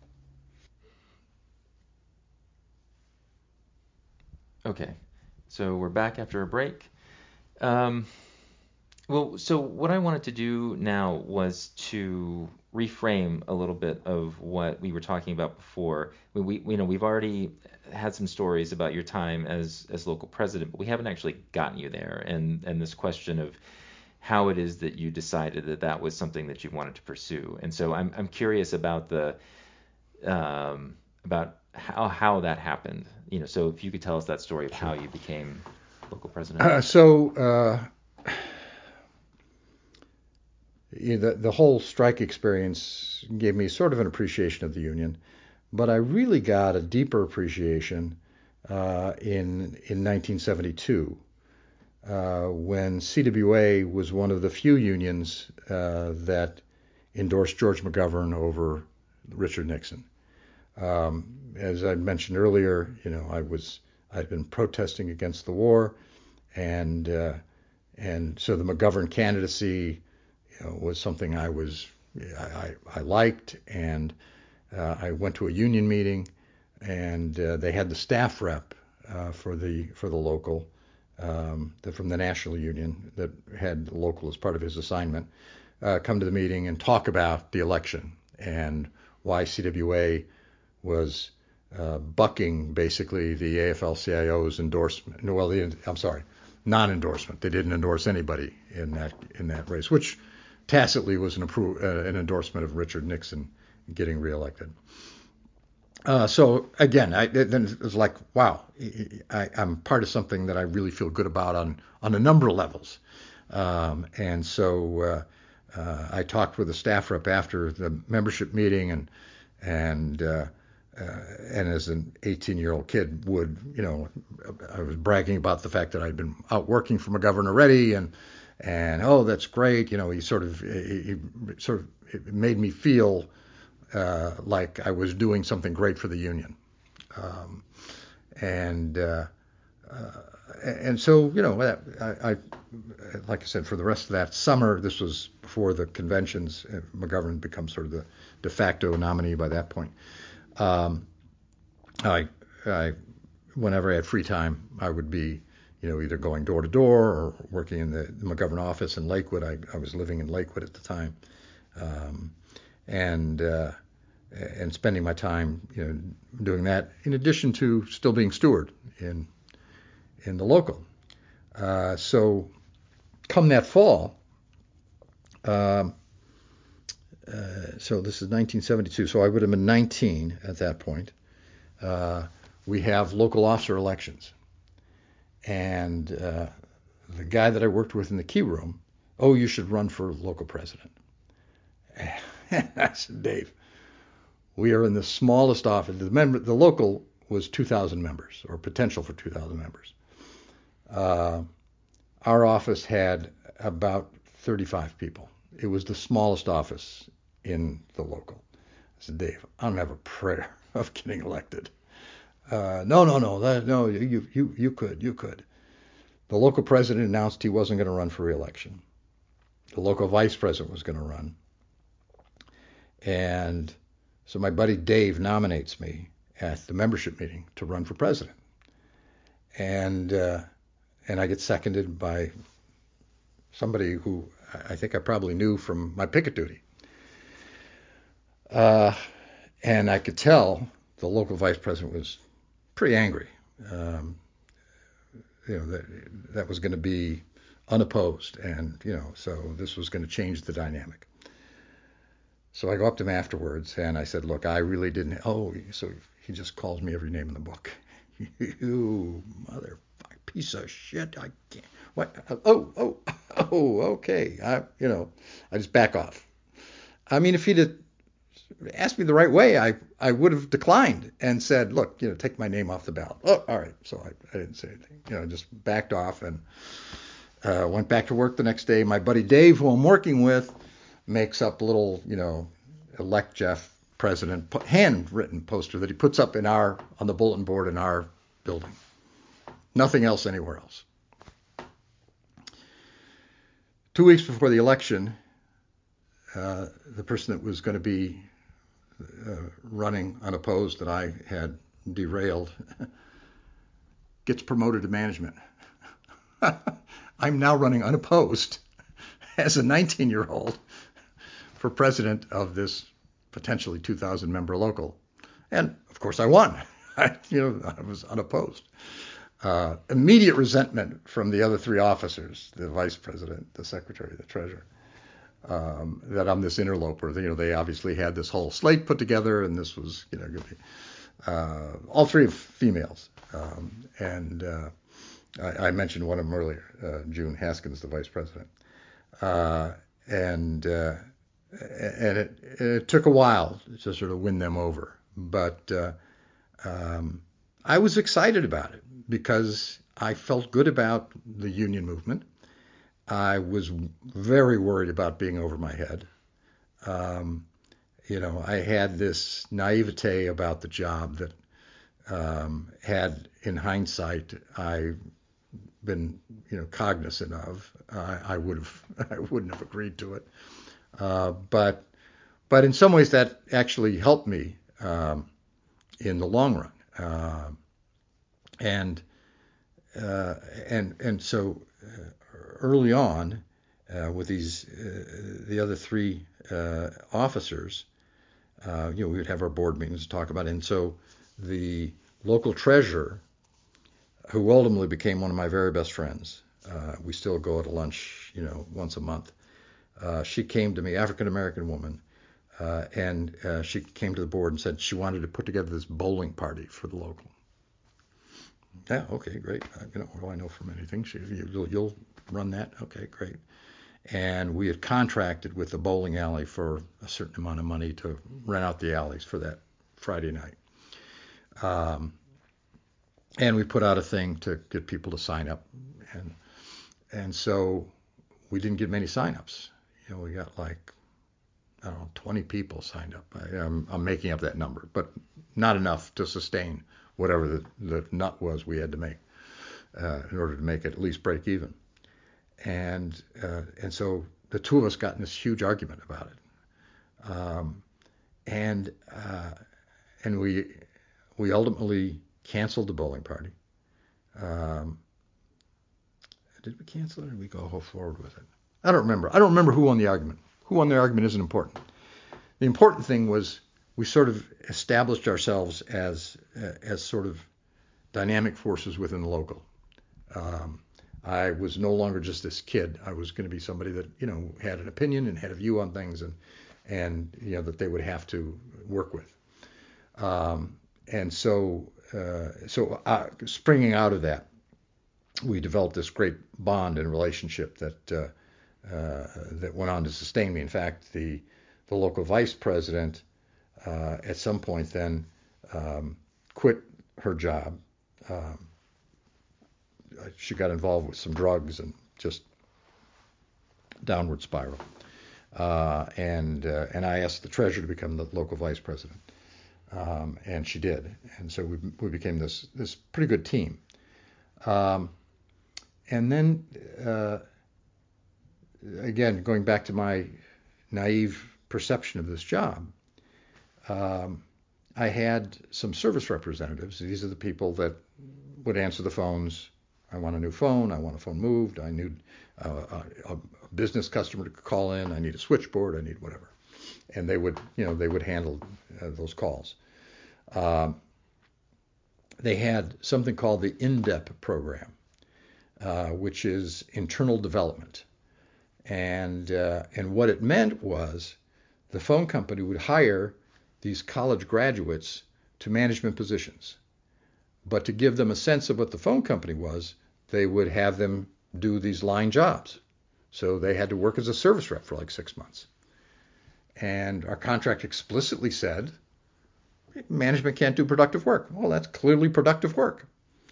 Okay. So we're back after a break. Um, well, so what I wanted to do now was to reframe a little bit of what we were talking about before. We, we you know, we've already had some stories about your time as as local president, but we haven't actually gotten you there. And and this question of how it is that you decided that that was something that you wanted to pursue. And so I'm I'm curious about the um, about how how that happened. You know, so if you could tell us that story of how Sure. you became local president. Uh, so, uh, you know, the, the whole strike experience gave me sort of an appreciation of the union, but I really got a deeper appreciation uh, in in nineteen seventy-two uh, when C W A was one of the few unions uh, that endorsed George McGovern over Richard Nixon. Um, as I mentioned earlier, you know, I was I'd been protesting against the war, and uh, and so the McGovern candidacy, you know, was something I was I, I liked, and uh, I went to a union meeting, and uh, they had the staff rep uh, for the for the local um, the, from the national union that had the local as part of his assignment uh, come to the meeting and talk about the election and why C W A was uh, bucking basically the A F L-CIO's endorsement. No, well, the, I'm sorry, non-endorsement. They didn't endorse anybody in that in that race, which tacitly was an, appro- uh, an endorsement of Richard Nixon getting reelected. Uh, so again, I, then it was like, wow, I, I'm part of something that I really feel good about on on a number of levels. Um, and so uh, uh, I talked with the staff rep after the membership meeting, and and uh, uh, and as an eighteen-year-old kid would, you know, I was bragging about the fact that I'd been out working for McGovern already, and and oh, that's great, you know, he sort of he, he sort of it made me feel uh, like I was doing something great for the union, um, and uh, uh, and so you know, I, I like I said, for the rest of that summer, this was before the conventions. McGovern becomes sort of the de facto nominee by that point. Um, I, I, whenever I had free time, I would be, you know, either going door to door or working in the, the McGovern office in Lakewood. I, I was living in Lakewood at the time, um, and uh, and spending my time, you know, doing that in addition to still being steward in in the local. Uh, so come that fall, um, uh, so this is nineteen seventy-two. So I would have been nineteen at that point. Uh, we have local officer elections, and uh, the guy that I worked with in the key room, oh, you should run for local president. I said, Dave, we are in the smallest office. The, member, the local was two thousand members, or potential for two thousand members. Uh, our office had about thirty-five people. It was the smallest office in the local. I said, Dave, I don't have a prayer of getting elected. Uh, no, no, no, that, no, you, you, you could, you could. The local president announced he wasn't going to run for re-election. The local vice president was going to run. And so my buddy Dave nominates me at the membership meeting to run for president. And uh, and I get seconded by somebody who I think I probably knew from my picket duty. Uh, and I could tell the local vice president was pretty angry. Um, you know, that, that was going to be unopposed, and you know, so this was going to change the dynamic. So I go up to him afterwards, and I said, "Look, I really didn't." Oh, so he just calls me every name in the book. You mother piece of shit! I can't. What? Oh, oh, oh. Okay. I, you know, I just back off. I mean, if he'd have asked me the right way, I I would have declined and said, "Look, you know, take my name off the ballot." Oh, all right. So I, I didn't say anything. You know, just backed off and uh, went back to work the next day. My buddy Dave, who I'm working with, makes up a little, you know, elect Jeff president handwritten poster that he puts up in our on the bulletin board in our building. Nothing else anywhere else. Two weeks before the election, uh, the person that was going to be uh, running unopposed that I had derailed gets promoted to management. I'm now running unopposed as a nineteen-year-old for president of this potentially two thousand member local. And of course I won. I, you know, I was unopposed. Uh, immediate resentment from the other three officers, the vice president, the secretary, the treasurer, um, that I'm this interloper. You know, they obviously had this whole slate put together, and this was, you know, going to be uh, all three females. Um, and uh, I, I mentioned one of them earlier, uh, June Haskins, the vice president. Uh, and uh, and it, it took a while to sort of win them over, but uh, um, I was excited about it because I felt good about the union movement. I was very worried about being over my head. Um, you know, I had this naivete about the job that um, had, in hindsight, I been, you know, cognizant of, I, I would have, I wouldn't have agreed to it. Uh, but, but in some ways that actually helped me um, in the long run. Uh, and uh, and and so uh, early on, uh, with these uh, the other three uh, officers, uh, you know, we would have our board meetings to talk about it. And so the local treasurer, who ultimately became one of my very best friends, uh, we still go to lunch, you know, once a month. Uh, she came to me, African American woman, uh, and uh, she came to the board and said she wanted to put together this bowling party for the local. Yeah, okay, great. Uh, you know, what do I know from anything? She, you'll, you'll run that? Okay, great. And we had contracted with the bowling alley for a certain amount of money to rent out the alleys for that Friday night. Um, and we put out a thing to get people to sign up. And and so we didn't get many signups. You know, we got like, I don't know, twenty people signed up. I, I'm, I'm making up that number, but not enough to sustain whatever the, the nut was we had to make uh, in order to make it at least break even. And uh, and so the two of us got in this huge argument about it. Um, and uh, and we we ultimately canceled the bowling party. Um, did we cancel it or did we go forward with it? I don't remember. I don't remember who won the argument. Who won the argument isn't important. The important thing was we sort of established ourselves as uh, as sort of dynamic forces within the local. Um, I was no longer just this kid. I was going to be somebody that, you know, had an opinion and had a view on things, and and you know that they would have to work with. Um, and so uh, so uh, springing out of that, we developed this great bond and relationship that uh, uh, that went on to sustain me. In fact, the the local vice president uh, at some point then um, quit her job. Um, she got involved with some drugs and just downward spiral. Uh, and uh, and I asked the treasurer to become the local vice president, um, and she did. And so we we became this this pretty good team. Um, and then uh, again, going back to my naive perception of this job, um, I had some service representatives. These are the people that would answer the phones. I want a new phone. I want a phone moved. I need uh, a, a business customer to call in. I need a switchboard. I need whatever. And they would, you know, they would handle uh, those calls. Um, they had something called the I N D E P program. uh, which is internal development. And uh, and what it meant was the phone company would hire these college graduates to management positions. But to give them a sense of what the phone company was, they would have them do these line jobs. So they had to work as a service rep for like six months. And our contract explicitly said, management can't do productive work. Well, that's clearly productive work.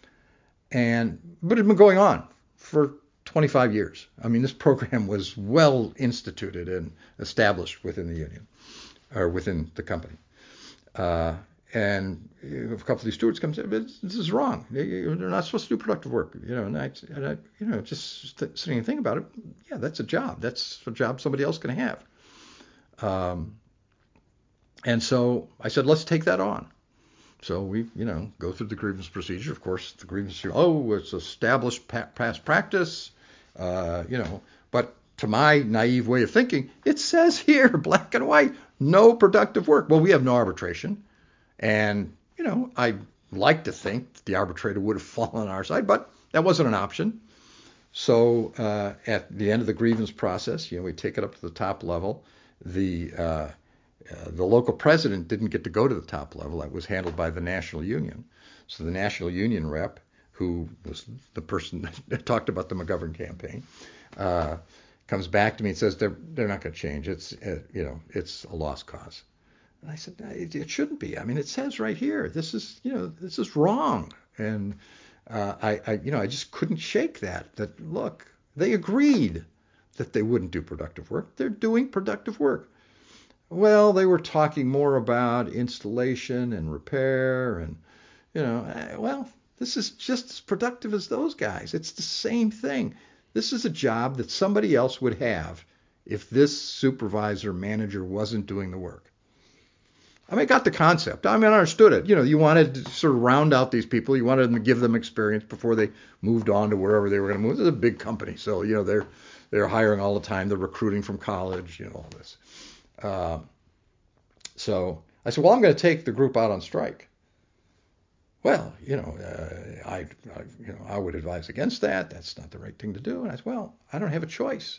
And but it had been going on for twenty-five years. I mean, this program was well instituted and established within the union or within the company. Uh, and a couple of these stewards come and say, this is wrong. They're not supposed to do productive work. You know, and I, and I you know, just sitting and thinking about it. Yeah, that's a job. That's a job somebody else can have. Um, and so I said, let's take that on. So we, you know, go through the grievance procedure. Of course, the grievance, oh, it's established past practice, uh, you know. But to my naive way of thinking, it says here, black and white, no productive work. Well, we have no arbitration. And, you know, I like to think the arbitrator would have fallen on our side, but that wasn't an option. So uh, at the end of the grievance process, you know, we take it up to the top level. The uh, uh, the local president didn't get to go to the top level. That was handled by the national union. So the national union rep, who was the person that talked about the McGovern campaign, uh, comes back to me and says they're they're not going to change. It's uh, you know it's a lost cause. And I said it, it shouldn't be. I mean, it says right here, this is you know this is wrong. And uh, I, I you know I just couldn't shake that. That look, they agreed that they wouldn't do productive work. They're doing productive work. Well, they were talking more about installation and repair and, you know, well, this is just as productive as those guys. It's the same thing. This is a job that somebody else would have if this supervisor manager wasn't doing the work. I mean, I got the concept. I mean, I understood it. You know, you wanted to sort of round out these people. You wanted them to give them experience before they moved on to wherever they were going to move. This is a big company, so, you know, they're they're hiring all the time. They're recruiting from college, you know, all this. Uh, so I said, well, I'm going to take the group out on strike. Well, you know, uh, I, I, you know, I would advise against that. That's not the right thing to do. And I said, well, I don't have a choice.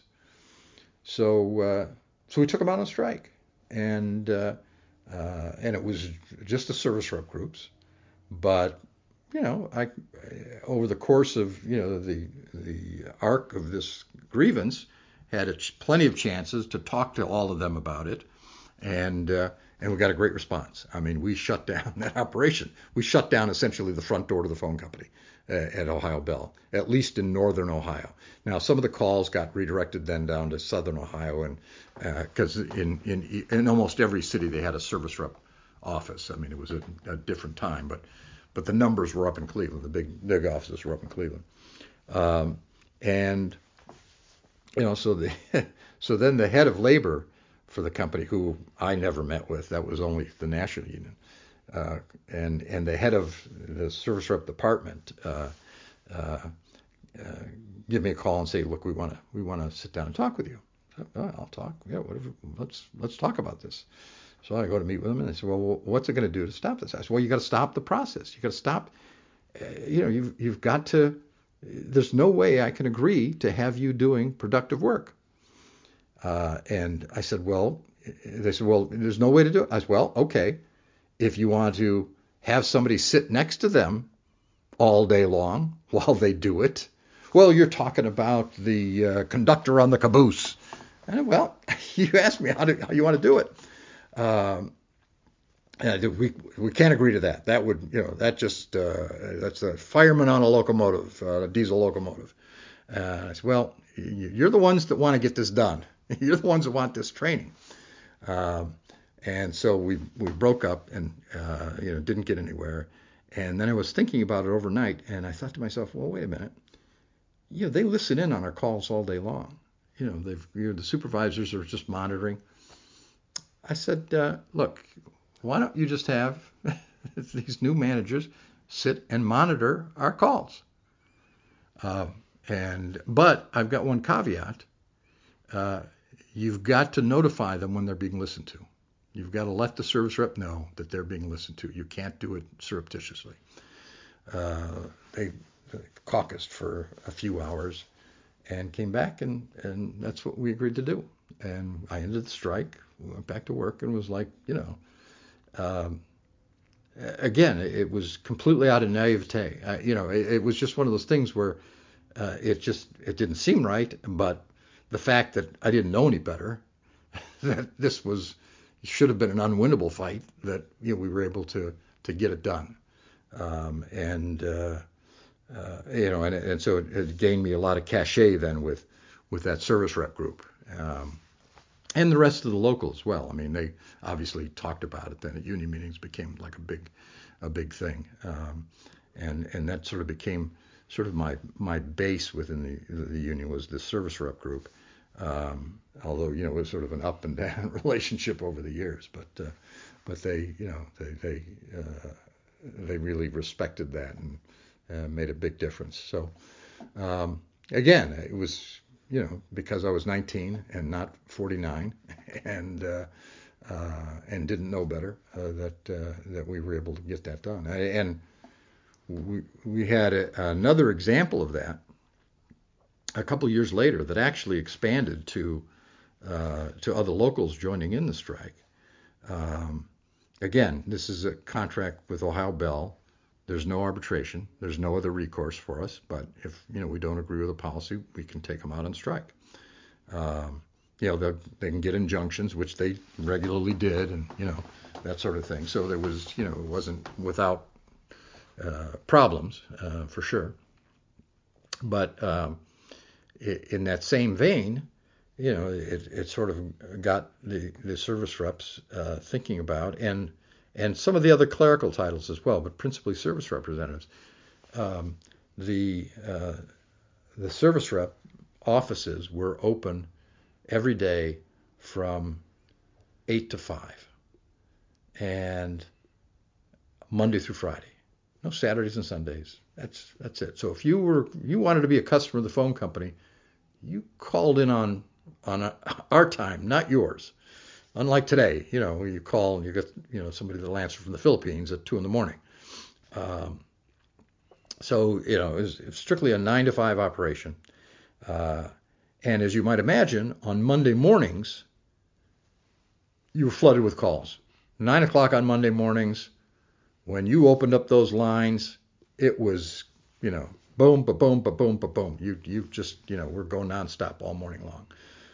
So, uh, so we took them out on strike, and uh, uh, and it was just the service rep groups. But you know, I over the course of you know the the arc of this grievance, had a ch- plenty of chances to talk to all of them about it, and uh, and we got a great response. I mean, we shut down that operation. We shut down essentially the front door to the phone company uh, at Ohio Bell, at least in northern Ohio. Now, some of the calls got redirected then down to southern Ohio, and because uh, in, in in almost every city they had a service rep office. I mean, it was a, a different time, but but the numbers were up in Cleveland. The big big offices were up in Cleveland, um, and you know, so the so then the head of labor for the company, who I never met with, that was only the national union, uh, and and the head of the service rep department uh, uh, uh, give me a call and say, look, we want to we want to sit down and talk with you. So, oh, I'll talk. Yeah, whatever. Let's let's talk about this. So I go to meet with them, and they say, well, what's it going to do to stop this? I said, well, you got to stop the process. You got to stop. Uh, you know, you've you've got to. There's no way I can agree to have you doing productive work. Uh, and I said, well, they said, well, there's no way to do it. I said, well, okay, if you want to have somebody sit next to them all day long while they do it, well, you're talking about the uh, conductor on the caboose. And well, you asked me how, to, how you want to do it. Um, and we we can't agree to that. That would, you know, that just uh, that's a fireman on a locomotive, uh, a diesel locomotive. Uh, I said, well, you're the ones that want to get this done. You're the ones that want this training. Um, and so we we broke up and uh, you know didn't get anywhere. And then I was thinking about it overnight, and I thought to myself, well, wait a minute. You know, they listen in on our calls all day long. You know, they've you know, the supervisors are just monitoring. I said, uh, look, why don't you just have these new managers sit and monitor our calls? Uh, and but I've got one caveat. Uh, you've got to notify them when they're being listened to. You've got to let the service rep know that they're being listened to. You can't do it surreptitiously. Uh, they caucused for a few hours and came back, and, and that's what we agreed to do. And I ended the strike, went back to work, and was like, you know, um, again, it was completely out of naivete. I, you know, it, it was just one of those things where uh, it just it didn't seem right. But the fact that I didn't know any better, that this was should have been an unwinnable fight, that you know we were able to to get it done, um, and uh, uh, you know, and, and so it, it gained me a lot of cachet then with with that service rep group. Um, and the rest of the local as well. I mean, they obviously talked about it then at union meetings, became like a big, a big thing, um, and and that sort of became sort of my my base within the the union was this service rep group. Um, although you know it was sort of an up and down relationship over the years, but uh, but they you know they they uh, they really respected that and uh, made a big difference. So um, again, it was. You know, because I was nineteen and not forty-nine, and uh, uh, and didn't know better, uh, that uh, that we were able to get that done. And we we had a, another example of that a couple of years later that actually expanded to uh, to other locals joining in the strike. Um, again, this is a contract with Ohio Bell. There's no arbitration. There's no other recourse for us. But if you know we don't agree with a policy, we can take them out on strike. Um, you know they can get injunctions, which they regularly did, and you know that sort of thing. So there was you know it wasn't without uh, problems uh, for sure. But um, in that same vein, you know it, it sort of got the the service reps uh, thinking about and. And some of the other clerical titles as well, but principally service representatives. Um, the uh, the service rep offices were open every day from eight to five, and Monday through Friday. No Saturdays and Sundays. That's that's it. So if you were you wanted to be a customer of the phone company, you called in on on our time, not yours. Unlike today, you know, you call and you get, you know, somebody that'll answer from the Philippines at two in the morning. Um, so, you know, it was, it was strictly a nine to five operation. Uh, and as you might imagine, on Monday mornings, you were flooded with calls. Nine o'clock on Monday mornings, when you opened up those lines, it was, you know, boom, ba boom, ba boom, ba boom. You you just, you know, we're going nonstop all morning long.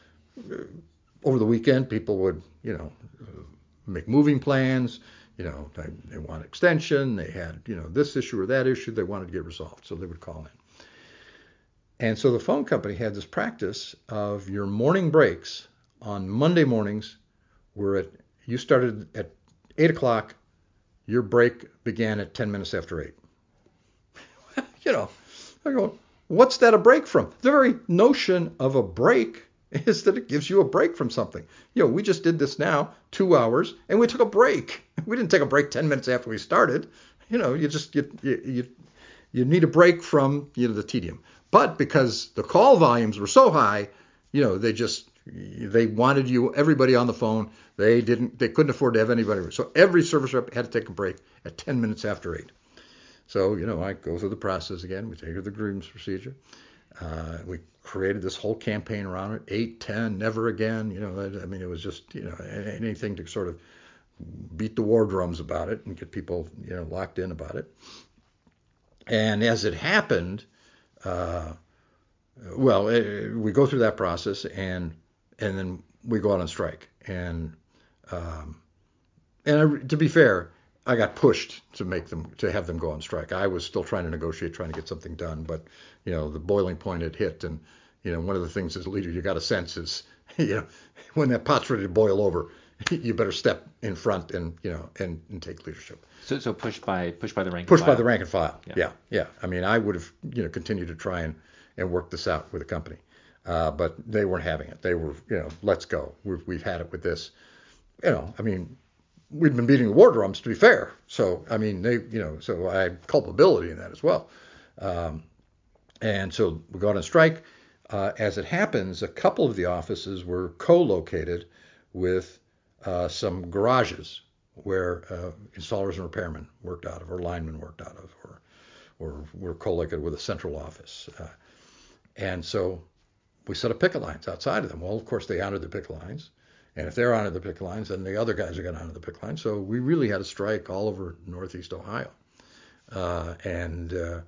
Over the weekend, people would, you know, make moving plans. You know, they, they want extension. They had, you know, this issue or that issue they wanted to get resolved, so they would call in. And so the phone company had this practice of your morning breaks on Monday mornings were at, you started at eight o'clock, your break began at ten minutes after eight. You know, I go, what's that a break from? The very notion of a break is that it gives you a break from something. You know, we just did this now, two hours, and we took a break. We didn't take a break ten minutes after we started. You know, you just you you you need a break from you know the tedium. But because the call volumes were so high, you know, they just they wanted you everybody on the phone. They didn't they couldn't afford to have anybody. So every service rep had to take a break at ten minutes after eight. So you know, I go through the process again. We take her the grievance procedure. Uh, we created this whole campaign around it, eight, ten, never again. You know, I mean, it was just, you know, anything to sort of beat the war drums about it and get people, you know, locked in about it. And as it happened, uh, well, it, we go through that process and and then we go out on strike. And um, and I, to be fair, I got pushed to make them to have them go on strike. I was still trying to negotiate, trying to get something done, but you know the boiling point had hit, and you know one of the things as a leader you got to sense is you know when that pot's ready to boil over, you better step in front and you know and, and take leadership. So so pushed by pushed by the rank. Pushed and file. by the rank and file. Yeah. yeah, yeah. I mean I would have you know continued to try and and work this out with the company, uh, but they weren't having it. They were you know let's go. We've we've had it with this. You know I mean. We'd been beating the war drums, to be fair. So, I mean, they, you know, so I had culpability in that as well. Um, and so we got on strike. Uh, as it happens, a couple of the offices were co-located with uh, some garages where uh, installers and repairmen worked out of, or linemen worked out of, or or we're co-located with a central office. Uh, and so we set up picket lines outside of them. Well, of course, they honored the picket lines. And if they're honored the picket lines, then the other guys are going to honor the picket lines. So we really had a strike all over Northeast Ohio. Uh, and uh,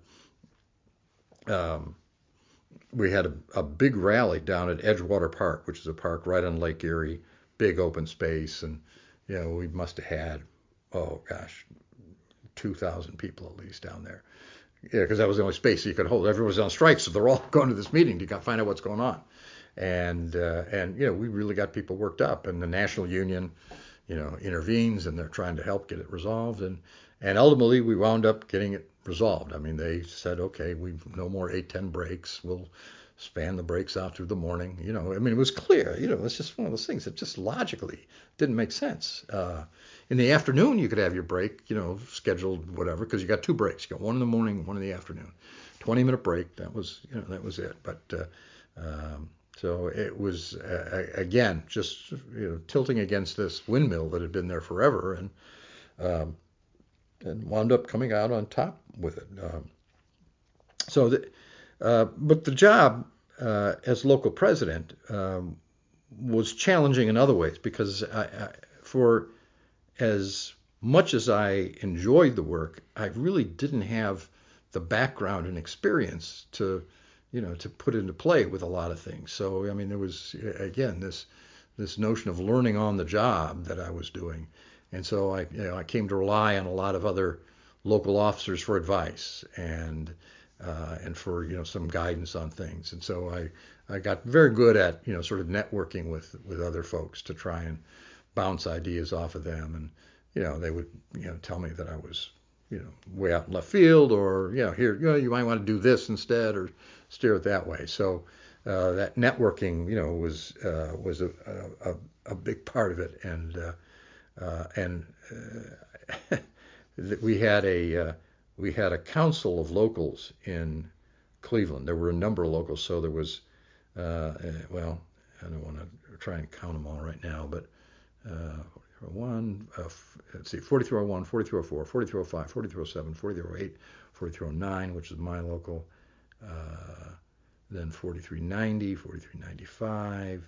um, we had a, a big rally down at Edgewater Park, which is a park right on Lake Erie, big open space. And, you know, we must have had, oh, gosh, two thousand people at least down there. Yeah, because that was the only space you could hold. Everyone was on strike, so they're all going to this meeting to find out what's going on. And, uh, and you know, we really got people worked up. And the National Union, you know, intervenes, and they're trying to help get it resolved. And, and ultimately, we wound up getting it resolved. I mean, they said, okay, we no more eight ten breaks. We'll span the breaks out through the morning. You know, I mean, it was clear. You know, it's just one of those things that just logically didn't make sense. Uh, in the afternoon, you could have your break, you know, scheduled whatever, because you got two breaks. You got one in the morning, one in the afternoon. twenty minute break. That was, you know, that was it. But uh, um, so it was uh, again just you know tilting against this windmill that had been there forever, and um, and wound up coming out on top with it. Um, so, the, uh, but the job uh, as local president um, was challenging in other ways, because I, I, for as much as I enjoyed the work, I really didn't have the background and experience to, you know, to put into play with a lot of things. So, I mean, there was, again, this this notion of learning on the job that I was doing. And so I, you know, I came to rely on a lot of other local officers for advice and uh, and for, you know, some guidance on things. And so I, I got very good at, you know, sort of networking with, with other folks to try and bounce ideas off of them. And, you know, they would, you know, tell me that I was, you know, way out in left field, or, you know, here, you know, you might want to do this instead, or steer it that way. So uh, that networking, you know, was uh, was a, a, a big part of it. And uh, uh, and uh, we had a uh, we had a council of locals in Cleveland. There were a number of locals, so there was uh, well, I don't want to try and count them all right now, but uh, one, uh, let's see, forty-three oh one, forty-three oh four, forty-three oh five, forty-three oh seven, forty-three oh eight, forty-three oh nine, which is my local, uh, then forty-three ninety, forty-three ninety-five,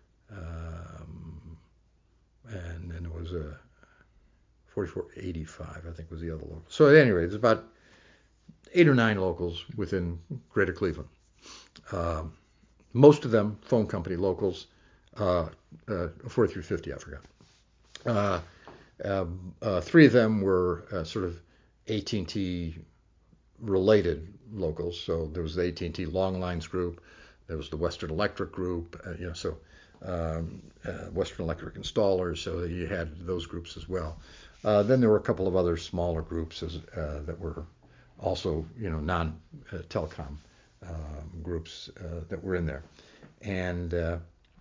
um, and then there was a forty-four eighty-five, I think was the other local. So at any rate, there's about eight or nine locals within Greater Cleveland. Um, most of them phone company locals. Uh, uh, forty-three fifty, I forgot. Uh, uh, uh, three of them were uh, sort of A T and T related locals. So there was the A T and T Long Lines group, there was the Western Electric group, uh, you know, so um, uh, Western Electric installers. So you had those groups as well. Uh, then there were a couple of other smaller groups as, uh, that were also, you know, non-telecom uh, groups uh, that were in there, and uh,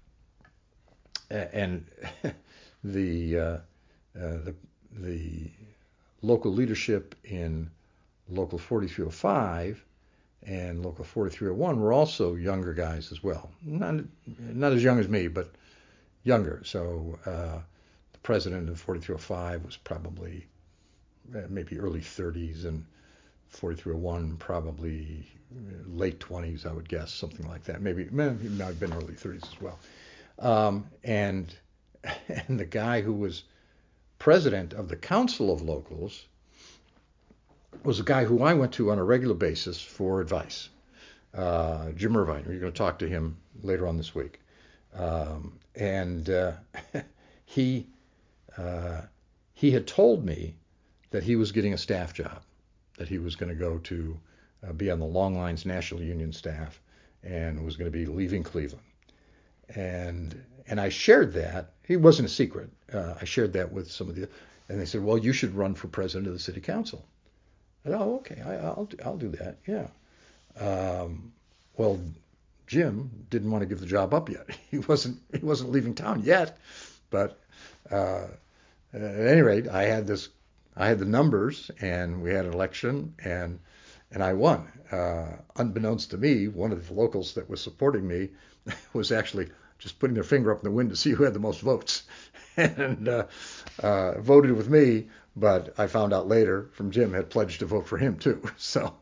and the, uh, uh, the the local leadership in local forty-three oh five and local forty-three oh one were also younger guys as well. Not not as young as me, but younger. So uh, the president of forty-three oh five was probably uh, maybe early thirties, and forty-three oh one probably late twenties, I would guess, something like that. Maybe, maybe it might have been early thirties as well. Um, and and the guy who was president of the Council of Locals was a guy who I went to on a regular basis for advice, uh, Jim Irvine. We're going to talk to him later on this week. Um, and uh, he uh, he had told me that he was getting a staff job, that he was going to go to uh, be on the Long Lines National Union staff and was going to be leaving Cleveland. And and I shared that. It wasn't a secret. Uh, I shared that with some of the, and they said, well, you should run for president of the city council. I said, oh, okay, I, I'll I'll do that. Yeah. Um, well, Jim didn't want to give the job up yet. He wasn't he wasn't leaving town yet. But uh, at any rate, I had this. I had the numbers, and we had an election, and and I won. Uh, unbeknownst to me, one of the locals that was supporting me was actually just putting their finger up in the wind to see who had the most votes, and uh, uh, voted with me. But I found out later from Jim had pledged to vote for him too. So,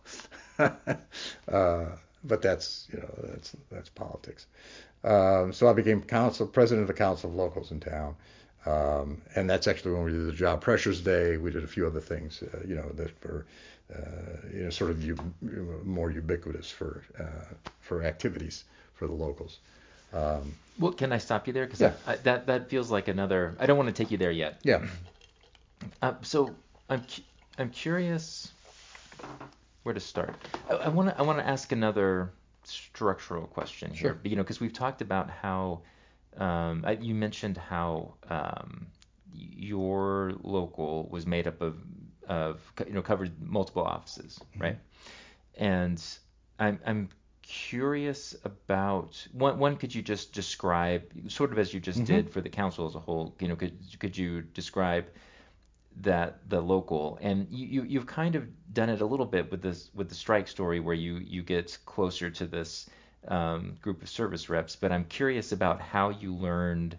uh, but that's you know that's that's politics. Um, so I became council president of the Council of Locals in town, um, and that's actually when we did the Job Pressures Day. We did a few other things, uh, you know, that were uh, you know sort of u- more ubiquitous for uh, for activities for the locals. Um, Well, can I stop you there? Because yeah, that that feels like another. I don't want to take you there yet. yeah, Uh, so I'm cu- I'm curious where to start. I want to I want to ask another structural question here. sure. You know, because we've talked about how um, I, you mentioned how um, your local was made up of of you know covered multiple offices, right? And I'm I'm curious about one one could you just describe sort of as you just Mm-hmm. did for the council as a whole, you know, could could you describe that the local and you, you you've kind of done it a little bit with this with the strike story where you you get closer to this um, group of service reps, but I'm curious about how you learned,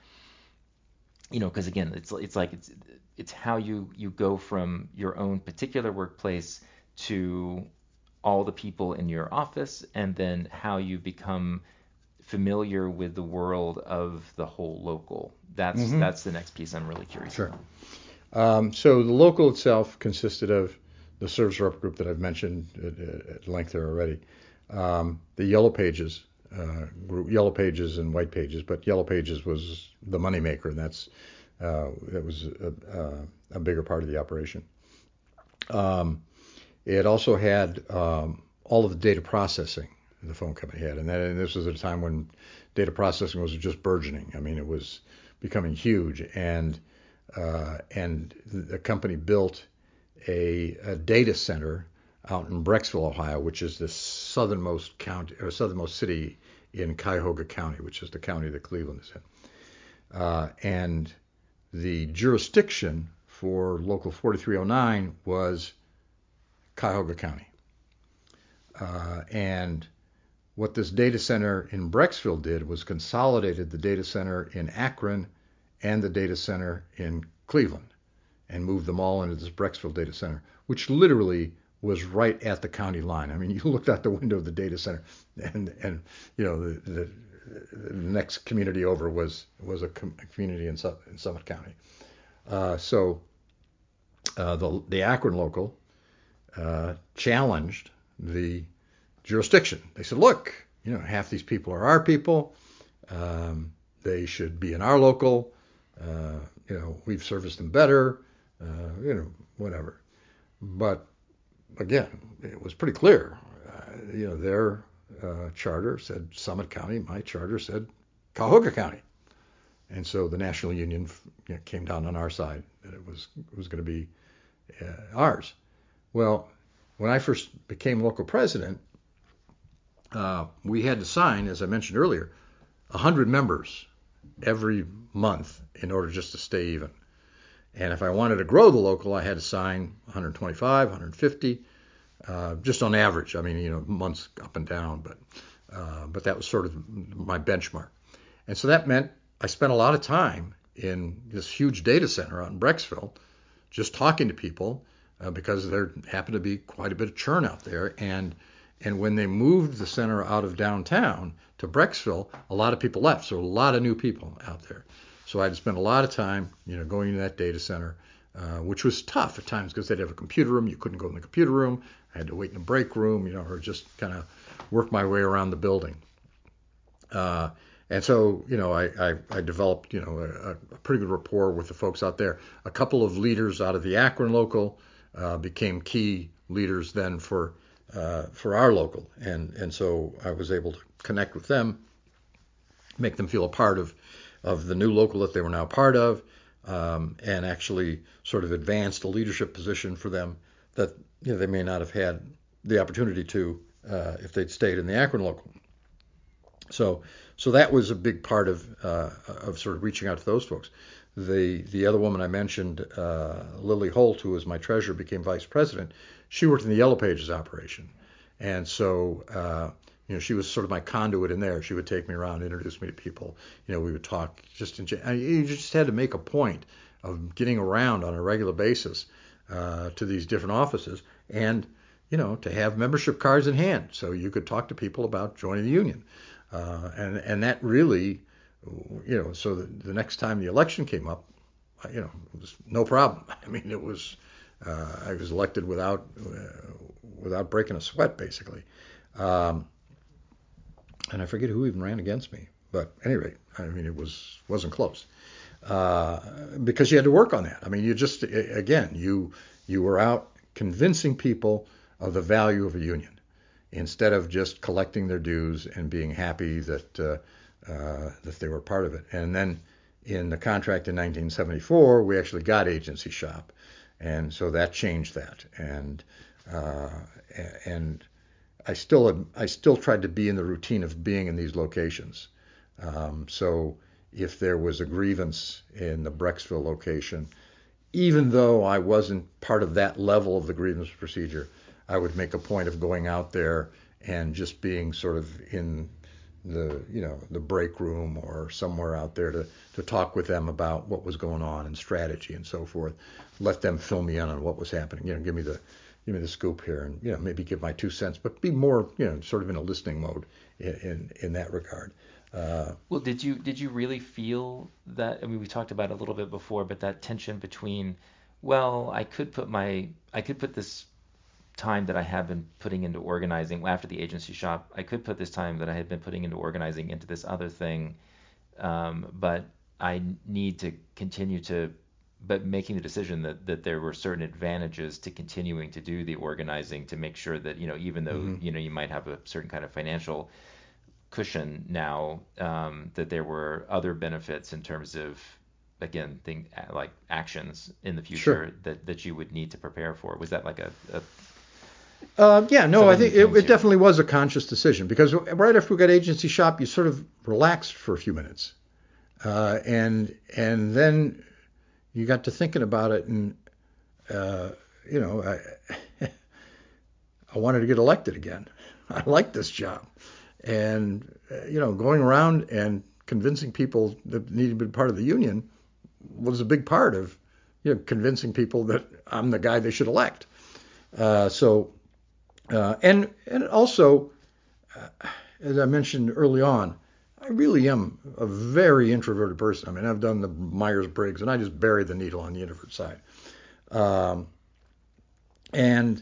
you know, because again it's it's like it's it's how you you go from your own particular workplace to all the people in your office, and then how you become familiar with the world of the whole local. That's Mm-hmm. that's the next piece I'm really curious Sure. about. Um, so the local itself consisted of the service rep group that I've mentioned at, at length there already. Um, the Yellow Pages uh, group, Yellow Pages and White Pages, but Yellow Pages was the moneymaker, and that's uh, that was a, a, a bigger part of the operation. Um, it also had um, all of the data processing the phone company had, and, that, and this was at a time when data processing was just burgeoning. I mean, it was becoming huge, and uh, and the company built a, a data center out in Brecksville, Ohio, which is the southernmost county or southernmost city in Cuyahoga County, which is the county that Cleveland is in. Uh, and the jurisdiction for Local forty-three oh nine was Cuyahoga County. Uh, and what this data center in Brecksville did was consolidated the data center in Akron and the data center in Cleveland and moved them all into this Brecksville data center, which literally was right at the county line. I mean, you looked out the window of the data center, and and you know the, the, the next community over was was a, com- a community in, Su- in Summit County. Uh, so uh, the the Akron local uh, challenged the jurisdiction. They said, look, you know, half these people are our people. Um, they should be in our local. Uh, you know, we've serviced them better. Uh, you know, whatever. But again, it was pretty clear. Uh, you know, their uh, charter said Summit County. My charter said Cuyahoga County. And so the National Union, you know, came down on our side that it was it was going to be uh, ours. Well, when I first became local president, uh, we had to sign, as I mentioned earlier, one hundred members every month in order just to stay even. And if I wanted to grow the local, I had to sign one hundred twenty-five, one hundred fifty, uh, just on average. I mean, you know, months up and down, but uh, but that was sort of my benchmark. And so that meant I spent a lot of time in this huge data center out in Brecksville, just talking to people uh, because there happened to be quite a bit of churn out there. And and when they moved the center out of downtown to Brecksville, a lot of people left. So a lot of new people out there. So I had to spend a lot of time, you know, going into that data center, uh, which was tough at times because they'd have a computer room. You couldn't go in the computer room. I had to wait in a break room, you know, or just kind of work my way around the building. Uh, and so, you know, I, I, I developed, you know, a, a pretty good rapport with the folks out there. A couple of leaders out of the Akron local uh, became key leaders then for uh, for our local, and and so I was able to connect with them, make them feel a part of of the new local that they were now part of, um, and actually sort of advance the leadership position for them that, you know, they may not have had the opportunity to uh, if they'd stayed in the Akron local. So, so that was a big part of uh, of sort of reaching out to those folks. The the other woman I mentioned, uh, Lily Holt, who was my treasurer, became vice president. She worked in the Yellow Pages operation, and so uh, You know, she was sort of my conduit in there. She would take me around, introduce me to people. You know, we would talk just in. You just had to make a point of getting around on a regular basis uh, to these different offices, and you know, to have membership cards in hand so you could talk to people about joining the union. Uh, and and that really, you know, so the, the next time the election came up, you know, it was no problem. I mean, it was uh, I was elected without uh, without breaking a sweat, basically. Um, and I forget who even ran against me, but at any rate, I mean, it was wasn't close uh, because you had to work on that. I mean, you just again, you you were out convincing people of the value of a union, instead of just collecting their dues and being happy that uh, uh, that they were part of it. And then in the contract in nineteen seventy-four, we actually got agency shop, and so that changed that. And uh, and I still I still tried to be in the routine of being in these locations. Um, so if there was a grievance in the Brecksville location, even though I wasn't part of that level of the grievance procedure, I would make a point of going out there and just being sort of in the, you know, the break room or somewhere out there to, to talk with them about what was going on and strategy and so forth. Let them fill me in on what was happening. You know, give me the give me the scoop here, and you know, maybe give my two cents, but be more, you know, sort of in a listening mode in in, in that regard. Uh, well, did you did you really feel that? I mean, we talked about it a little bit before, but that tension between, well, I could put my I could put this time that I have been putting into organizing after the agency shop, I could put this time that I had been putting into organizing into this other thing, um, but I need to continue to, but making the decision that, that there were certain advantages to continuing to do the organizing to make sure that, you know, even though, mm-hmm. you know, you might have a certain kind of financial cushion now, um, that there were other benefits in terms of, again, thing like actions in the future Sure. that, that you would need to prepare for. Was that like a, a Uh, yeah, no, I something you think it, came it to? definitely was a conscious decision, because right after we got agency shop, you sort of relaxed for a few minutes, uh, and and then you got to thinking about it, and uh, you know, I, I wanted to get elected again. I liked this job, and uh, you know, going around and convincing people that needed to be part of the union was a big part of, you know, convincing people that I'm the guy they should elect. Uh, so. Uh, and and also, uh, as I mentioned early on, I really am a very introverted person. I mean, I've done the Myers-Briggs, and I just bury the needle on the introvert side. Um, and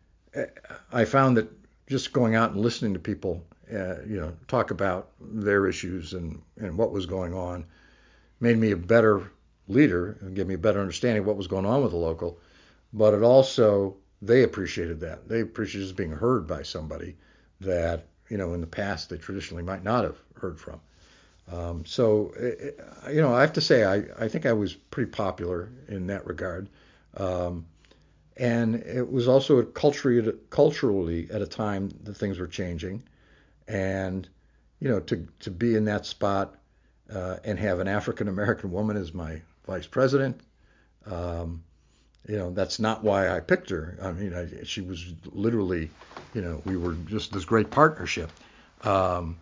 I found that just going out and listening to people, uh, you know, talk about their issues and, and what was going on, made me a better leader and gave me a better understanding of what was going on with the local. But it also, they appreciated that. They appreciated just being heard by somebody that, you know, in the past they traditionally might not have heard from. Um, so, it, you know, I have to say, I, I think I was pretty popular in that regard. Um, and it was also culturally, culturally at a time that things were changing. And, you know, to, to be in that spot uh, and have an African American woman as my vice president, um, you know, that's not why I picked her. I mean, I, she was literally, you know, we were just this great partnership. Um,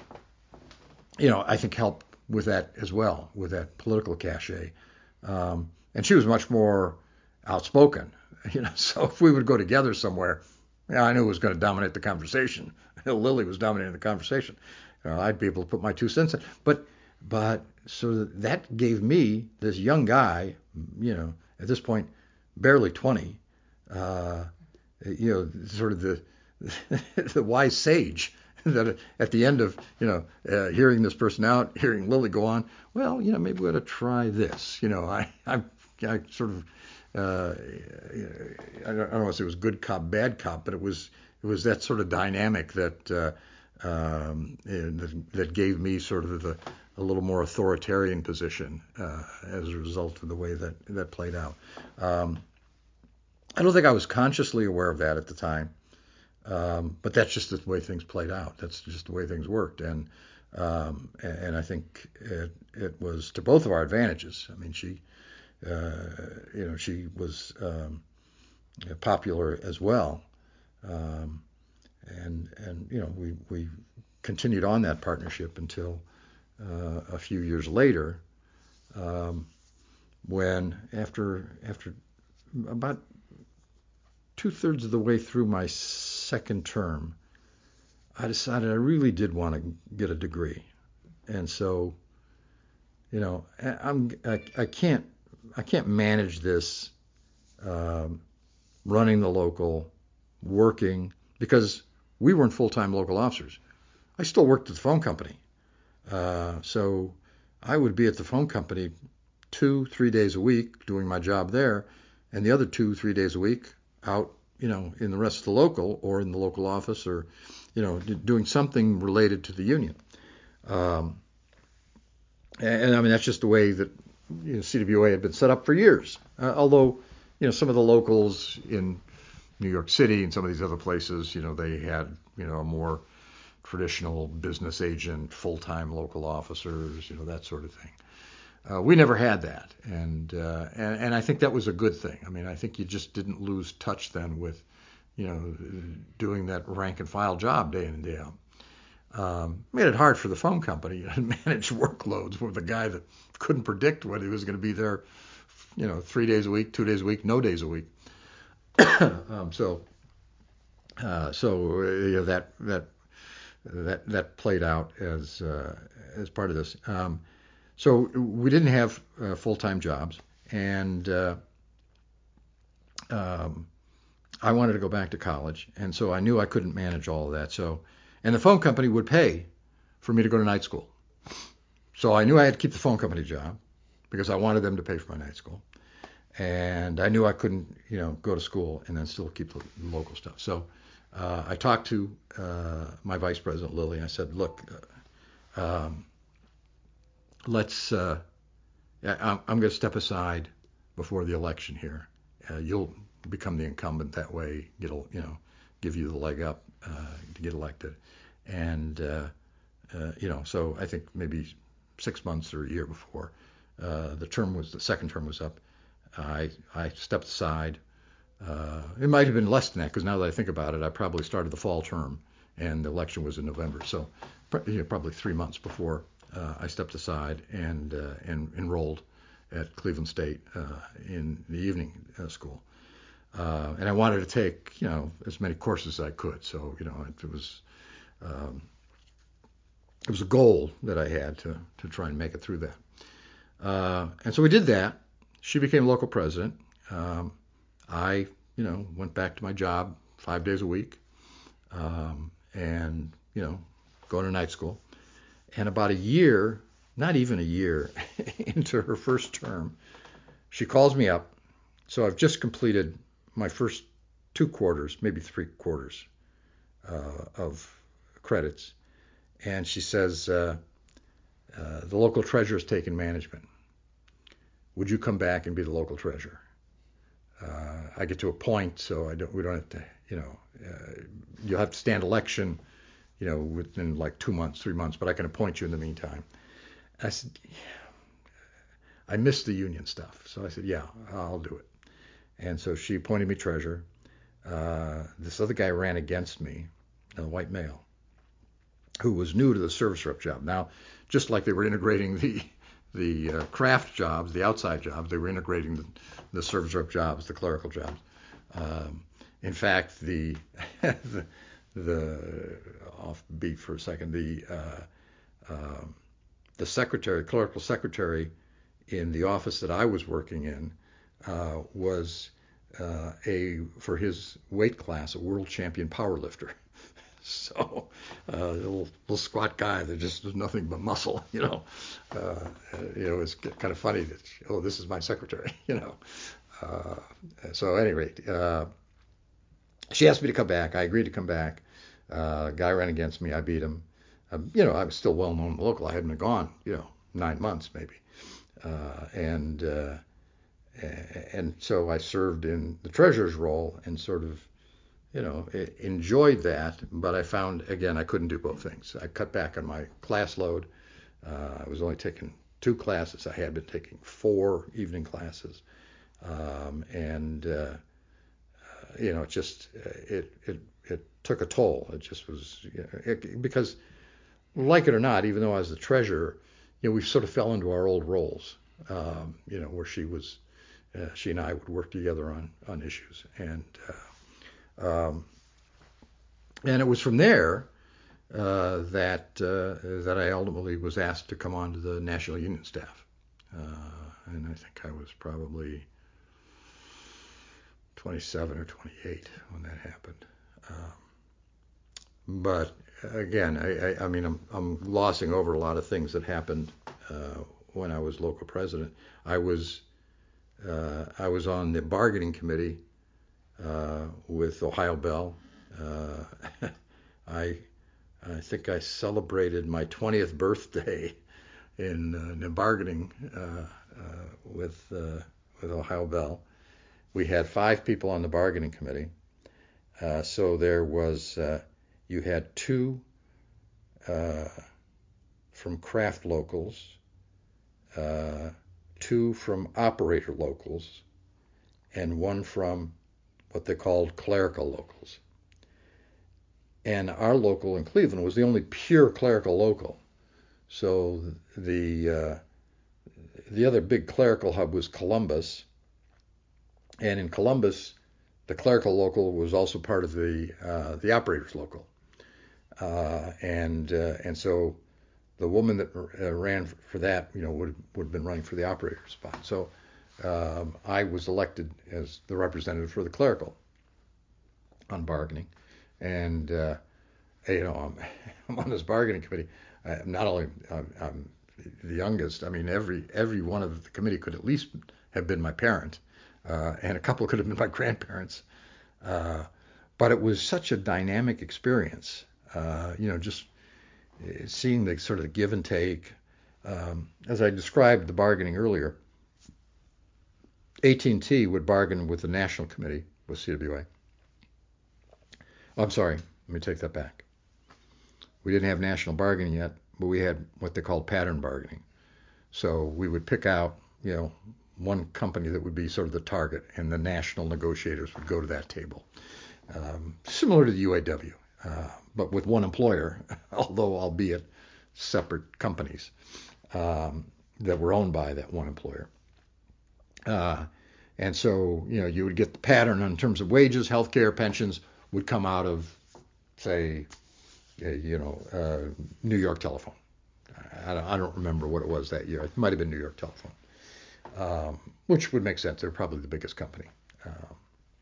you know, I think helped with that as well, with that political cachet. Um, and she was much more outspoken, you know, so if we would go together somewhere, yeah, I knew it was going to dominate the conversation. Lily was dominating the conversation. Uh, I'd be able to put my two cents in. But, but so that gave me, this young guy, you know, at this point, barely twenty, uh, you know, sort of the the wise sage that at the end of, you know, uh, hearing this person out, hearing Lily go on, well, you know, maybe we ought to try this. You know, I I, I sort of, uh, I don't know if it was good cop, bad cop, but it was it was that sort of dynamic that uh, um, that, that gave me sort of the a little more authoritarian position uh, as a result of the way that that played out. Um, I don't think I was consciously aware of that at the time, um, but that's just the way things played out. That's just the way things worked, and um, and I think it, it was to both of our advantages. I mean, she, uh, you know, she was um, popular as well, um, and and you know we we continued on that partnership until uh, a few years later, um, when after after about two thirds of the way through my second term, I decided I really did want to get a degree, and so you know I, I'm I, I can't I can't manage this um, running the local, working because we weren't full-time local officers. I still worked at the phone company, uh, so I would be at the phone company two, three days a week doing my job there, and the other two, three days a week out, you know, in the rest of the local or in the local office or, you know, doing something related to the union. Um, and, and I mean, that's just the way that you know, C W A had been set up for years. Uh, although, you know, some of the locals in New York City and some of these other places, you know, they had, you know, a more traditional business agent, full-time local officers, you know, that sort of thing. Uh, we never had that, and, uh, and and I think that was a good thing. I mean, I think you just didn't lose touch then with, you know, doing that rank and file job day in and day out. Um, made it hard for the phone company to manage workloads with a guy that couldn't predict whether he was going to be there, you know, three days a week, two days a week, no days a week. um, so, uh, so you know, that that that that played out as uh, as part of this. Um, So we didn't have uh, full-time jobs, and uh, um, I wanted to go back to college, and so I knew I couldn't manage all of that. So, and the phone company would pay for me to go to night school. So I knew I had to keep the phone company job because I wanted them to pay for my night school, and I knew I couldn't, you know, go to school and then still keep the local stuff. So uh, I talked to uh, my vice president Lily, and I said, "Look, uh, um, let's." Uh, I'm, I'm going to step aside before the election here. Uh, you'll become the incumbent that way. It'll, you know, give you the leg up uh, to get elected. And uh, uh, you know, so I think maybe six months or a year before uh, the term was the second term was up, I I stepped aside. Uh, it might have been less than that because now that I think about it, I probably started the fall term and the election was in November. So you know, probably three months before uh, I stepped aside and uh, and enrolled at Cleveland State uh, in the evening uh, school. Uh, and I wanted to take you know as many courses as I could. So you know it, it was um, it was a goal that I had to to try and make it through that. Uh, and so we did that. She became local president. Um, I, you know, went back to my job five days a week, um, and you know, going to night school. And about a year, not even a year into her first term, she calls me up. So I've just completed my first two quarters, maybe three quarters uh, of credits, and she says, uh, uh, "The local treasurer's taken management. Would you come back and be the local treasurer?" Uh, I get to a point, so I don't. We don't have to, you know. Uh, you'll have to stand election, you know, within like two months, three months. But I can appoint you in the meantime. I said, I miss the union stuff, so I said, yeah, I'll do it. And so she appointed me treasurer. Uh, this other guy ran against me, a white male, who was new to the service rep job. Now, just like they were integrating the the uh, craft jobs, the outside jobs, they were integrating the, the service rep jobs, the clerical jobs. Um, in fact, the, the the offbeat for a second, the uh, uh, the secretary, clerical secretary in the office that I was working in uh, was uh, a for his weight class a world champion power lifter. So, uh, little, little squat guy that just was nothing but muscle, you know. Uh, you know, it's kind of funny that, oh, this is my secretary, you know. Uh, so, at any rate, uh, she asked me to come back. I agreed to come back. Uh, guy ran against me. I beat him. Um, you know, I was still well known local. I hadn't been gone, you know, nine months maybe. Uh, and uh, and so I served in the treasurer's role and sort of you know, enjoyed that, but I found, again, I couldn't do both things. I cut back on my class load. Uh, I was only taking two classes. I had been taking four evening classes. Um, and uh, you know, it just it it it took a toll. It just was you know, it, because like it or not, even though I was the treasurer, you know, we sort of fell into our old roles. Um, you know, where she was, uh, she and I would work together on on issues, and uh, um, and it was from there uh, that uh, that I ultimately was asked to come on to the National Union staff, uh, and I think I was probably twenty-seven or twenty-eight when that happened. Um, but again, I, I, I mean, I'm, I'm glossing over a lot of things that happened uh, when I was local president. I was uh, I was on the bargaining committee uh, with Ohio Bell. Uh, I I think I celebrated my twentieth birthday in, uh, in bargaining uh, uh, with uh, with Ohio Bell. We had five people on the bargaining committee. Uh, so there was, uh, you had two uh, from craft locals, uh, two from operator locals, and one from what they called clerical locals. And our local in Cleveland was the only pure clerical local. So the uh, the other big clerical hub was Columbus, and in Columbus, the clerical local was also part of the uh, the operators local, uh, and uh, and so the woman that uh, ran for that, you know, would would have been running for the operator spot. So um, I was elected as the representative for the clerical on bargaining, and uh, you know, I'm, I'm on this bargaining committee. I, not only I'm, I'm the youngest, I mean, every every one of the committee could at least have been my parent. Uh, and a couple could have been my grandparents. Uh, but it was such a dynamic experience, uh, you know, just seeing the sort of give and take. Um, as I described the bargaining earlier, A T and T would bargain with the National Committee with C W A. Oh, I'm sorry, let me take that back. We didn't have national bargaining yet, but we had what they called pattern bargaining. So we would pick out, you know, one company that would be sort of the target, and the national negotiators would go to that table. Um, similar to the U A W, uh, but with one employer, although albeit separate companies um, that were owned by that one employer. Uh, and so, you know, you would get the pattern in terms of wages, healthcare, pensions would come out of, say, uh, you know, uh, New York Telephone. I don't, I don't remember what it was that year. It might have been New York Telephone. Um, which would make sense. They're probably the biggest company. Um,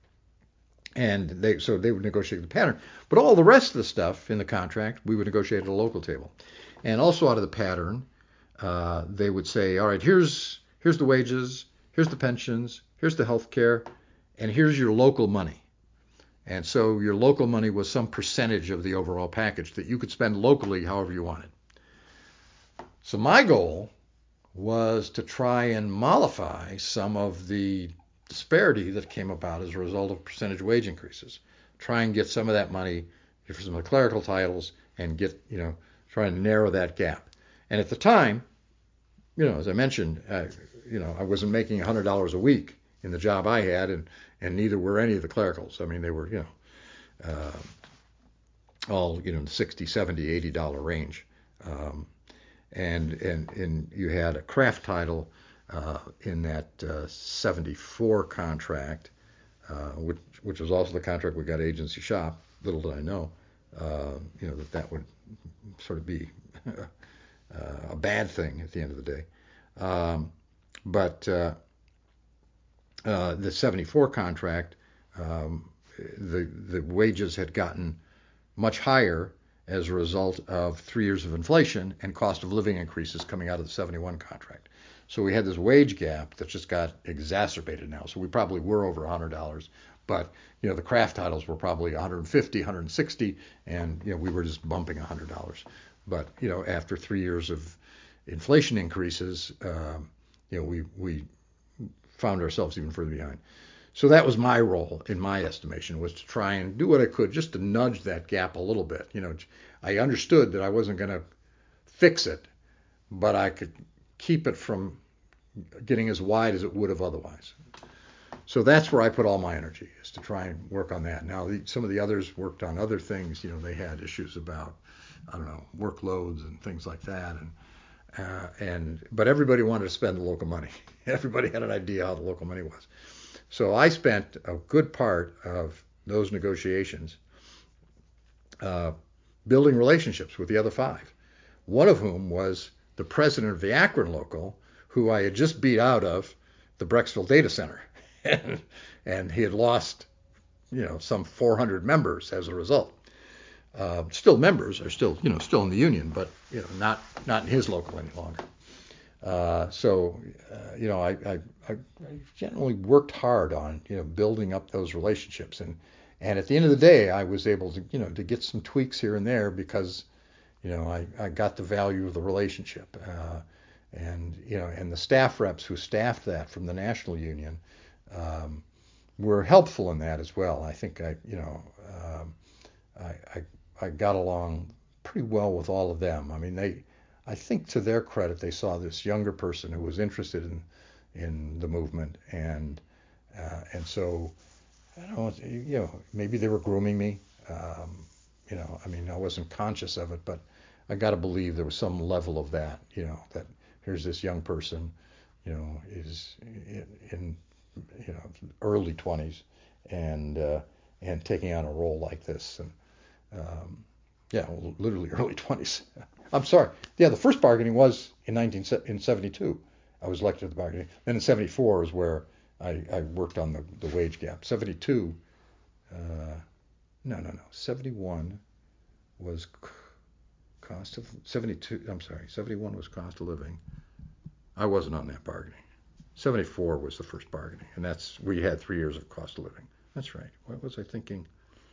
and they so they would negotiate the pattern. But all the rest of the stuff in the contract, we would negotiate at a local table. And also out of the pattern, uh, they would say, all right, here's here's the wages, here's the pensions, here's the health care, and here's your local money. And so your local money was some percentage of the overall package that you could spend locally however you wanted. So my goal was to try and mollify some of the disparity that came about as a result of percentage wage increases. Try and get some of that money for some of the clerical titles and get, you know, try and narrow that gap. And at the time, you know, as I mentioned, uh, you know, I wasn't making one hundred dollars a week in the job I had, and, and neither were any of the clericals. I mean, they were, you know, uh, all, you know, in the sixty, seventy, eighty dollar range. Um, And, and and you had a craft title uh, in that uh, seventy-four contract, uh, which which was also the contract we got agency shop. Little did I know, uh, you know, that that would sort of be uh, a bad thing at the end of the day. Um, but uh, uh, the seventy-four contract, um, the the wages had gotten much higher as a result of three years of inflation and cost of living increases coming out of the seventy-one contract. So we had this wage gap that just got exacerbated now. So we probably were over one hundred dollars, but you know the craft titles were probably one hundred fifty, one hundred sixty, and you know we were just bumping one hundred dollars. But you know after three years of inflation increases, um, you know we we found ourselves even further behind. So that was my role, in my estimation, was to try and do what I could just to nudge that gap a little bit. You know, I understood that I wasn't going to fix it, but I could keep it from getting as wide as it would have otherwise. so that's where I put all my energy, is to try and work on that. Now, the, some of the others worked on other things. You know, they had issues about, I don't know, workloads and things like that. And uh, and but everybody wanted to spend the local money. Everybody had an idea how the local money was. So I spent a good part of those negotiations uh, building relationships with the other five. One of whom was the president of the Akron local, who I had just beat out of the Brecksville data center. and, and he had lost, you know, some four hundred members as a result. Uh, still members are still, you know, still in the union, but you know, not not in his local any longer. Uh, so, uh, you know, I, I, I generally worked hard on, you know, building up those relationships, and and at the end of the day, I was able to, you know, to get some tweaks here and there because, you know, I, I got the value of the relationship, uh, and you know, and the staff reps who staffed that from the national union um, were helpful in that as well. I think I, you know, um, I, I I got along pretty well with all of them. I mean, they, I think to their credit, they saw this younger person who was interested in in the movement, and uh, and so I don't know, you know, maybe they were grooming me. Um, you know, I mean, I wasn't conscious of it, but I got to believe there was some level of that. You know, that here's this young person, you know, is in, in you know early twenties and uh, and taking on a role like this. And Um, yeah, well, literally early twenties. I'm sorry. Yeah, the first bargaining was in nineteen in seventy-two. I was elected to the bargaining. Then in seventy-four is where I, I worked on the, the wage gap. seventy-two, uh, no, no, no. seventy-one was cost of seventy-two. I'm sorry. seventy-one was cost of living. I wasn't on that bargaining. seventy-four was the first bargaining, and that's we had three years of cost of living. That's right. What was I thinking?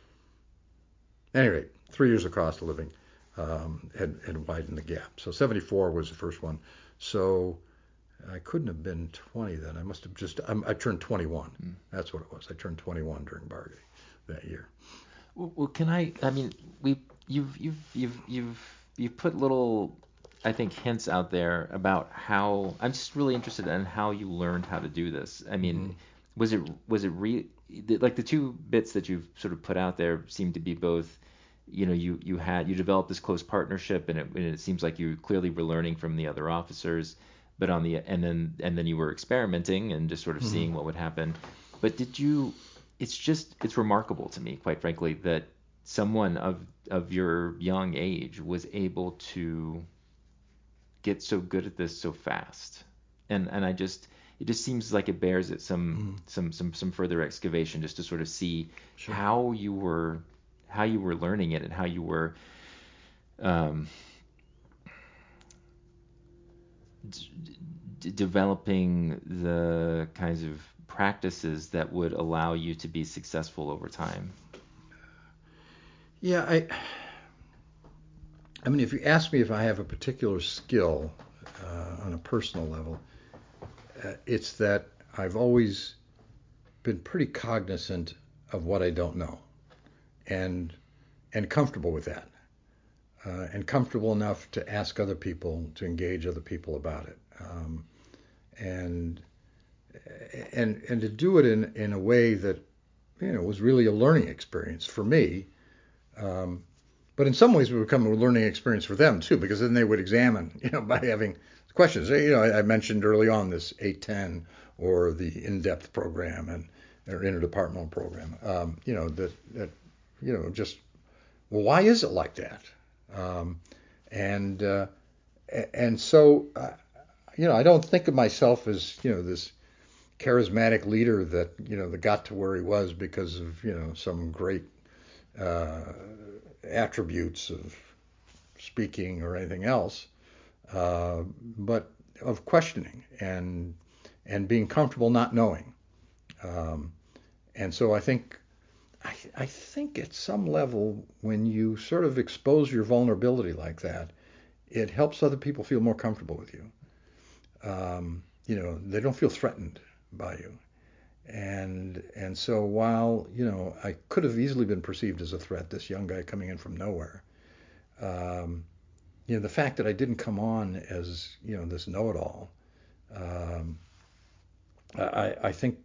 At any rate, three years of cost of living um, had, had widened the gap. So seventy-four was the first one. So I couldn't have been twenty then. I must have just, I'm, I turned twenty-one. Mm. That's what it was. I turned twenty-one during bargaining that year. Well, well, can I, I mean, we, you've, you've, you've, you've, you've put little, I think, hints out there about how, I'm just really interested in how you learned how to do this. I mean, mm-hmm. was it, was it re, like the two bits that you've sort of put out there seem to be both, you know, you, you had, you developed this close partnership, and it, and it seems like you clearly were learning from the other officers, but on the, and then, and then you were experimenting and just sort of mm-hmm. seeing what would happen. But did you, it's just, it's remarkable to me, quite frankly, that someone of, of your young age was able to get so good at this so fast. And, and I just, it just seems like it bears it some, mm-hmm. some, some, some further excavation just to sort of see sure. how you were, how you were learning it and how you were, um, d- d- developing the kinds of practices that would allow you to be successful over time. Yeah, I, I mean, if you ask me if I have a particular skill uh, on a personal level, uh, it's that I've always been pretty cognizant of what I don't know, and and comfortable with that, uh, and comfortable enough to ask other people, to engage other people about it, um, and and and to do it in in a way that, you know, was really a learning experience for me. Um, but in some ways, it would become a learning experience for them too, because then they would examine, you know, by having questions. You know, I, I mentioned early on this eight ten or the in-depth program and or interdepartmental program. Um, you know, that that you know just well, why is it like that? Um, and uh, and so uh, you know, I don't think of myself as, you know, this charismatic leader that, you know, that got to where he was because of, you know, some great uh, attributes of speaking or anything else, uh, but of questioning and and being comfortable not knowing. Um, and so I think I, I think at some level, when you sort of expose your vulnerability like that, it helps other people feel more comfortable with you. Um, you know, they don't feel threatened by you. And and so while, you know, I could have easily been perceived as a threat, this young guy coming in from nowhere, um, you know, the fact that I didn't come on as, you know, this know-it-all, um, I, I think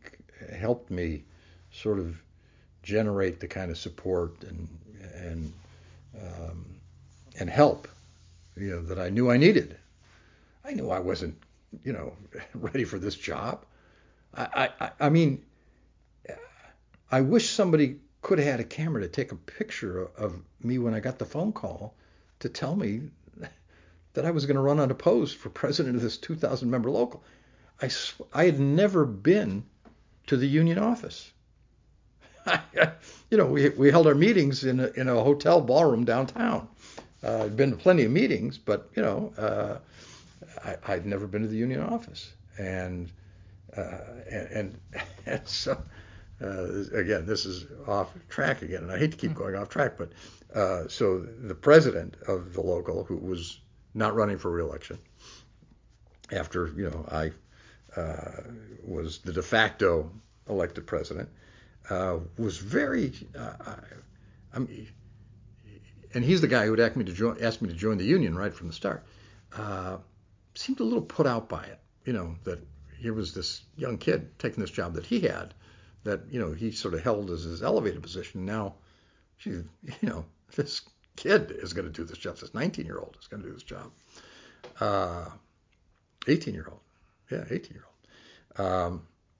helped me sort of generate the kind of support and and um, and help, you know, that I knew I needed. I knew I wasn't, you know, ready for this job. I, I, I mean, I wish somebody could have had a camera to take a picture of me when I got the phone call to tell me that I was going to run unopposed for president of this two thousand member local. I, I had never been to the union office. You know, we we held our meetings in a, in a hotel ballroom downtown. Uh, I'd been to plenty of meetings, but you know, uh, I, I'd never been to the union office, and uh, and, and, and so uh, again, this is off track again, and I hate to keep going off track, but uh, so the president of the local, who was not running for re-election, after you know I uh, was the de facto elected president, uh, was very, uh, I, I and he's the guy who had asked me to join, asked me to join the union right from the start. Uh, seemed a little put out by it, you know, that here was this young kid taking this job that he had, that you know he sort of held as his elevated position. Now, geez, you know, this kid is going to do this job. This nineteen-year-old is going to do this job. Uh, eighteen-year-old, yeah, eighteen-year-old. Um,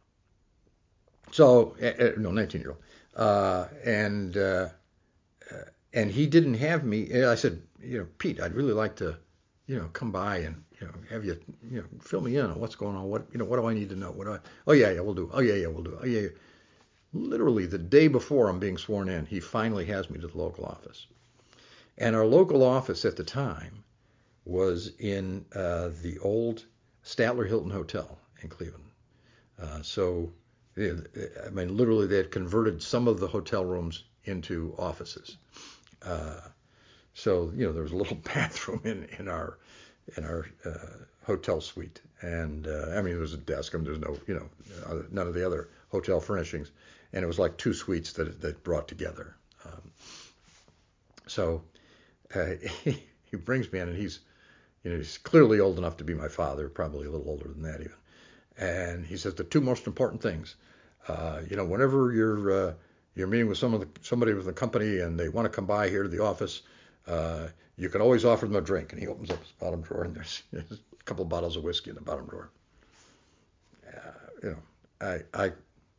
so, uh, no, nineteen-year-old, uh, and. Uh, And he didn't have me. I said, you know, Pete, I'd really like to, you know, come by and, you know, have you, you know, fill me in on what's going on. What, you know, what do I need to know? What do I? Oh yeah, yeah, we'll do. Oh yeah, yeah, we'll do. Oh yeah, yeah. Literally the day before I'm being sworn in, he finally has me to the local office. And our local office at the time was in uh, the old Statler Hilton Hotel in Cleveland. Uh, so, I mean, literally they had converted some of the hotel rooms into offices. Uh, so you know there was a little bathroom in, in our in our uh, hotel suite, and uh, I mean there was a desk. I mean there's no you know none of the other hotel furnishings, and it was like two suites that that brought together. Um, so uh, he, he brings me in, and he's you know he's clearly old enough to be my father, probably a little older than that even. And he says the two most important things, uh, you know, whenever you're uh, you're meeting with some of the, somebody with the company and they want to come by here to the office, uh, you can always offer them a drink. And he opens up his bottom drawer and there's, there's a couple of bottles of whiskey in the bottom drawer. Uh, you know, I, I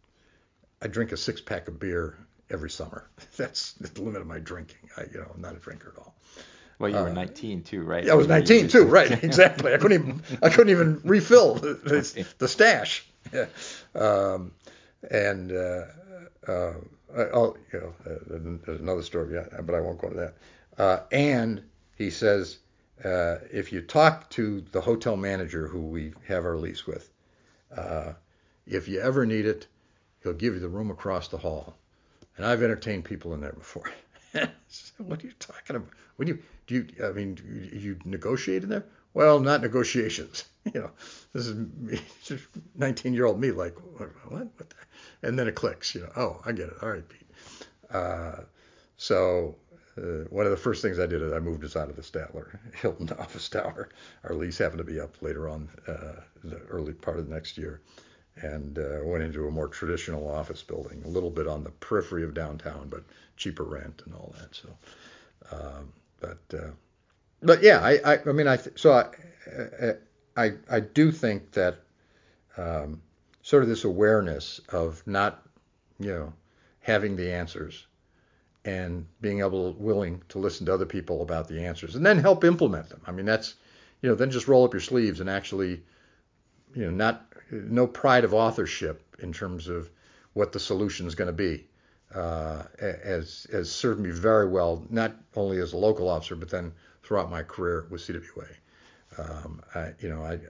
I drink a six pack of beer every summer. That's the limit of my drinking. I, you know, I'm not a drinker at all. Well, you were uh, nineteen too, right? Yeah, I was nineteen too, right? Exactly. I couldn't even I couldn't even refill the, the, the stash. Yeah. Um, and uh, uh, I'll, you know, uh, there's another story, yeah, but I won't go into that. Uh, and he says, uh, if you talk to the hotel manager who we have our lease with, uh, if you ever need it, he'll give you the room across the hall. And I've entertained people in there before. What are you talking about? When you do you? I mean, do you, you negotiate in there? Well, not negotiations. You know, this is me, just nineteen-year-old me, like what? What? what the? And then it clicks. You know, oh, I get it. All right, Pete. Uh, so uh, one of the first things I did is I moved us out of the Statler Hilton office tower. Our lease happened to be up later on, uh, the early part of the next year, and uh, went into a more traditional office building, a little bit on the periphery of downtown, but cheaper rent and all that. So, um, but uh, but yeah, I, I I mean I th- so I, I I do think that um, sort of this awareness of not you know having the answers and being able willing to listen to other people about the answers and then help implement them. I mean that's you know then just roll up your sleeves and actually you know not no pride of authorship in terms of what the solution is going to be. Uh, has has served me very well, not only as a local officer, but then throughout my career with C W A. Um, I, you know, I,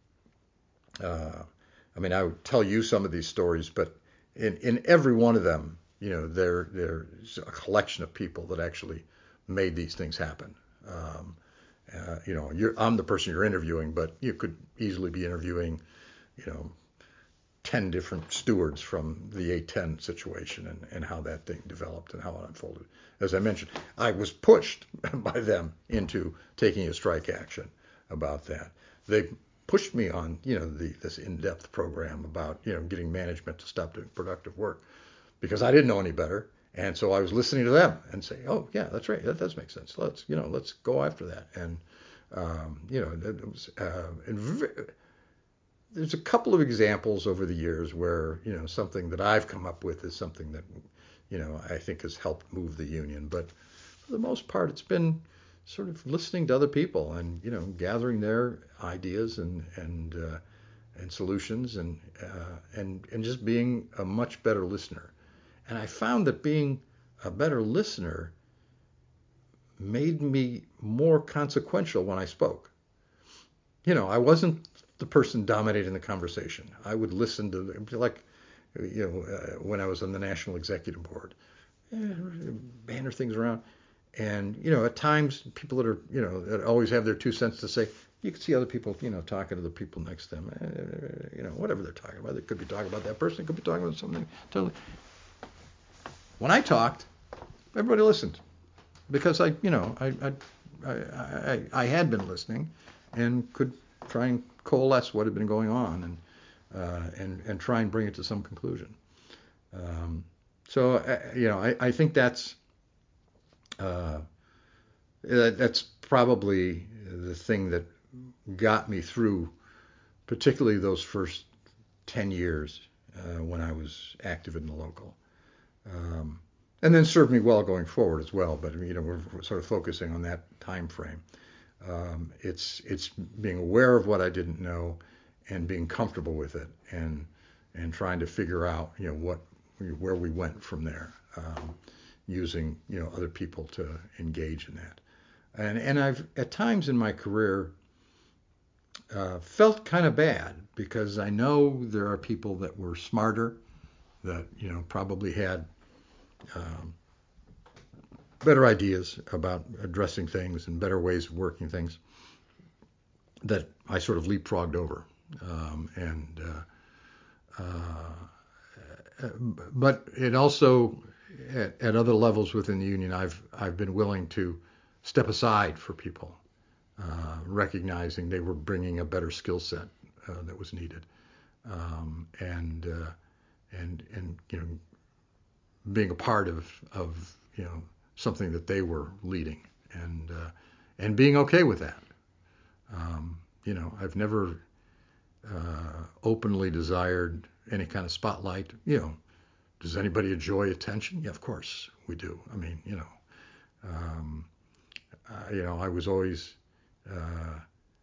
I, uh, I mean, I would tell you some of these stories, but in, in every one of them, you know, there there's a collection of people that actually made these things happen. Um, uh, you know, you're, I'm the person you're interviewing, but you could easily be interviewing, you know, ten different stewards from the eight ten situation and, and how that thing developed and how it unfolded. As I mentioned, I was pushed by them into taking a strike action about that. They pushed me on, you know, the, this in-depth program about, you know, getting management to stop doing productive work because I didn't know any better. And so I was listening to them and saying, oh, yeah, that's right. That does make sense. Let's, you know, let's go after that. And, um, you know, it was, uh, and v- there's a couple of examples over the years where, you know, something that I've come up with is something that, you know, I think has helped move the union. But for the most part, it's been sort of listening to other people and, you know, gathering their ideas and, and, uh, and solutions and, uh, and, and just being a much better listener. And I found that being a better listener made me more consequential when I spoke. You know, I wasn't the person dominating the conversation. I would listen to, like, you know, uh, when I was on the National Executive Board, eh, banter things around. And, you know, at times, people that are, you know, that always have their two cents to say, you can see other people, you know, talking to the people next to them, uh, you know, whatever they're talking about. They could be talking about that person, could be talking about something totally. When I talked, everybody listened because I, you know, I, I, I, I had been listening and could try and coalesce what had been going on and, uh, and, and try and bring it to some conclusion. Um, so, uh, you know, I, I think that's, uh, that's probably the thing that got me through, particularly those first ten years uh, when I was active in the local. Um, and then served me well going forward as well. But you know, we're, we're sort of focusing on that time frame. Um, it's it's being aware of what I didn't know, and being comfortable with it, and and trying to figure out you know what where we went from there, um, using you know other people to engage in that. And and I've at times in my career uh, felt kind of bad because I know there are people that were smarter, that you know probably had um, better ideas about addressing things and better ways of working things that I sort of leapfrogged over. Um, and uh, uh, but it also at, at other levels within the union, I've I've been willing to step aside for people, uh, recognizing they were bringing a better skill set uh, that was needed, um, and uh, and and you know being a part of of you know something that they were leading, and uh, and being okay with that. Um, you know, I've never uh, openly desired any kind of spotlight. You know, does anybody enjoy attention? Yeah, of course we do. I mean, you know, um, uh, you know, I was always. Uh,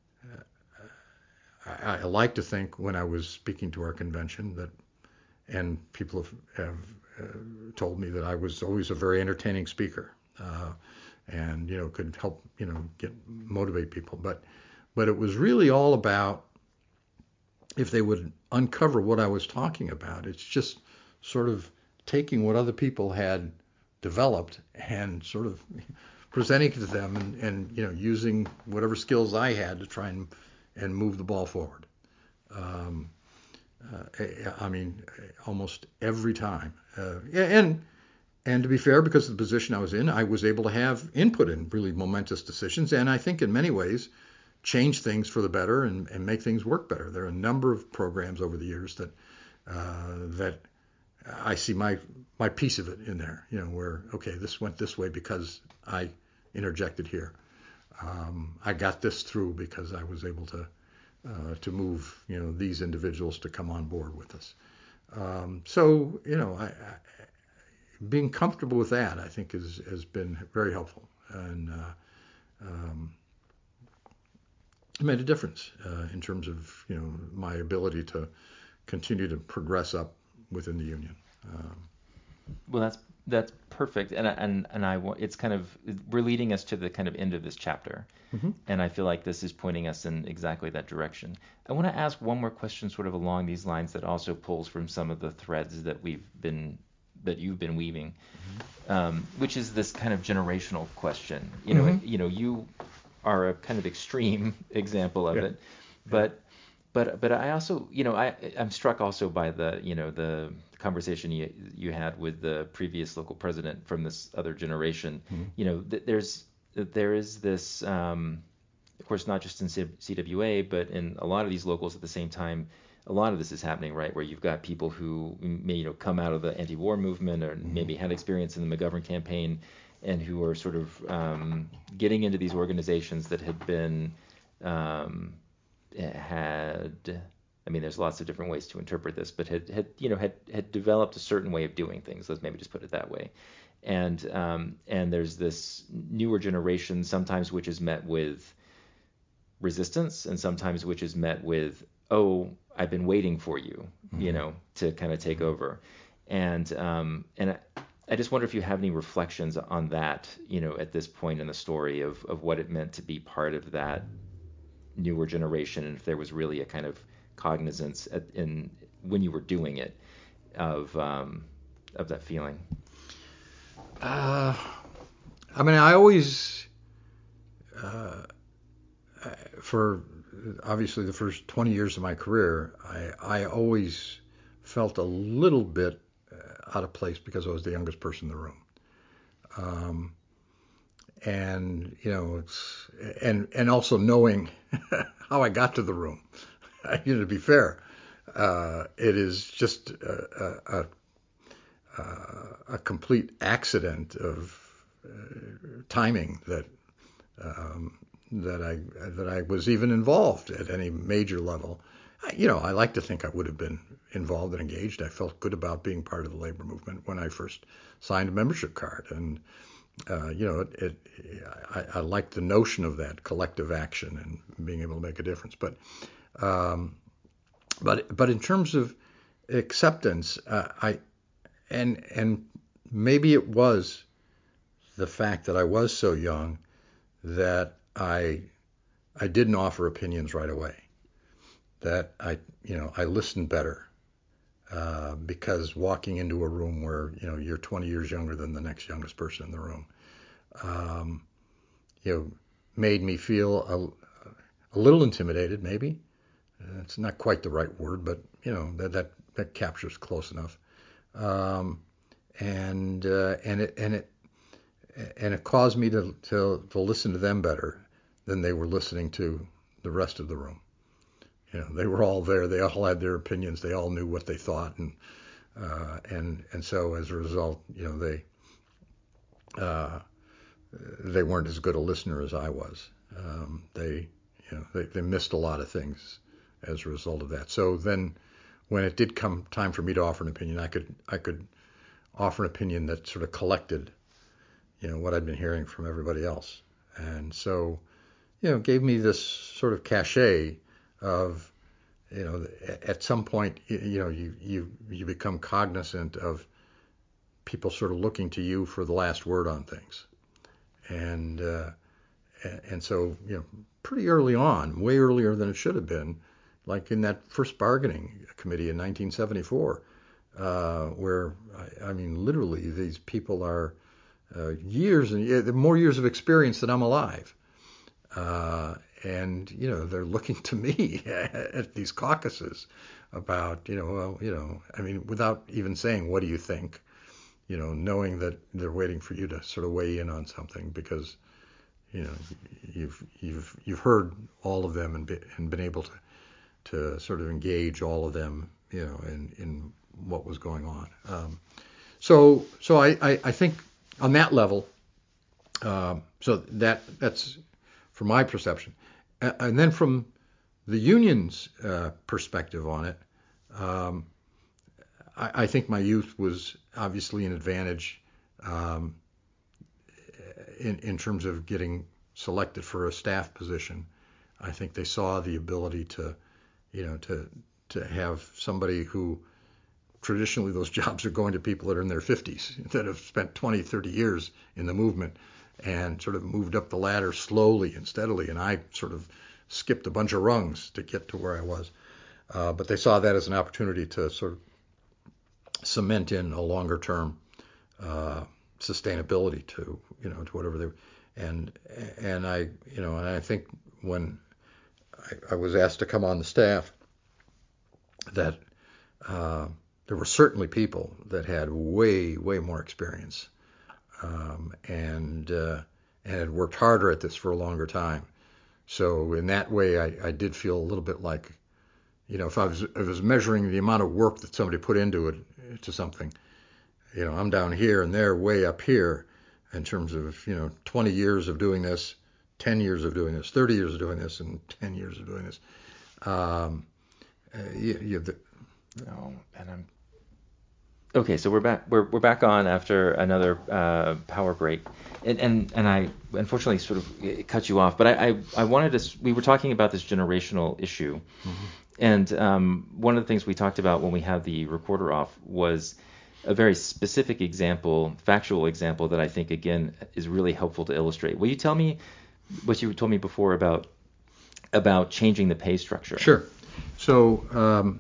I, I like to think when I was speaking to our convention that, and people have, have uh, told me that I was always a very entertaining speaker, uh, and you know could help you know get motivate people. But but it was really all about if they would uncover what I was talking about. It's just sort of taking what other people had developed and sort of presenting it to them, and, and you know using whatever skills I had to try and and move the ball forward. Um, uh, I mean, almost every time. Uh, and and to be fair, because of the position I was in, I was able to have input in really momentous decisions, and I think in many ways change things for the better and, and make things work better. There are a number of programs over the years that uh, that I see my my piece of it in there. You know, where okay, this went this way because I interjected here. Um, I got this through because I was able to uh, to move, you know, these individuals to come on board with us. Um, so, you know, I, I, being comfortable with that, I think, is, has been very helpful, and uh, um, it made a difference uh, in terms of, you know, my ability to continue to progress up within the union. Um, Well, that's that's perfect, and I- and and I wa- it's kind of we're leading us to the kind of end of this chapter, mm-hmm. and I feel like this is pointing us in exactly that direction. I want to ask one more question, sort of along these lines, that also pulls from some of the threads that we've been that you've been weaving, Mm-hmm. um, which is this kind of generational question. You know, Mm-hmm. you know, you are a kind of extreme example of Yeah. it, but. But but I also, you know, I I'm struck also by the, you know, the conversation you you had with the previous local president from this other generation. Mm-hmm. You know, th- there's there is this um, of course, not just in C W A, but in a lot of these locals at the same time, a lot of this is happening, right? Where you've got people who may, you know, come out of the anti-war movement or Mm-hmm. maybe had experience in the McGovern campaign, and who are sort of um, getting into these organizations that had been um, had. I mean, there's lots of different ways to interpret this, but had, had you know had had developed a certain way of doing things. Let's maybe just put it that way. And um, and there's this newer generation, sometimes which is met with resistance, and sometimes which is met with, oh, I've been waiting for you, Mm-hmm. you know, to kind of take over. And um, and I, I just wonder if you have any reflections on that, you know, at this point in the story of of what it meant to be part of that newer generation, and if there was really a kind of cognizance at, in when you were doing it of um, of that feeling. Uh, I mean, I always, uh, for obviously the first twenty years of my career, I, I always felt a little bit uh, out of place because I was the youngest person in the room. Um, and you know, it's and and also knowing how I got to the room. You know, to be fair, uh, it is just a, a, a, a complete accident of uh, timing that um, that I that I was even involved at any major level. I, you know, I like to think I would have been involved and engaged. I felt good about being part of the labor movement when I first signed a membership card, and uh, you know, it, it, I, I liked the notion of that collective action and being able to make a difference. But um, but but in terms of acceptance, uh, I and and maybe it was the fact that I was so young that I I didn't offer opinions right away. That I you know I listened better uh, because walking into a room where you know you're twenty years younger than the next youngest person in the room, um, you know, made me feel a, a little intimidated. Maybe it's not quite the right word, but you know that that, that captures close enough. Um, and uh, and it and it and it caused me to, to to listen to them better than they were listening to the rest of the room. You know, they were all there. They all had their opinions. They all knew what they thought, and uh, and and so as a result, you know, they uh, they weren't as good a listener as I was. Um, they you know they, they missed a lot of things as a result of that. So then, when it did come time for me to offer an opinion, I could I could offer an opinion that sort of collected, you know, what I'd been hearing from everybody else, and so you know gave me this sort of cachet of, you know, at some point, you know, you you you become cognizant of people sort of looking to you for the last word on things, and uh, and so you know, pretty early on, way earlier than it should have been, like in that first bargaining committee in nineteen seventy-four, uh, where I, I mean, literally, these people are uh, years and more years of experience than I'm alive. Uh, and you know they're looking to me at these caucuses about, you know, well, you know, I mean, without even saying what do you think, you know, knowing that they're waiting for you to sort of weigh in on something because, you know, you've you've you've heard all of them and, be, and been able to to sort of engage all of them, you know, in in what was going on. Um, so so I, I I think on that level, um, so that that's from my perception. And then from the union's uh, perspective on it, um, I, I think my youth was obviously an advantage um, in, in terms of getting selected for a staff position. I think they saw the ability to, you know, to to have somebody who traditionally those jobs are going to people that are in their fifties that have spent twenty, thirty years in the movement and sort of moved up the ladder slowly and steadily. And I sort of skipped a bunch of rungs to get to where I was. Uh, but they saw that as an opportunity to sort of cement in a longer term uh, sustainability to, you know, to whatever they, and, and I, you know, and I think when I, I was asked to come on the staff that uh, there were certainly people that had way, way more experience um, and uh, and had worked harder at this for a longer time So in that way, I, I did feel a little bit like, you know, if I was if I was measuring the amount of work that somebody put into it to something, you know, I'm down here and they're way up here in terms of, you know, twenty years of doing this, ten years of doing this, thirty years of doing this, and ten years of doing this. Um, uh, you, you, the, No, and I'm okay. So we're back. We're we're back on after another uh, power break, and and and I unfortunately sort of cut you off, but I I, I wanted to. s- We were talking about this generational issue, Mhm. and um, one of the things we talked about when we had the recorder off was a very specific example, factual example that I think again is really helpful to illustrate. Will you tell me what you told me before about about changing the pay structure? Sure. So um,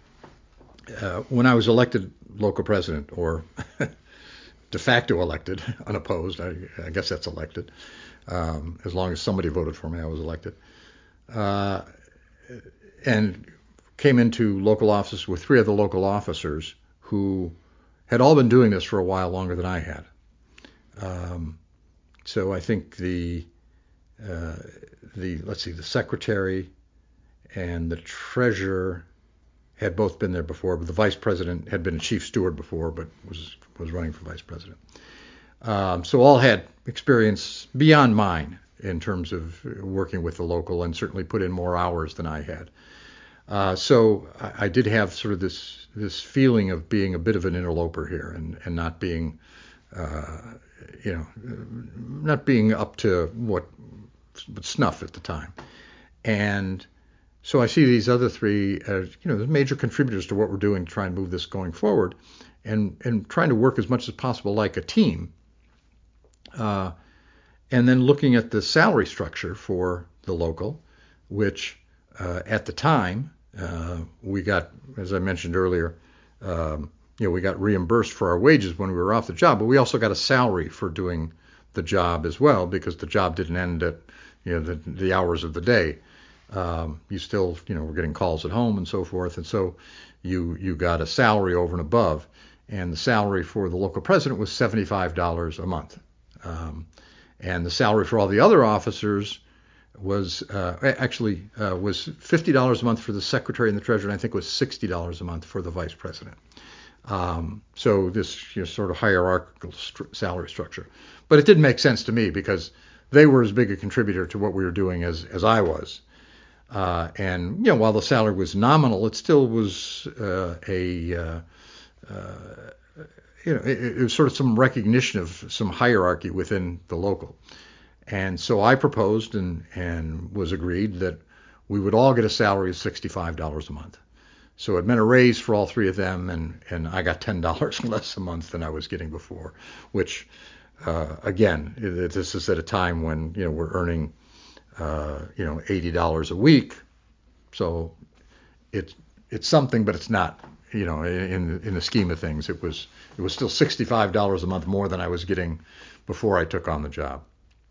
uh, when I was elected local president, or de facto elected, unopposed, I, I guess that's elected. Um, as long as somebody voted for me, I was elected. Uh, and came into local office with three other local officers who had all been doing this for a while longer than I had. Um, so I think the uh, the let's see, the secretary and the treasurer had both been there before, but the vice president had been a chief steward before, but was was running for vice president. Um, so all had experience beyond mine in terms of working with the local, and certainly put in more hours than I had. Uh, so I, I did have sort of this this feeling of being a bit of an interloper here, and and not being, uh, you know, not being up to what snuff at the time. And so I see these other three as, you know, major contributors to what we're doing to try and move this going forward, and and trying to work as much as possible like a team. Uh, and then looking at the salary structure for the local, which uh, at the time uh, we got, as I mentioned earlier, um, you know, we got reimbursed for our wages when we were off the job, but we also got a salary for doing the job as well, because the job didn't end at, you know, the, the hours of the day. Um, you still, you know, were getting calls at home and so forth, and so you you got a salary over and above, and the salary for the local president was seventy-five dollars a month. Um, and the salary for all the other officers was uh, actually uh, was fifty dollars a month for the secretary and the treasurer, and I think it was sixty dollars a month for the vice president. Um, so this, you know, sort of hierarchical st- salary structure. But it didn't make sense to me because they were as big a contributor to what we were doing as as I was. Uh, and you know, while the salary was nominal, it still was uh, a uh, uh, you know, it, it was sort of some recognition of some hierarchy within the local. And so I proposed and, and was agreed that we would all get a salary of sixty-five dollars a month. So it meant a raise for all three of them, and, and I got ten dollars less a month than I was getting before, which, uh, again, it, this is at a time when, you know, we're earning, uh, you know, eighty dollars a week. So it's, it's something, but it's not, you know, in, in the scheme of things, it was, it was still sixty-five dollars a month more than I was getting before I took on the job.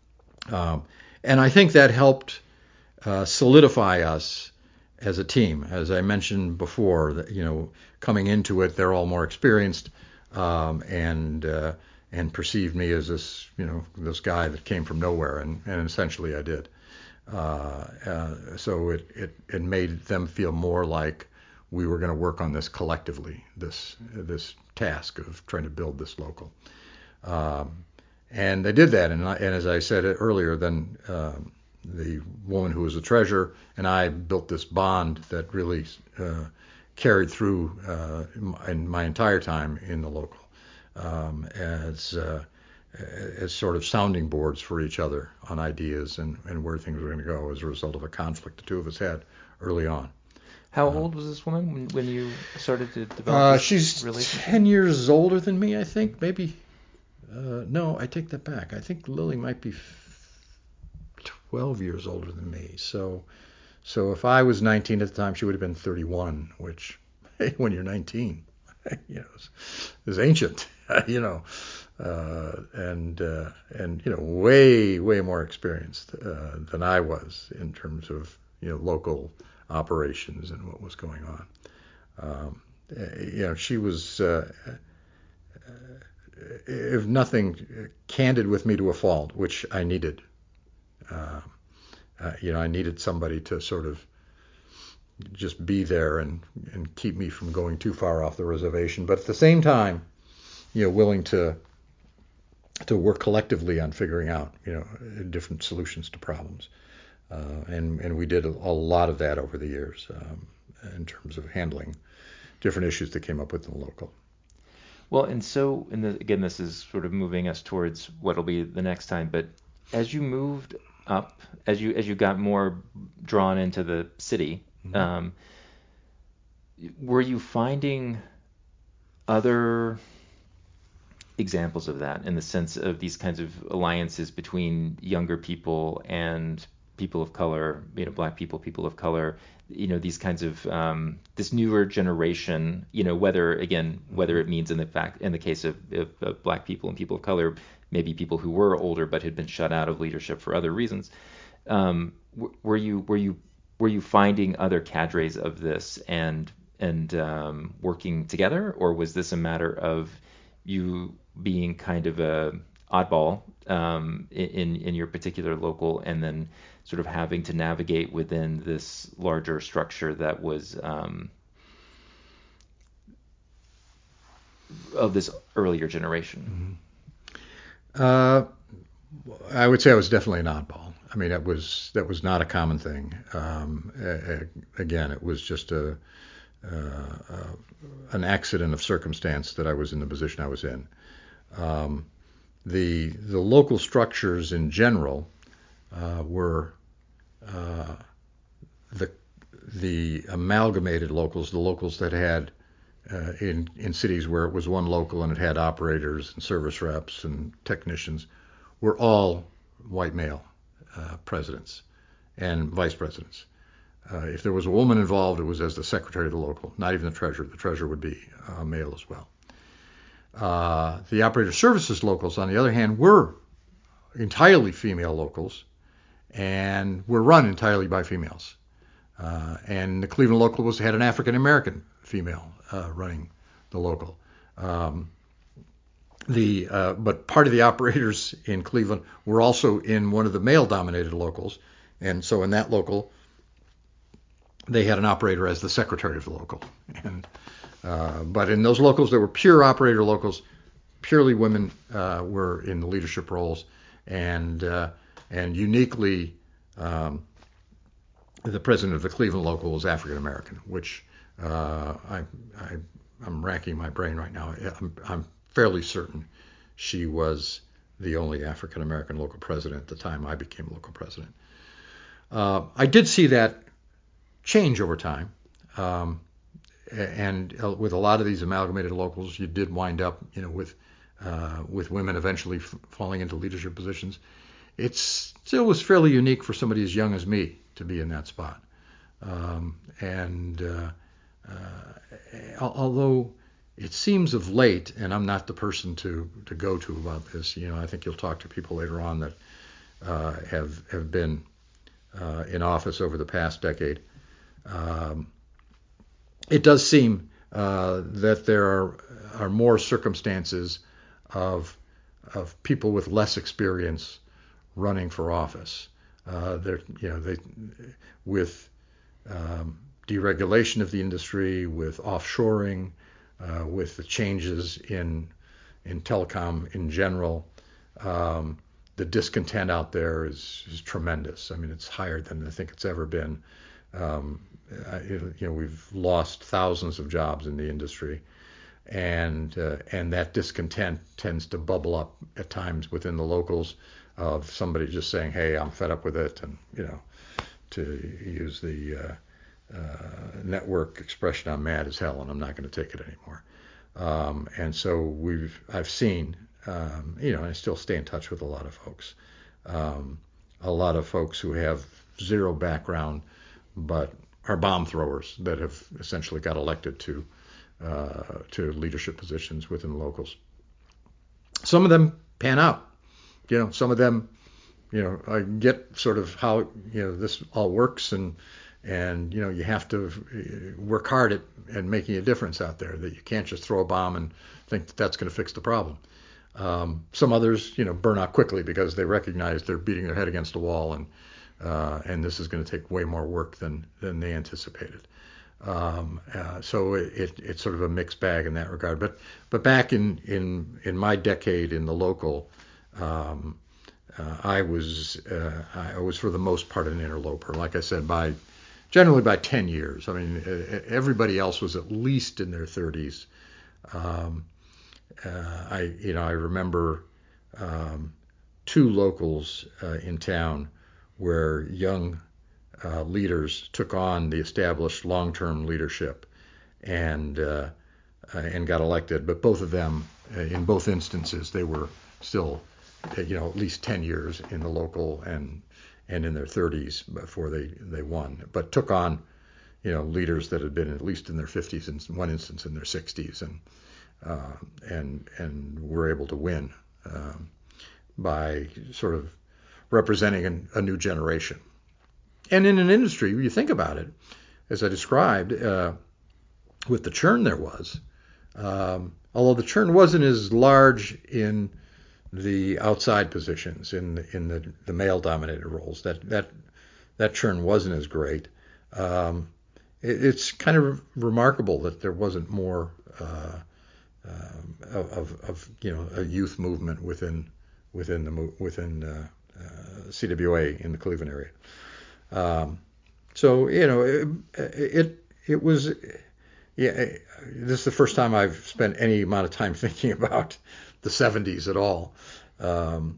Um, and I think that helped uh, solidify us as a team. As I mentioned before, that, you know, coming into it, they're all more experienced, um, and uh, and perceived me as this, you know, this guy that came from nowhere, and, and essentially I did. Uh, uh, so it, it it made them feel more like we were going to work on this collectively, this this task of trying to build this local. Um, And they did that, and, I, and as I said earlier, then um, the woman who was the treasurer and I built this bond that really uh, carried through uh, in my entire time in the local, um, as uh, as sort of sounding boards for each other on ideas and, and where things were going to go as a result of a conflict the two of us had early on. How Uh, old was this woman when, when you started to develop uh, this she's relationship? ten years older than me, I think, maybe. Uh, no, I take that back. I think Lily might be twelve years older than me. So, so if I was nineteen at the time, she would have been thirty-one, which, hey, when you're nineteen, you know, is, is ancient, you know, uh, and uh, and you know, way way more experienced uh, than I was in terms of, you know, local operations and what was going on. Um, you know, she was. Uh, if nothing, candid with me to a fault, which I needed. Uh, uh, you know, I needed somebody to sort of just be there and, and keep me from going too far off the reservation. But at the same time, you know, willing to to work collectively on figuring out, you know, different solutions to problems. Uh, and, and we did a, a lot of that over the years um, in terms of handling different issues that came up with the local. Well, and so, and the, again, this is sort of moving us towards what'll be the next time. But as you moved up, as you as you got more drawn into the city, mm-hmm. um, were you finding other examples of that in the sense of these kinds of alliances between younger people and people of color, you know, black people, people of color, you know, these kinds of um, this newer generation, you know, whether again, whether it means in the fact in the case of, of, of black people and people of color, maybe people who were older but had been shut out of leadership for other reasons. Um, w- were you were you were you finding other cadres of this and and um, working together, or was this a matter of you being kind of a oddball um, in in your particular local, and then sort of having to navigate within this larger structure that was um, of this earlier generation? Mm-hmm. Uh, I would say I was definitely an oddball. I mean, that was that was not a common thing. Um, a, a, again, it was just a uh, uh, an accident of circumstance that I was in the position I was in. Um, the the local structures in general uh, were uh, the the amalgamated locals, the locals that had uh, in in cities where it was one local and it had operators and service reps and technicians, were all white male uh, presidents and vice presidents. Uh, if there was a woman involved, it was as the secretary of the local, not even the treasurer. The treasurer would be uh, male as well. Uh, the operator services locals, on the other hand, were entirely female locals and were run entirely by females. Uh, and the Cleveland local was had an African American female uh, running the local. Um, the uh, but part of the operators in Cleveland were also in one of the male-dominated locals, and so in that local, they had an operator as the secretary of the local. And uh, but in those locals that were pure operator locals, purely women uh, were in the leadership roles, and uh, and uniquely, um, the president of the Cleveland local was African American, which uh, I, I I'm racking my brain right now. I'm, I'm fairly certain she was the only African American local president at the time I became local president. Uh, I did see that change over time. Um, and uh, with a lot of these amalgamated locals, you did wind up, you know, with uh, with women eventually f- falling into leadership positions. It still was fairly unique for somebody as young as me to be in that spot. Um, and uh, uh, although it seems of late, and I'm not the person to, to go to about this, you know, I think you'll talk to people later on that uh, have have been uh, in office over the past decade. Um, it does seem uh, that there are, are more circumstances of of people with less experience running for office. Uh, there, you know, they with um, deregulation of the industry, with offshoring, uh, with the changes in in telecom in general. Um, the discontent out there is, is tremendous. I mean, it's higher than I think it's ever been. Um, I, you know, we've lost thousands of jobs in the industry, and uh, and that discontent tends to bubble up at times within the locals of somebody just saying, "Hey, I'm fed up with it," and you know, to use the uh, uh, network expression, "I'm mad as hell and I'm not going to take it anymore." Um, and so we've I've seen, um, you know, I still stay in touch with a lot of folks, um, a lot of folks who have zero background, but are bomb throwers that have essentially got elected to uh, to leadership positions within the locals. Some of them pan out, you know. Some of them, you know, I get sort of how you know this all works, and and you know you have to work hard at, at making a difference out there. That you can't just throw a bomb and think that that's going to fix the problem. Um, some others, you know, burn out quickly because they recognize they're beating their head against the wall and uh, and this is going to take way more work than than they anticipated. Um, uh, so it, it, it's sort of a mixed bag in that regard. But but back in in in my decade in the local, um, uh, I was uh, I was for the most part an interloper. Like I said, by generally by ten years. I mean, everybody else was at least in their thirties. Um, uh, I you know I remember um, two locals uh, in town where young uh, leaders took on the established long-term leadership and uh, uh, and got elected. But both of them, uh, in both instances, they were still, uh, you know, at least ten years in the local and and in their thirties before they they won. But took on, you know, leaders that had been at least in their fifties, in one instance in their sixties, and uh, and and were able to win um, by sort of representing an, a new generation. And in an industry, you think about it, as I described, uh, with the churn there was, um, although the churn wasn't as large in the outside positions, in in the, the male-dominated roles, that that that churn wasn't as great. Um, it, it's kind of remarkable that there wasn't more uh, uh, of, of you know a youth movement within within the within uh, uh, C W A in the Cleveland area. Um, so you know, it, it it was, yeah. This is the first time I've spent any amount of time thinking about the seventies at all. Um,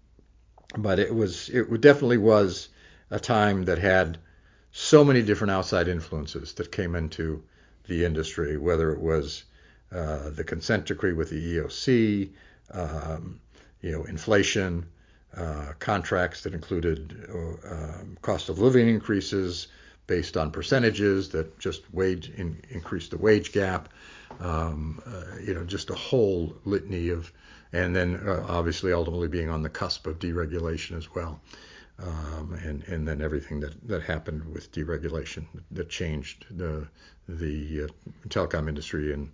but it was, it definitely was a time that had so many different outside influences that came into the industry, whether it was uh, the consent decree with the E O C, um, you know, inflation. Uh, contracts that included uh, cost of living increases based on percentages that just wage in, increased the wage gap, um, uh, you know, just a whole litany of, and then uh, obviously ultimately being on the cusp of deregulation as well, um, and and then everything that, that happened with deregulation that changed the the uh, telecom industry in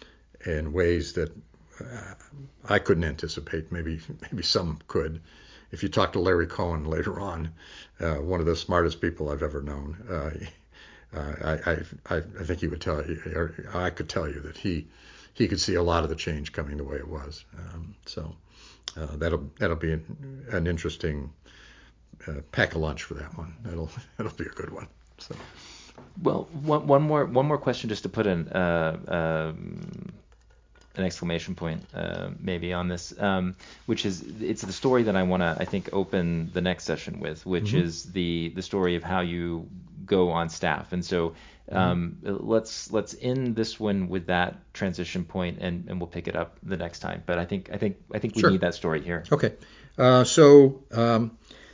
in ways that Uh, I couldn't anticipate. Maybe maybe some could. If you talk to Larry Cohen later on, uh, one of the smartest people I've ever known, uh, uh, I, I I think he would tell you, or I could tell you that he he could see a lot of the change coming the way it was. Um, so uh, that'll that'll be an, an interesting uh, pack of lunch for that one. That'll that'll be a good one. So. Well, one one more one more question just to put in. Uh, um, an exclamation point uh, maybe on this, um, which is it's the story that I want to I think open the next session with, which mm-hmm. is the the story of how you go on staff. And so um, mm-hmm. let's let's end this one with that transition point, and, and we'll pick it up the next time. But I think I think I think we sure. need that story here. Okay, uh, so um,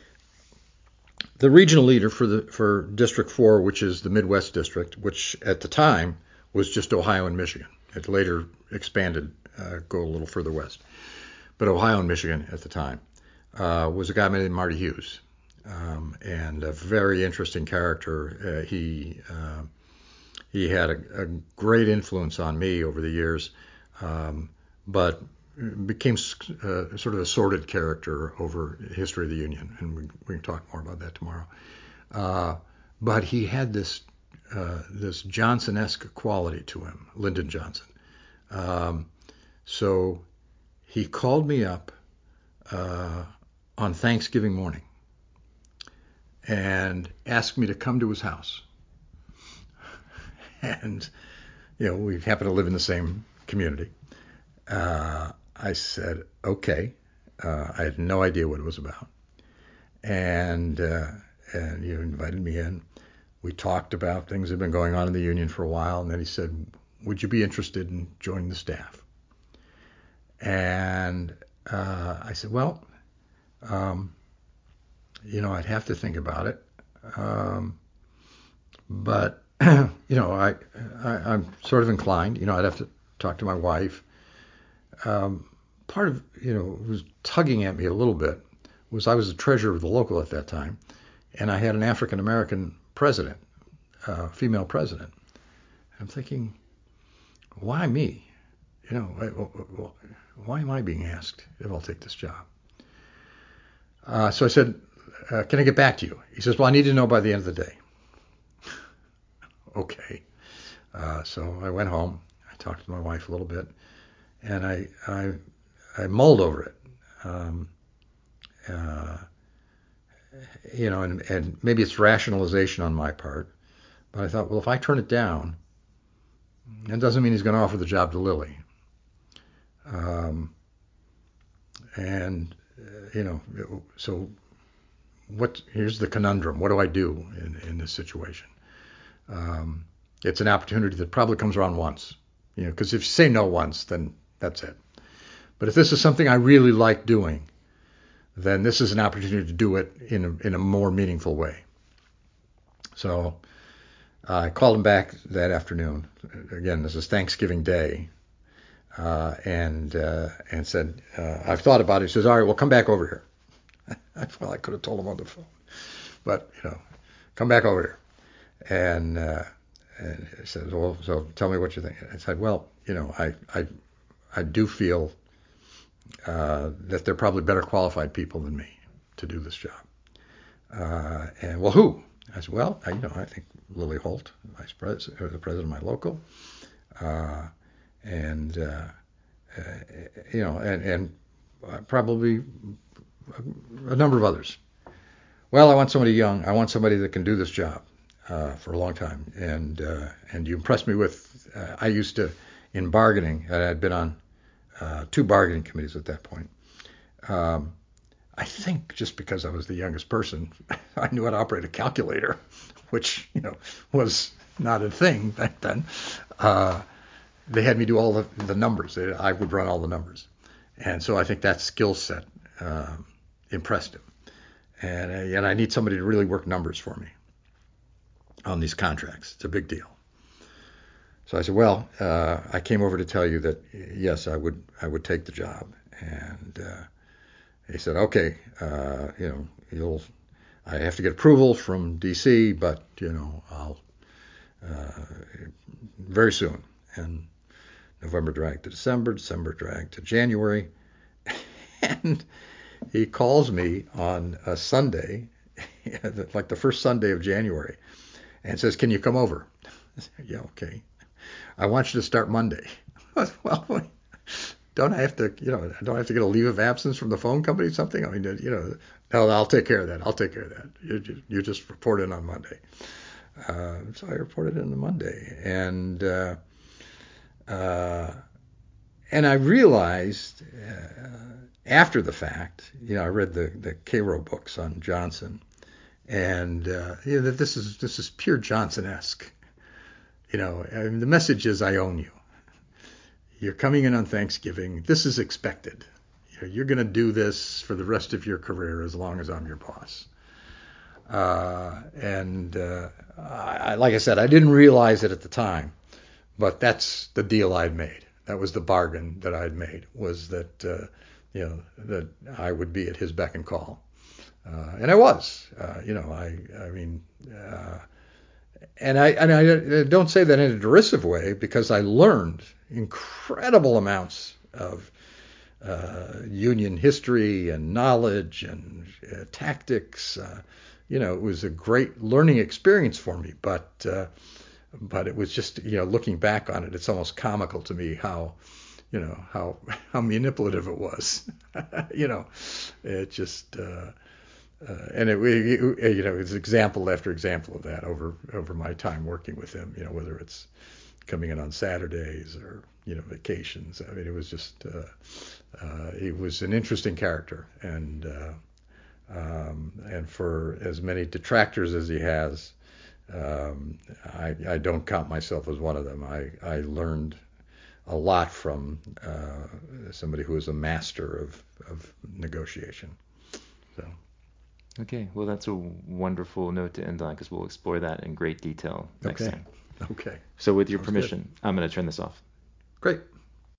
the regional leader for the for District Four, which is the Midwest District, which at the time was just Ohio and Michigan. It later expanded, uh, go a little further west. But Ohio and Michigan at the time uh, was a guy named Marty Hughes, um, and a very interesting character. Uh, he uh, he had a, a great influence on me over the years, um, but became uh, sort of a sordid character over the history of the Union, and we, we can talk more about that tomorrow. Uh, but he had this uh, this Johnson-esque quality to him, Lyndon Johnson. Um, so he called me up uh, on Thanksgiving morning and asked me to come to his house. And, you know, we happen to live in the same community. Uh, I said, okay. Uh, I had no idea what it was about. And, uh, and you invited me in. We talked about things that had been going on in the union for a while. And then he said, would you be interested in joining the staff? And uh, I said, well, um, you know, I'd have to think about it. Um, but, you know, I, I, I'm sort of inclined. You know, I'd have to talk to my wife. Um, part of, you know, was tugging at me a little bit was I was the treasurer of the local at that time, and I had an African-American president, uh, female president. I'm thinking, why me? You know, why am I being asked if I'll take this job? Uh, so I said, uh, can I get back to you? He says, well, I need to know by the end of the day. Okay. Uh, so I went home. I talked to my wife a little bit, and I I, I mulled over it. Um, uh, you know, and, and maybe it's rationalization on my part, but I thought, well, if I turn it down, that doesn't mean he's going to offer the job to Lily. Um, and uh, you know, so what? Here's the conundrum. What do I do in, in this situation? Um, it's an opportunity that probably comes around once, you know, because if you say no once, then that's it. But if this is something I really like doing, then this is an opportunity to do it in a, in a more meaningful way. So I called him back that afternoon. Again, this is Thanksgiving Day, uh, and uh, and said, uh, I've thought about it. He says, all right, well, come back over here. Well, I could have told him on the phone, but you know, come back over here. And, uh, and he said, well, so tell me what you think. I said, well, you know, I I, I do feel uh, that they're probably better qualified people than me to do this job. Uh, and well, who? I said, well, I, you know, I think Lily Holt, vice president, or the president of my local, uh, and uh, uh, you know, and, and probably a number of others. Well, I want somebody young. I want somebody that can do this job. Uh, for a long time, and uh, and you impressed me with. Uh, I used to, in bargaining, I had been on uh, two bargaining committees at that point. Um, I think just because I was the youngest person, I knew how to operate a calculator, which you know was not a thing back then. Uh, they had me do all the, the numbers. They, I would run all the numbers, and so I think that skill set uh, impressed him. And uh, and I need somebody to really work numbers for me on these contracts. It's a big deal. So I said, well, uh, I came over to tell you that yes, I would I would take the job. And uh, he said, okay, uh, you know, you'll I have to get approval from D C, but you know, I'll uh, very soon. And November dragged to December, December dragged to January, and he calls me on a Sunday, like the first Sunday of January, and says, can you come over? I said, yeah, okay. I want you to start Monday. I said, well, don't I have to, you know, don't I have to get a leave of absence from the phone company or something? I mean, you know, no, I'll take care of that. I'll take care of that. You, you just report in on Monday. Uh, so I reported in on Monday. And, uh, uh, and I realized uh, after the fact, you know, I read the, the Cairo books on Johnson. And uh, you know, that this is this is pure Johnson-esque. You know, I mean, the message is I own you. You're coming in on Thanksgiving. This is expected. You know, you're going to do this for the rest of your career as long as I'm your boss. Uh, and uh, I, like I said, I didn't realize it at the time, but that's the deal I'd made. That was the bargain that I'd made. Was that uh, you know that I would be at his beck and call. Uh, and I was, uh, you know, I, I mean, uh, and I, and I don't say that in a derisive way because I learned incredible amounts of uh, union history and knowledge and uh, tactics. Uh, you know, it was a great learning experience for me, but, uh, but it was just, you know, looking back on it, it's almost comical to me how, you know, how, how manipulative it was. You know, it just, uh, Uh, and it, it, you know, it's example after example of that over over my time working with him. You know, whether it's coming in on Saturdays or you know vacations. I mean, it was just uh, uh, he was an interesting character, and uh, um, and for as many detractors as he has, um, I, I don't count myself as one of them. I I learned a lot from uh, somebody who is a master of of negotiation. So. Okay, well, that's a wonderful note to end on because we'll explore that in great detail next Okay. time. Okay. So with your Sounds permission, good. I'm going to turn this off. Great.